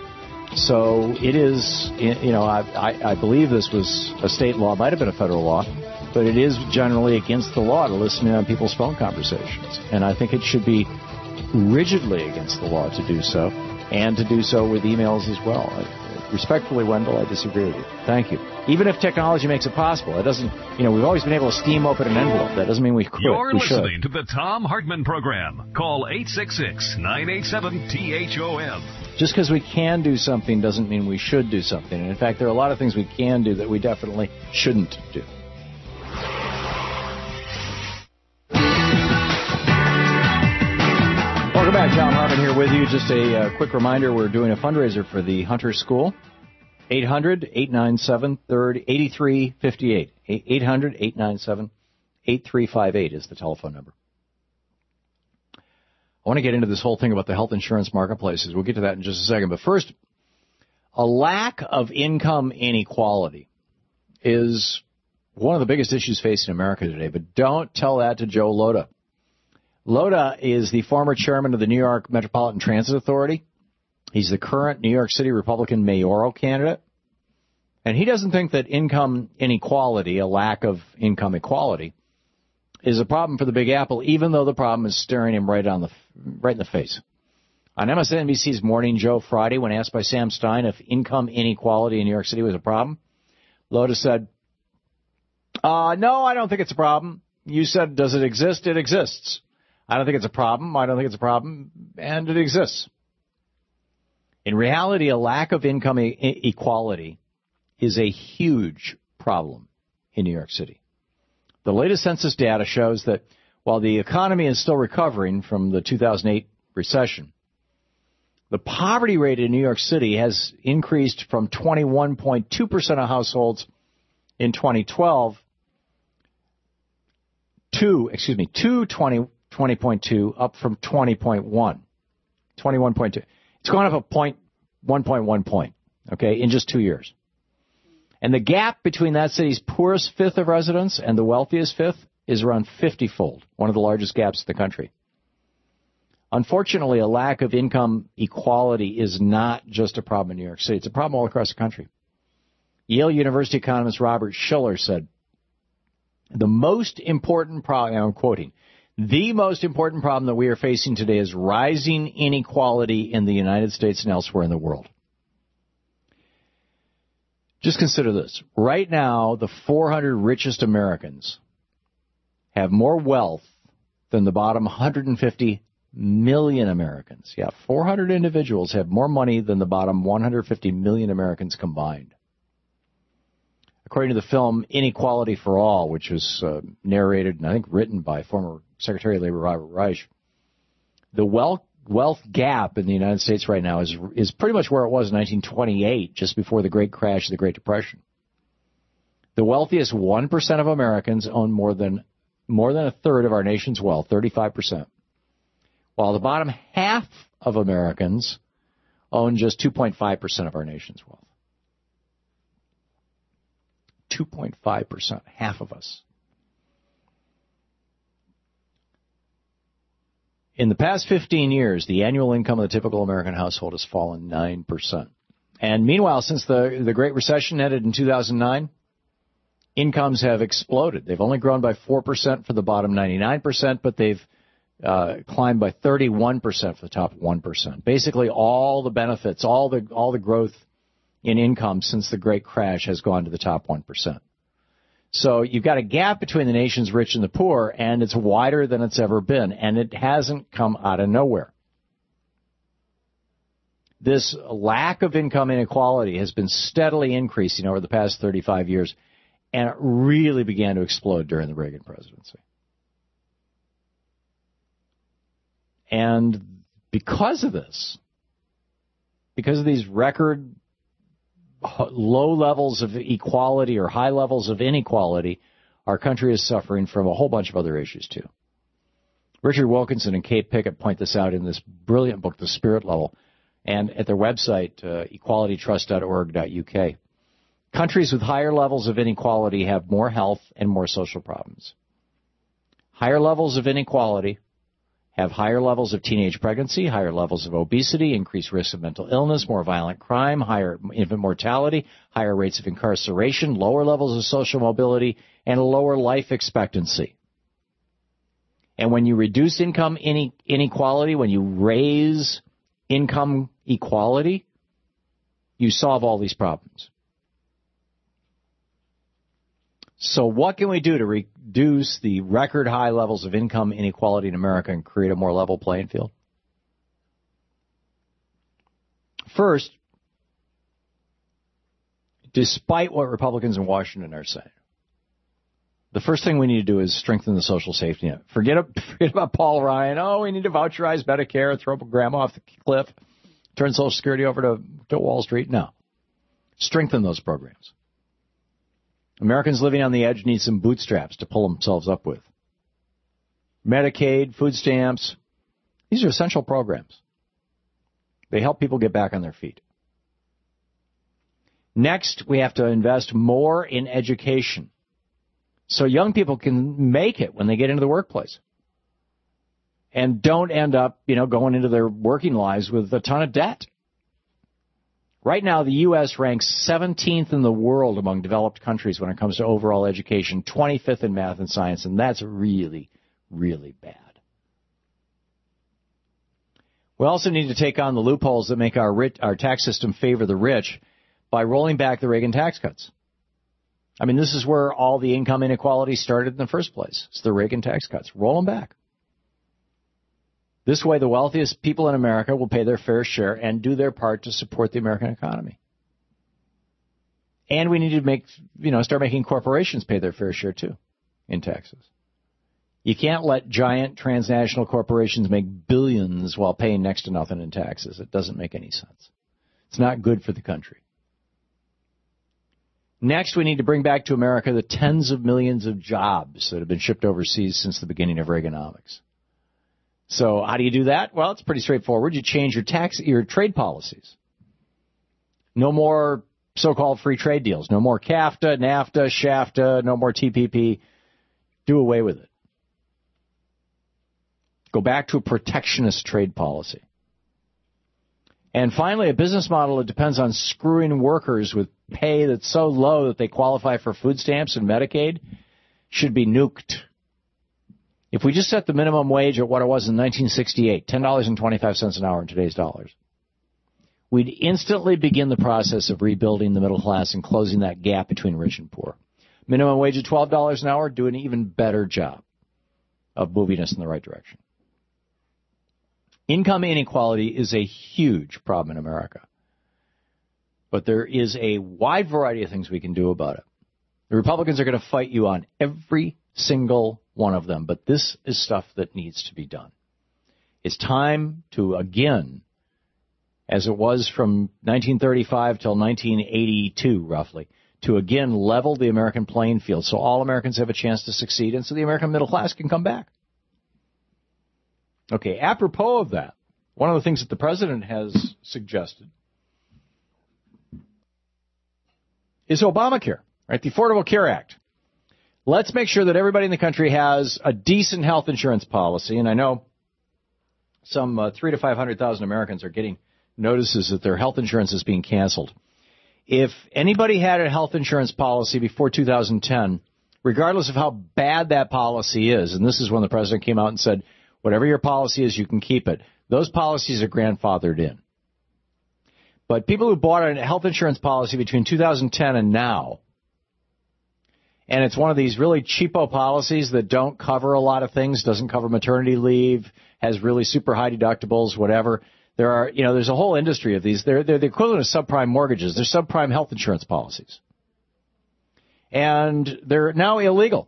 S2: So it is, you know, I, I, I believe this was a state law. It might have been a federal law. But it is generally against the law to listen in on people's phone conversations. And I think it should be rigidly against the law to do so. And to do so with emails as well. Respectfully, Wendell, I disagree with you. Thank you. Even if technology makes it possible, it doesn't, you know, we've always been able to steam open an envelope. That doesn't mean we could.
S1: You're
S2: we
S1: listening
S2: should.
S1: to the Tom Hartman Program. Call eight six six, nine eight seven, T H O M.
S2: Just because we can do something doesn't mean we should do something. And in fact, there are a lot of things we can do that we definitely shouldn't do. Welcome back. Tom Hartman here with you. Just a uh, quick reminder, we're doing a fundraiser for the Hunter School. eight hundred, eight nine seven, eight three five eight. eight hundred, eight nine seven, eight three five eight is the telephone number. I want to get into this whole thing about the health insurance marketplaces. We'll get to that in just a second. But first, a lack of income inequality is one of the biggest issues facing America today. But don't tell that to Joe Lhota. Lhota is the former chairman of the New York Metropolitan Transit Authority. He's the current New York City Republican mayoral candidate. And he doesn't think that income inequality, a lack of income equality, is a problem for the Big Apple, even though the problem is staring him right on the right in the face. On M S N B C's Morning Joe Friday, when asked by Sam Stein if income inequality in New York City was a problem, Lhota said, uh, no, I don't think it's a problem. You said, does it exist? It exists. I don't think it's a problem. I don't think it's a problem. And it exists. In reality, a lack of income e- equality is a huge problem in New York City. The latest census data shows that while the economy is still recovering from the two thousand eight recession, the poverty rate in New York City has increased from twenty-one point two percent of households in twenty twelve to, excuse me, to twenty point two, up from twenty point one. twenty-one point two. It's gone up a point, one point one point, okay, in just two years. And the gap between that city's poorest fifth of residents and the wealthiest fifth is around fifty-fold, one of the largest gaps in the country. Unfortunately, a lack of income equality is not just a problem in New York City. It's a problem all across the country. Yale University economist Robert Schiller said, the most important problem, I'm quoting, the most important problem that we are facing today is rising inequality in the United States and elsewhere in the world. Just consider this. Right now, the four hundred richest Americans have more wealth than the bottom one hundred fifty million Americans. Yeah, four hundred individuals have more money than the bottom one hundred fifty million Americans combined. According to the film Inequality for All, which was uh, narrated and I think written by former Secretary of Labor Robert Reich, the wealth wealth gap in the United States right now is is pretty much where it was in nineteen twenty-eight, just before the Great Crash of the Great Depression. The wealthiest one percent of Americans own more than more than a third of our nation's wealth, thirty-five percent. while the bottom half of Americans own just two point five percent of our nation's wealth. two point five percent, half of us. In the past fifteen years, the annual income of the typical American household has fallen nine percent. And meanwhile, since the, the Great Recession ended in two thousand nine, incomes have exploded. They've only grown by four percent for the bottom ninety-nine percent, but they've uh, climbed by thirty-one percent for the top one percent. Basically, all the benefits, all the all the growth in income since the Great Crash has gone to the top one percent. So you've got a gap between the nation's rich and the poor, and it's wider than it's ever been, and it hasn't come out of nowhere. This lack of income inequality has been steadily increasing over the past thirty-five years, and it really began to explode during the Reagan presidency. And because of this, because of these record low levels of equality or high levels of inequality, our country is suffering from a whole bunch of other issues, too. Richard Wilkinson and Kate Pickett point this out in this brilliant book, The Spirit Level, and at their website, uh, equality trust dot org dot U K. Countries with higher levels of inequality have more health and more social problems. Higher levels of inequality have higher levels of teenage pregnancy, higher levels of obesity, increased risk of mental illness, more violent crime, higher infant mortality, higher rates of incarceration, lower levels of social mobility, and a lower life expectancy. And when you reduce income inequality, when you raise income equality, you solve all these problems. So what can we do to reduce the record high levels of income inequality in America and create a more level playing field? First, despite what Republicans in Washington are saying, the first thing we need to do is strengthen the social safety net. Forget, forget about Paul Ryan. Oh, we need to voucherize Medicare, throw grandma off the cliff, turn Social Security over to, to Wall Street. No. Strengthen those programs. Americans living on the edge need some bootstraps to pull themselves up with. Medicaid, food stamps, these are essential programs. They help people get back on their feet. Next, we have to invest more in education so young people can make it when they get into the workplace and don't end up, you know, going into their working lives with a ton of debt. Right now, the U S ranks seventeenth in the world among developed countries when it comes to overall education, twenty-fifth in math and science, and that's really, really bad. We also need to take on the loopholes that make our rich, our tax system favor the rich by rolling back the Reagan tax cuts. I mean, this is where all the income inequality started in the first place. It's the Reagan tax cuts. Roll them back. This way, the wealthiest people in America will pay their fair share and do their part to support the American economy. And we need to make, you know, start making corporations pay their fair share, too, in taxes. You can't let giant transnational corporations make billions while paying next to nothing in taxes. It doesn't make any sense. It's not good for the country. Next, we need to bring back to America the tens of millions of jobs that have been shipped overseas since the beginning of Reaganomics. So how do you do that? Well, it's pretty straightforward. You change your tax, your trade policies. No more so-called free trade deals. No more CAFTA, NAFTA, SHAFTA, no more T P P. Do away with it. Go back to a protectionist trade policy. And finally, a business model that depends on screwing workers with pay that's so low that they qualify for food stamps and Medicaid should be nuked. If we just set the minimum wage at what it was in nineteen sixty-eight, ten dollars and twenty-five cents an hour in today's dollars, we'd instantly begin the process of rebuilding the middle class and closing that gap between rich and poor. Minimum wage at twelve dollars an hour, do an even better job of moving us in the right direction. Income inequality is a huge problem in America. But there is a wide variety of things we can do about it. The Republicans are going to fight you on every single one of them, but this is stuff that needs to be done. It's time to, again, as it was from nineteen thirty-five till nineteen eighty-two, roughly, to again level the American playing field so all Americans have a chance to succeed and so the American middle class can come back. Okay, apropos of that, one of the things that the president has suggested is Obamacare, right? The Affordable Care Act. Let's make sure that everybody in the country has a decent health insurance policy. And I know some uh, three to five hundred thousand Americans are getting notices that their health insurance is being canceled. If anybody had a health insurance policy before two thousand ten, regardless of how bad that policy is, and this is when the president came out and said, whatever your policy is, you can keep it. Those policies are grandfathered in. But people who bought a health insurance policy between two thousand ten and now, and it's one of these really cheapo policies that don't cover a lot of things, doesn't cover maternity leave, has really super high deductibles, whatever. There are, you know, there's a whole industry of these. They're, they're the equivalent of subprime mortgages. They're subprime health insurance policies. And they're now illegal.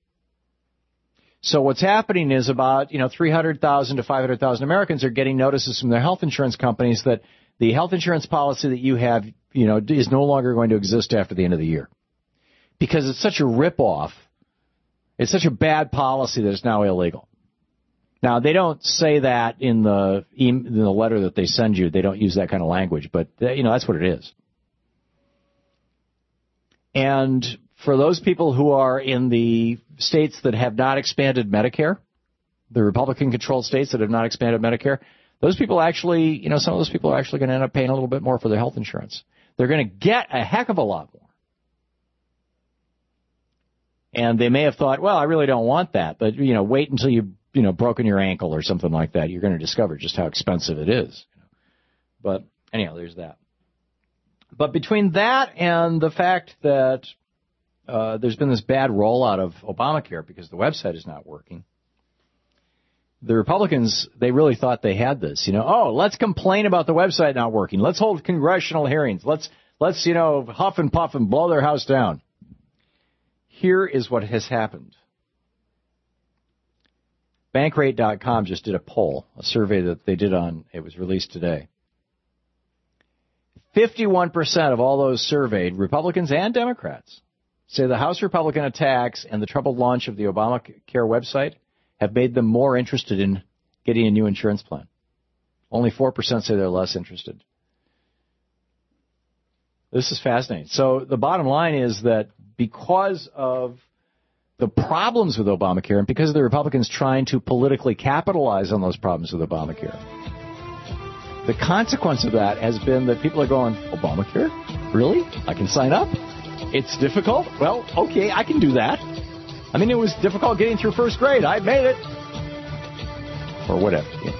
S2: So what's happening is about, you know, three hundred thousand to five hundred thousand Americans are getting notices from their health insurance companies that the health insurance policy that you have, you know, is no longer going to exist after the end of the year. Because it's such a ripoff. It's such a bad policy that it's now illegal. Now, they don't say that in the in the letter that they send you. They don't use that kind of language, but, you know, that's what it is. And for those people who are in the states that have not expanded Medicare, the Republican-controlled states that have not expanded Medicare, those people actually, you know, some of those people are actually going to end up paying a little bit more for their health insurance. They're going to get a heck of a lot more. And they may have thought, well, I really don't want that, but, you know, wait until you've, you know, broken your ankle or something like that. You're going to discover just how expensive it is. But anyhow, there's that. But between that and the fact that uh, there's been this bad rollout of Obamacare because the website is not working, the Republicans, they really thought they had this. You know, oh, let's complain about the website not working. Let's hold congressional hearings. Let's, let's you know, huff and puff and blow their house down. Here is what has happened. Bankrate dot com just did a poll, a survey that they did on, it was released today. fifty-one percent of all those surveyed, Republicans and Democrats, say the House Republican attacks and the troubled launch of the Obamacare website have made them more interested in getting a new insurance plan. Only four percent say they're less interested. This is fascinating. So the bottom line is that because of the problems with Obamacare and because of the Republicans trying to politically capitalize on those problems with Obamacare, the consequence of that has been that people are going, Obamacare? Really? I can sign up? It's difficult? Well, okay, I can do that. I mean, it was difficult getting through first grade. I made it. Or whatever. Yeah.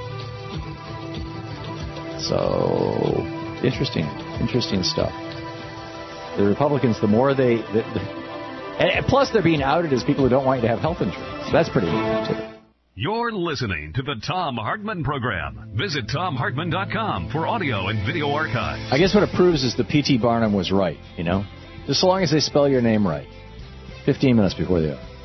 S2: So, interesting, interesting stuff. The Republicans, the more they... The, the, and plus, they're being outed as people who don't want you to have health insurance. That's pretty neat, too.
S1: You're listening to the Thom Hartmann Program. Visit Thom Hartmann dot com for audio and video archives.
S2: I guess what it proves is that P T Barnum was right, you know? Just so long as they spell your name right. Fifteen minutes before the hour.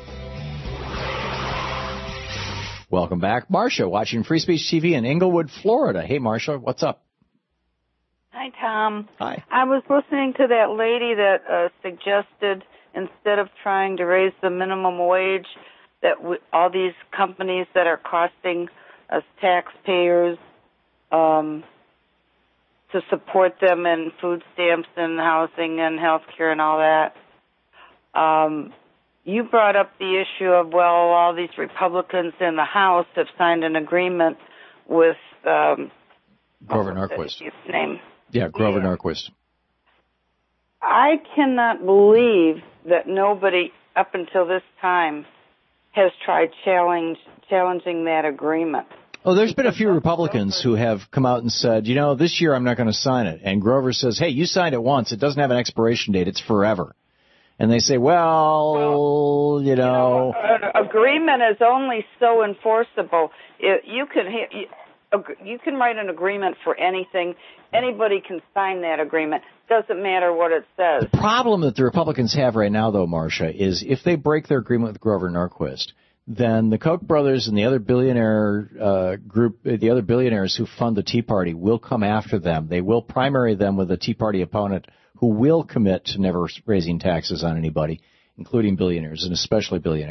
S2: Welcome back. Marcia, watching Free Speech T V in Inglewood, Florida. Hey, Marcia, what's up?
S21: Hi, Tom.
S2: Hi.
S21: I was listening to that lady that uh, suggested instead of trying to raise the minimum wage, that we, all these companies that are costing us taxpayers um, to support them in food stamps and housing and health care and all that. Um, you brought up the issue of, well, all these Republicans in the House have signed an agreement with um,
S2: Grover Norquist.
S21: His name.
S2: Yeah, Grover
S21: yeah.
S2: Norquist.
S21: I cannot believe that nobody up until this time has tried challenge, challenging that agreement.
S2: Oh, there's been a few Republicans who have come out and said, you know, this year I'm not going to sign it. And Grover says, hey, you signed it once. It doesn't have an expiration date. It's forever. And they say, well, well you know.
S21: You know, an agreement is only so enforceable. It, you can you, you can write an agreement for anything. Anybody can sign that agreement. Doesn't matter what it says.
S2: The problem that the Republicans have right now, though, Marcia, is if they break their agreement with Grover Norquist, then the Koch brothers and the other billionaire uh, group, the other billionaires who fund the Tea Party will come after them. They will primary them with a Tea Party opponent who will commit to never raising taxes on anybody, including billionaires and especially billionaires.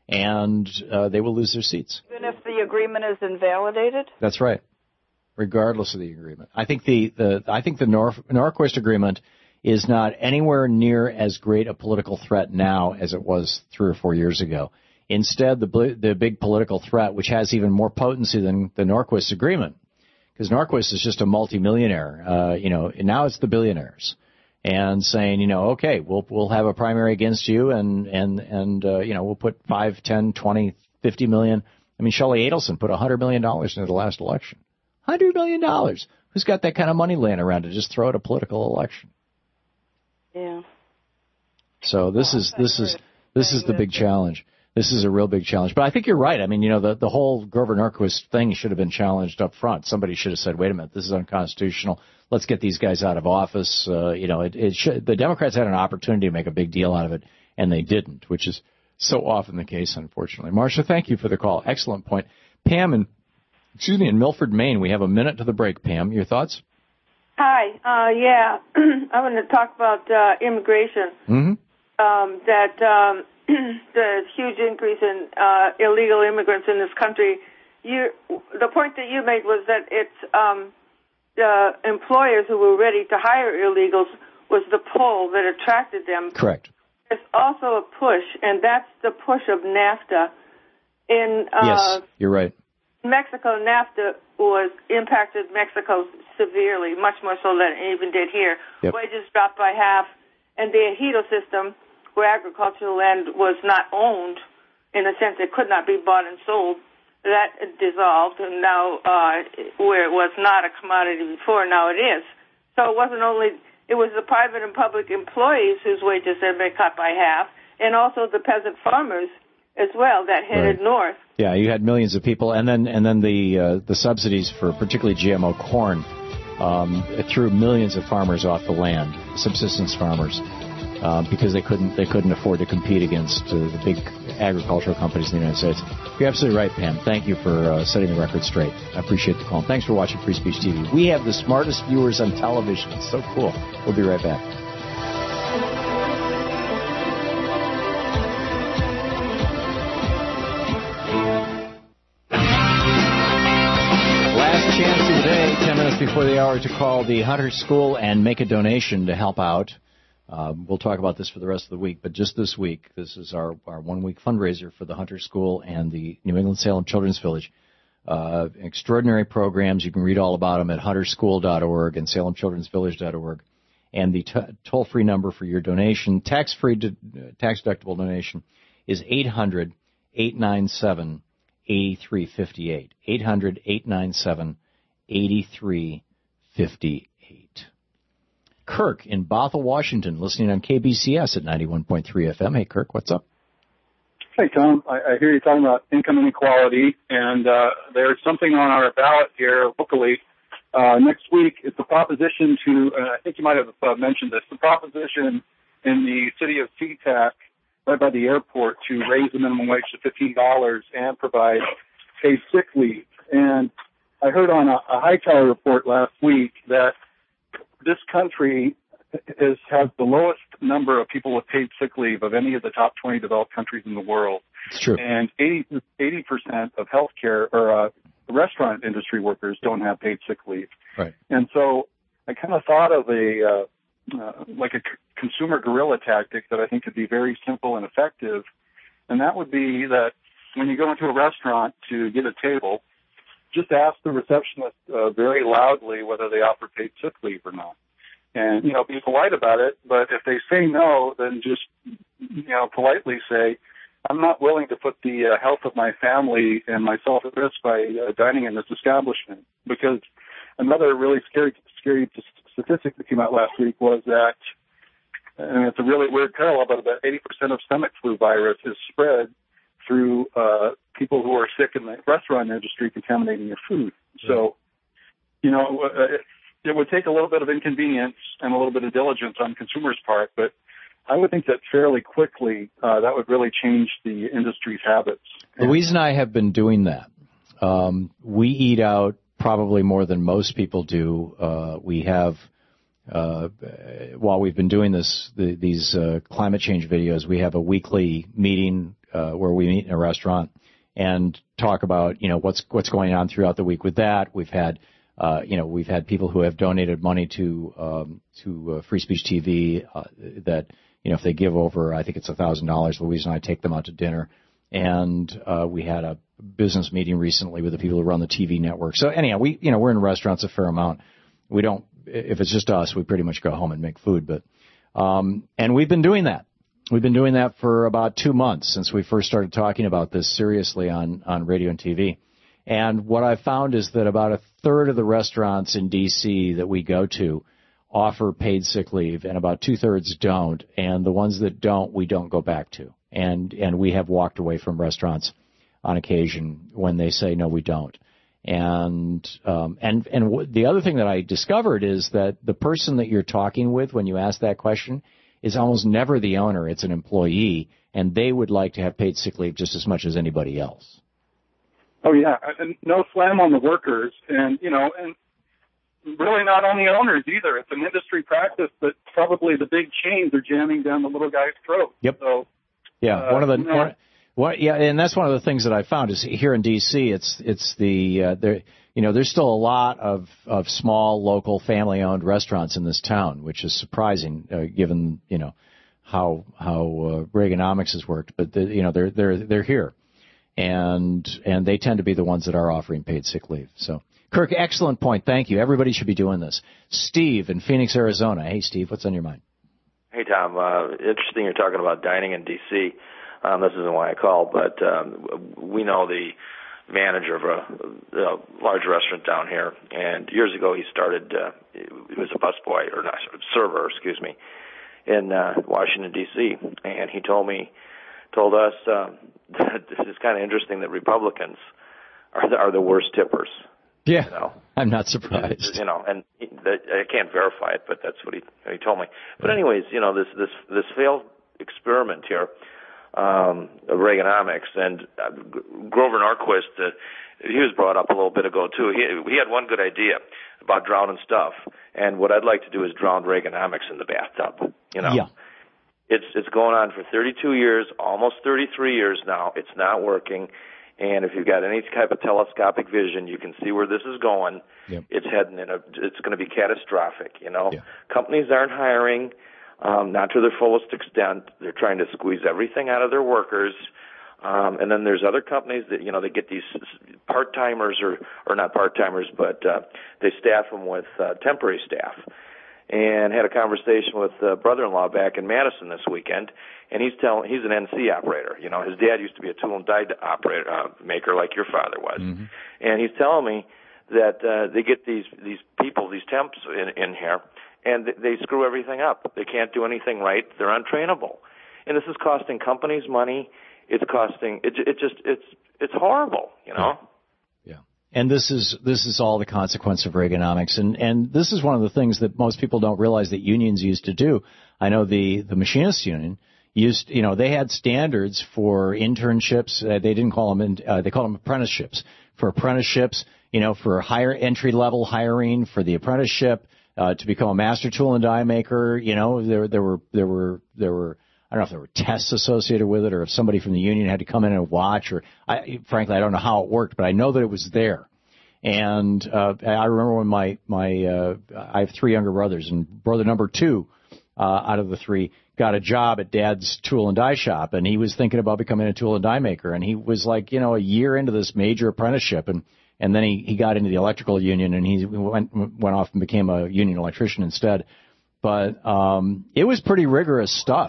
S2: and uh, they will lose their seats.
S21: Even if the agreement is invalidated?
S2: That's right, regardless of the agreement. I think the, the I think the Nor- Norquist agreement is not anywhere near as great a political threat now as it was three or four years ago. Instead, the the big political threat, which has even more potency than the Norquist agreement, because Norquist is just a multimillionaire, uh, you know, now it's the billionaires, and saying, you know, okay, we'll we'll have a primary against you, and and and uh, you know, we'll put five, ten, twenty, fifty million. I mean, Shelley Adelson put a hundred million dollars into the last election. Hundred million dollars. Who's got that kind of money laying around to just throw at a political election?
S21: Yeah.
S2: So this is this is this is the big challenge. This is a real big challenge. But I think you're right. I mean, you know, the the whole Grover Norquist thing should have been challenged up front. Somebody should have said, "Wait a minute, this is unconstitutional. Let's get these guys out of office." Uh, you know, it, it should, the Democrats had an opportunity to make a big deal out of it, and they didn't, which is so often the case, unfortunately. Marcia, thank you for the call. Excellent point. Pam in excuse me in Milford, Maine. We have a minute to the break. Pam, your thoughts?
S3: Hi. Uh, yeah, I want to talk about uh, immigration.
S2: Mm-hmm.
S3: Um, that um, the huge increase in uh, illegal immigrants in this country. You, the point that you made was that it's um, the employers who were ready to hire illegals was the pull that attracted them.
S2: Correct.
S3: There's also a push, and that's the push of NAFTA. In uh,
S2: yes, you're right.
S3: Mexico, NAFTA was impacted Mexico severely, much more so than it even did here.
S2: Yep.
S3: Wages dropped by half, and the ejido system, where agricultural land was not owned, in a sense it could not be bought and sold, that dissolved, and now uh, where it was not a commodity before, now it is. So it wasn't only, it was the private and public employees whose wages had been cut by half, and also the peasant farmers as well that headed
S2: right.
S3: north.
S2: Yeah, you had millions of people, and then and then the uh, the subsidies for particularly G M O corn um, threw millions of farmers off the land, subsistence farmers, uh, because they couldn't they couldn't afford to compete against uh, the big agricultural companies in the United States. You're absolutely right, Pam. Thank you for uh, setting the record straight. I appreciate the call. And thanks for watching Free Speech T V. We have the smartest viewers on television. It's so cool. We'll be right back. Before the hour to call the Hunter School and make a donation to help out. Uh, we'll talk about this for the rest of the week, but just this week, this is our, our one-week fundraiser for the Hunter School and the New England Salem Children's Village. Uh, extraordinary programs. You can read all about them at hunter school dot org and salem children's village dot org. And the t- toll-free number for your donation, tax-free, de- tax-deductible donation, is eight hundred, eight nine seven, eight three five eight. eight hundred, eight nine seven, eighty-three fifty-eight. Kirk in Bothell, Washington, listening on K B C S at ninety-one point three F M. Hey, Kirk, what's up?
S22: Hey, Tom. I, I hear you talking about income inequality, and uh, there's something on our ballot here locally uh, next week. It's a proposition to, uh, I think you might have uh, mentioned this, the proposition in the city of SeaTac, right by the airport, to raise the minimum wage to fifteen dollars and provide paid sick leave. And I heard on a, a Hightower report last week that this country is, has the lowest number of people with paid sick leave of any of the top twenty developed countries in the world.
S2: It's true.
S22: And eighty percent of healthcare or uh, restaurant industry workers don't have paid sick leave.
S2: Right.
S22: And so I kind of thought of a uh, uh, like a c- consumer guerrilla tactic that I think could be very simple and effective, and that would be that when you go into a restaurant to get a table, just ask the receptionist uh, very loudly whether they offer paid sick leave or not. And, you know, be polite about it, but if they say no, then just, you know, politely say, I'm not willing to put the uh, health of my family and myself at risk by uh, dining in this establishment. Because another really scary, scary statistic that came out last week was that, and it's a really weird parallel, but about eighty percent of stomach flu virus is spread through uh, people who are sick in the restaurant industry contaminating your food. So, you know, uh, it, it would take a little bit of inconvenience and a little bit of diligence on consumers' part, but I would think that fairly quickly uh, that would really change the industry's habits.
S2: Louise and I have been doing that. Um, we eat out probably more than most people do. Uh, we have, uh, while we've been doing this, the, these uh, climate change videos, we have a weekly meeting uh, where we meet in a restaurant and talk about, you know, what's what's going on throughout the week with that. We've had, uh, you know, we've had people who have donated money to um, to uh, Free Speech T V uh, that, you know, if they give over, I think it's a thousand dollars, Louise and I take them out to dinner. And uh, we had a business meeting recently with the people who run the T V network. So anyhow, we, you know, we're in restaurants a fair amount. We don't, if it's just us, we pretty much go home and make food. But um, and we've been doing that. We've been doing that for about two months since we first started talking about this seriously on, on radio and T V. And what I've found is that about a third of the restaurants in D C that we go to offer paid sick leave, and about two-thirds don't. And the ones that don't, we don't go back to. And and we have walked away from restaurants on occasion when they say, no, we don't. And um, and and w- the other thing that I discovered is that the person that you're talking with when you ask that question is almost never the owner. It's an employee, and they would like to have paid sick leave just as much as anybody else.
S22: Oh, yeah, and no slam on the workers, and, you know, and really not on the owners either. It's an industry practice that probably the big chains are jamming down the little guy's throat.
S2: Yep.
S22: So,
S2: yeah,
S22: uh,
S2: one of the
S22: you know,
S2: one, what, yeah, and that's one of the things that I found is here in D C. It's it's the uh, there, you know, there's still a lot of of small local family owned restaurants in this town, which is surprising uh, given you know how how uh, Reaganomics has worked. But the, you know they're they're they're here, and and they tend to be the ones that are offering paid sick leave. So. Kirk, excellent point. Thank you. Everybody should be doing this. Steve in Phoenix, Arizona. Hey, Steve, what's on your mind?
S4: Hey, Tom. Uh, interesting you're talking about dining in D C. Um, this isn't why I called, but um, we know the manager of a, a large restaurant down here, and years ago he started, uh, he was a busboy, or not, server, excuse me, in uh, Washington, D C, and he told me, told us uh, that this is kind of interesting that Republicans are the, are the worst tippers.
S2: Yeah,
S4: you know?
S2: I'm not surprised.
S4: You know, and he, the, I can't verify it, but that's what he he told me. But anyways, you know, this this this failed experiment here um, of Reaganomics, and uh, Grover Norquist, uh, he was brought up a little bit ago too. He he had one good idea about drowning stuff, and what I'd like to do is drown Reaganomics in the bathtub. You know,
S2: yeah.
S4: it's it's going on for thirty-two years, almost thirty-three years now. It's not working. And if you've got any type of telescopic vision, you can see where this is going.
S2: Yep.
S4: It's heading in a, it's going to be catastrophic, you know.
S2: Yeah.
S4: Companies aren't hiring, um, not to their fullest extent. They're trying to squeeze everything out of their workers. Um, and then there's other companies that, you know, they get these part-timers or, or not part-timers, but, uh, they staff them with, uh, temporary staff. And had a conversation with a brother-in-law back in Madison this weekend, and he's telling he's an N C operator. You know, his dad used to be a tool and die operator uh, maker like your father was,
S2: mm-hmm.
S4: and he's telling me that uh, they get these these people, these temps in, in here, and they screw everything up. They can't do anything right. They're untrainable, and this is costing companies money. It's costing it. It just it's it's horrible. You know.
S2: Yeah. And this is this is all the consequence of Reaganomics, and and this is one of the things that most people don't realize that unions used to do. I know the the machinists union used, you know, they had standards for internships. Uh, they didn't call them in, uh, they called them apprenticeships. For apprenticeships, you know, for higher entry level hiring, for the apprenticeship uh, to become a master tool and die maker. You know, there there were there were there were. I don't know if there were tests associated with it or if somebody from the union had to come in and watch or I, frankly, I don't know how it worked, but I know that it was there. And, uh, I remember when my, my, uh, I have three younger brothers and brother number two, uh, out of the three got a job at dad's tool and die shop and he was thinking about becoming a tool and die maker. And he was like, you know, a year into this major apprenticeship and, and then he, he got into the electrical union and he went, went off and became a union electrician instead. But, um, it was pretty rigorous stuff.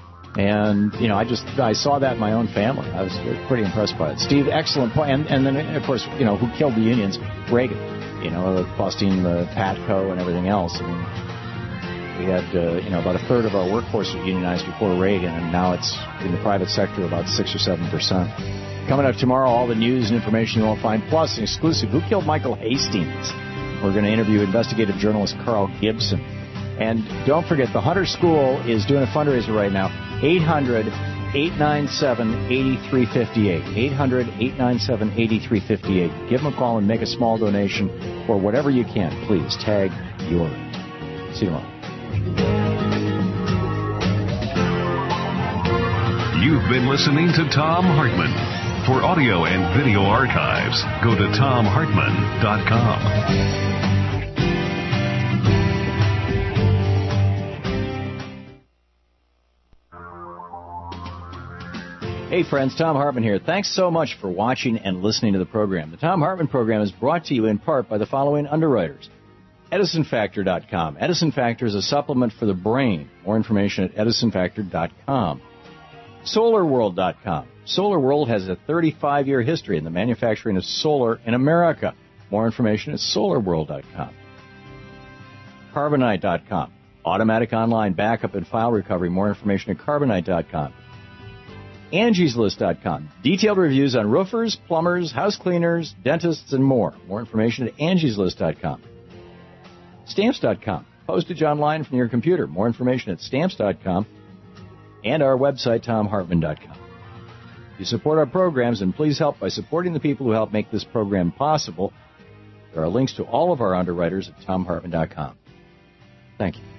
S2: And, you know, I just, I saw that in my own family. I was pretty impressed by it. Steve, excellent point. And, and then, of course, you know, who killed the unions? Reagan, you know, busting the PATCO and everything else. I mean, we had, uh, you know, about a third of our workforce was unionized before Reagan, and now it's in the private sector about six or seven percent. Coming up tomorrow, all the news and information you won't find, plus an exclusive, who killed Michael Hastings? We're going to interview investigative journalist Carl Gibson. And don't forget, the Hunter School is doing a fundraiser right now. eight hundred, eight nine seven, eight three five eight. eight hundred, eight nine seven, eight three five eight. Give them a call and make a small donation for whatever you can. Please tag your end. See you tomorrow.
S1: You've been listening to Thom Hartmann. For audio and video archives, go to thom hartmann dot com.
S2: Hey friends, Thom Hartmann here. Thanks so much for watching and listening to the program. The Thom Hartmann program is brought to you in part by the following underwriters. Edison Factor dot com. Edison Factor is a supplement for the brain. More information at Edison Factor dot com. Solar World dot com. Solar World has a thirty-five year history in the manufacturing of solar in America. More information at Solar World dot com. Carbonite dot com. Automatic online backup and file recovery. More information at Carbonite dot com. Angie's List dot com. Detailed reviews on roofers, plumbers, house cleaners, dentists, and more. More information at Angie's List dot com. Stamps dot com. Postage online from your computer. More information at Stamps dot com. And our website, Thom Hartmann dot com. You support our programs, and please help by supporting the people who help make this program possible. There are links to all of our underwriters at Thom Hartmann dot com. Thank you.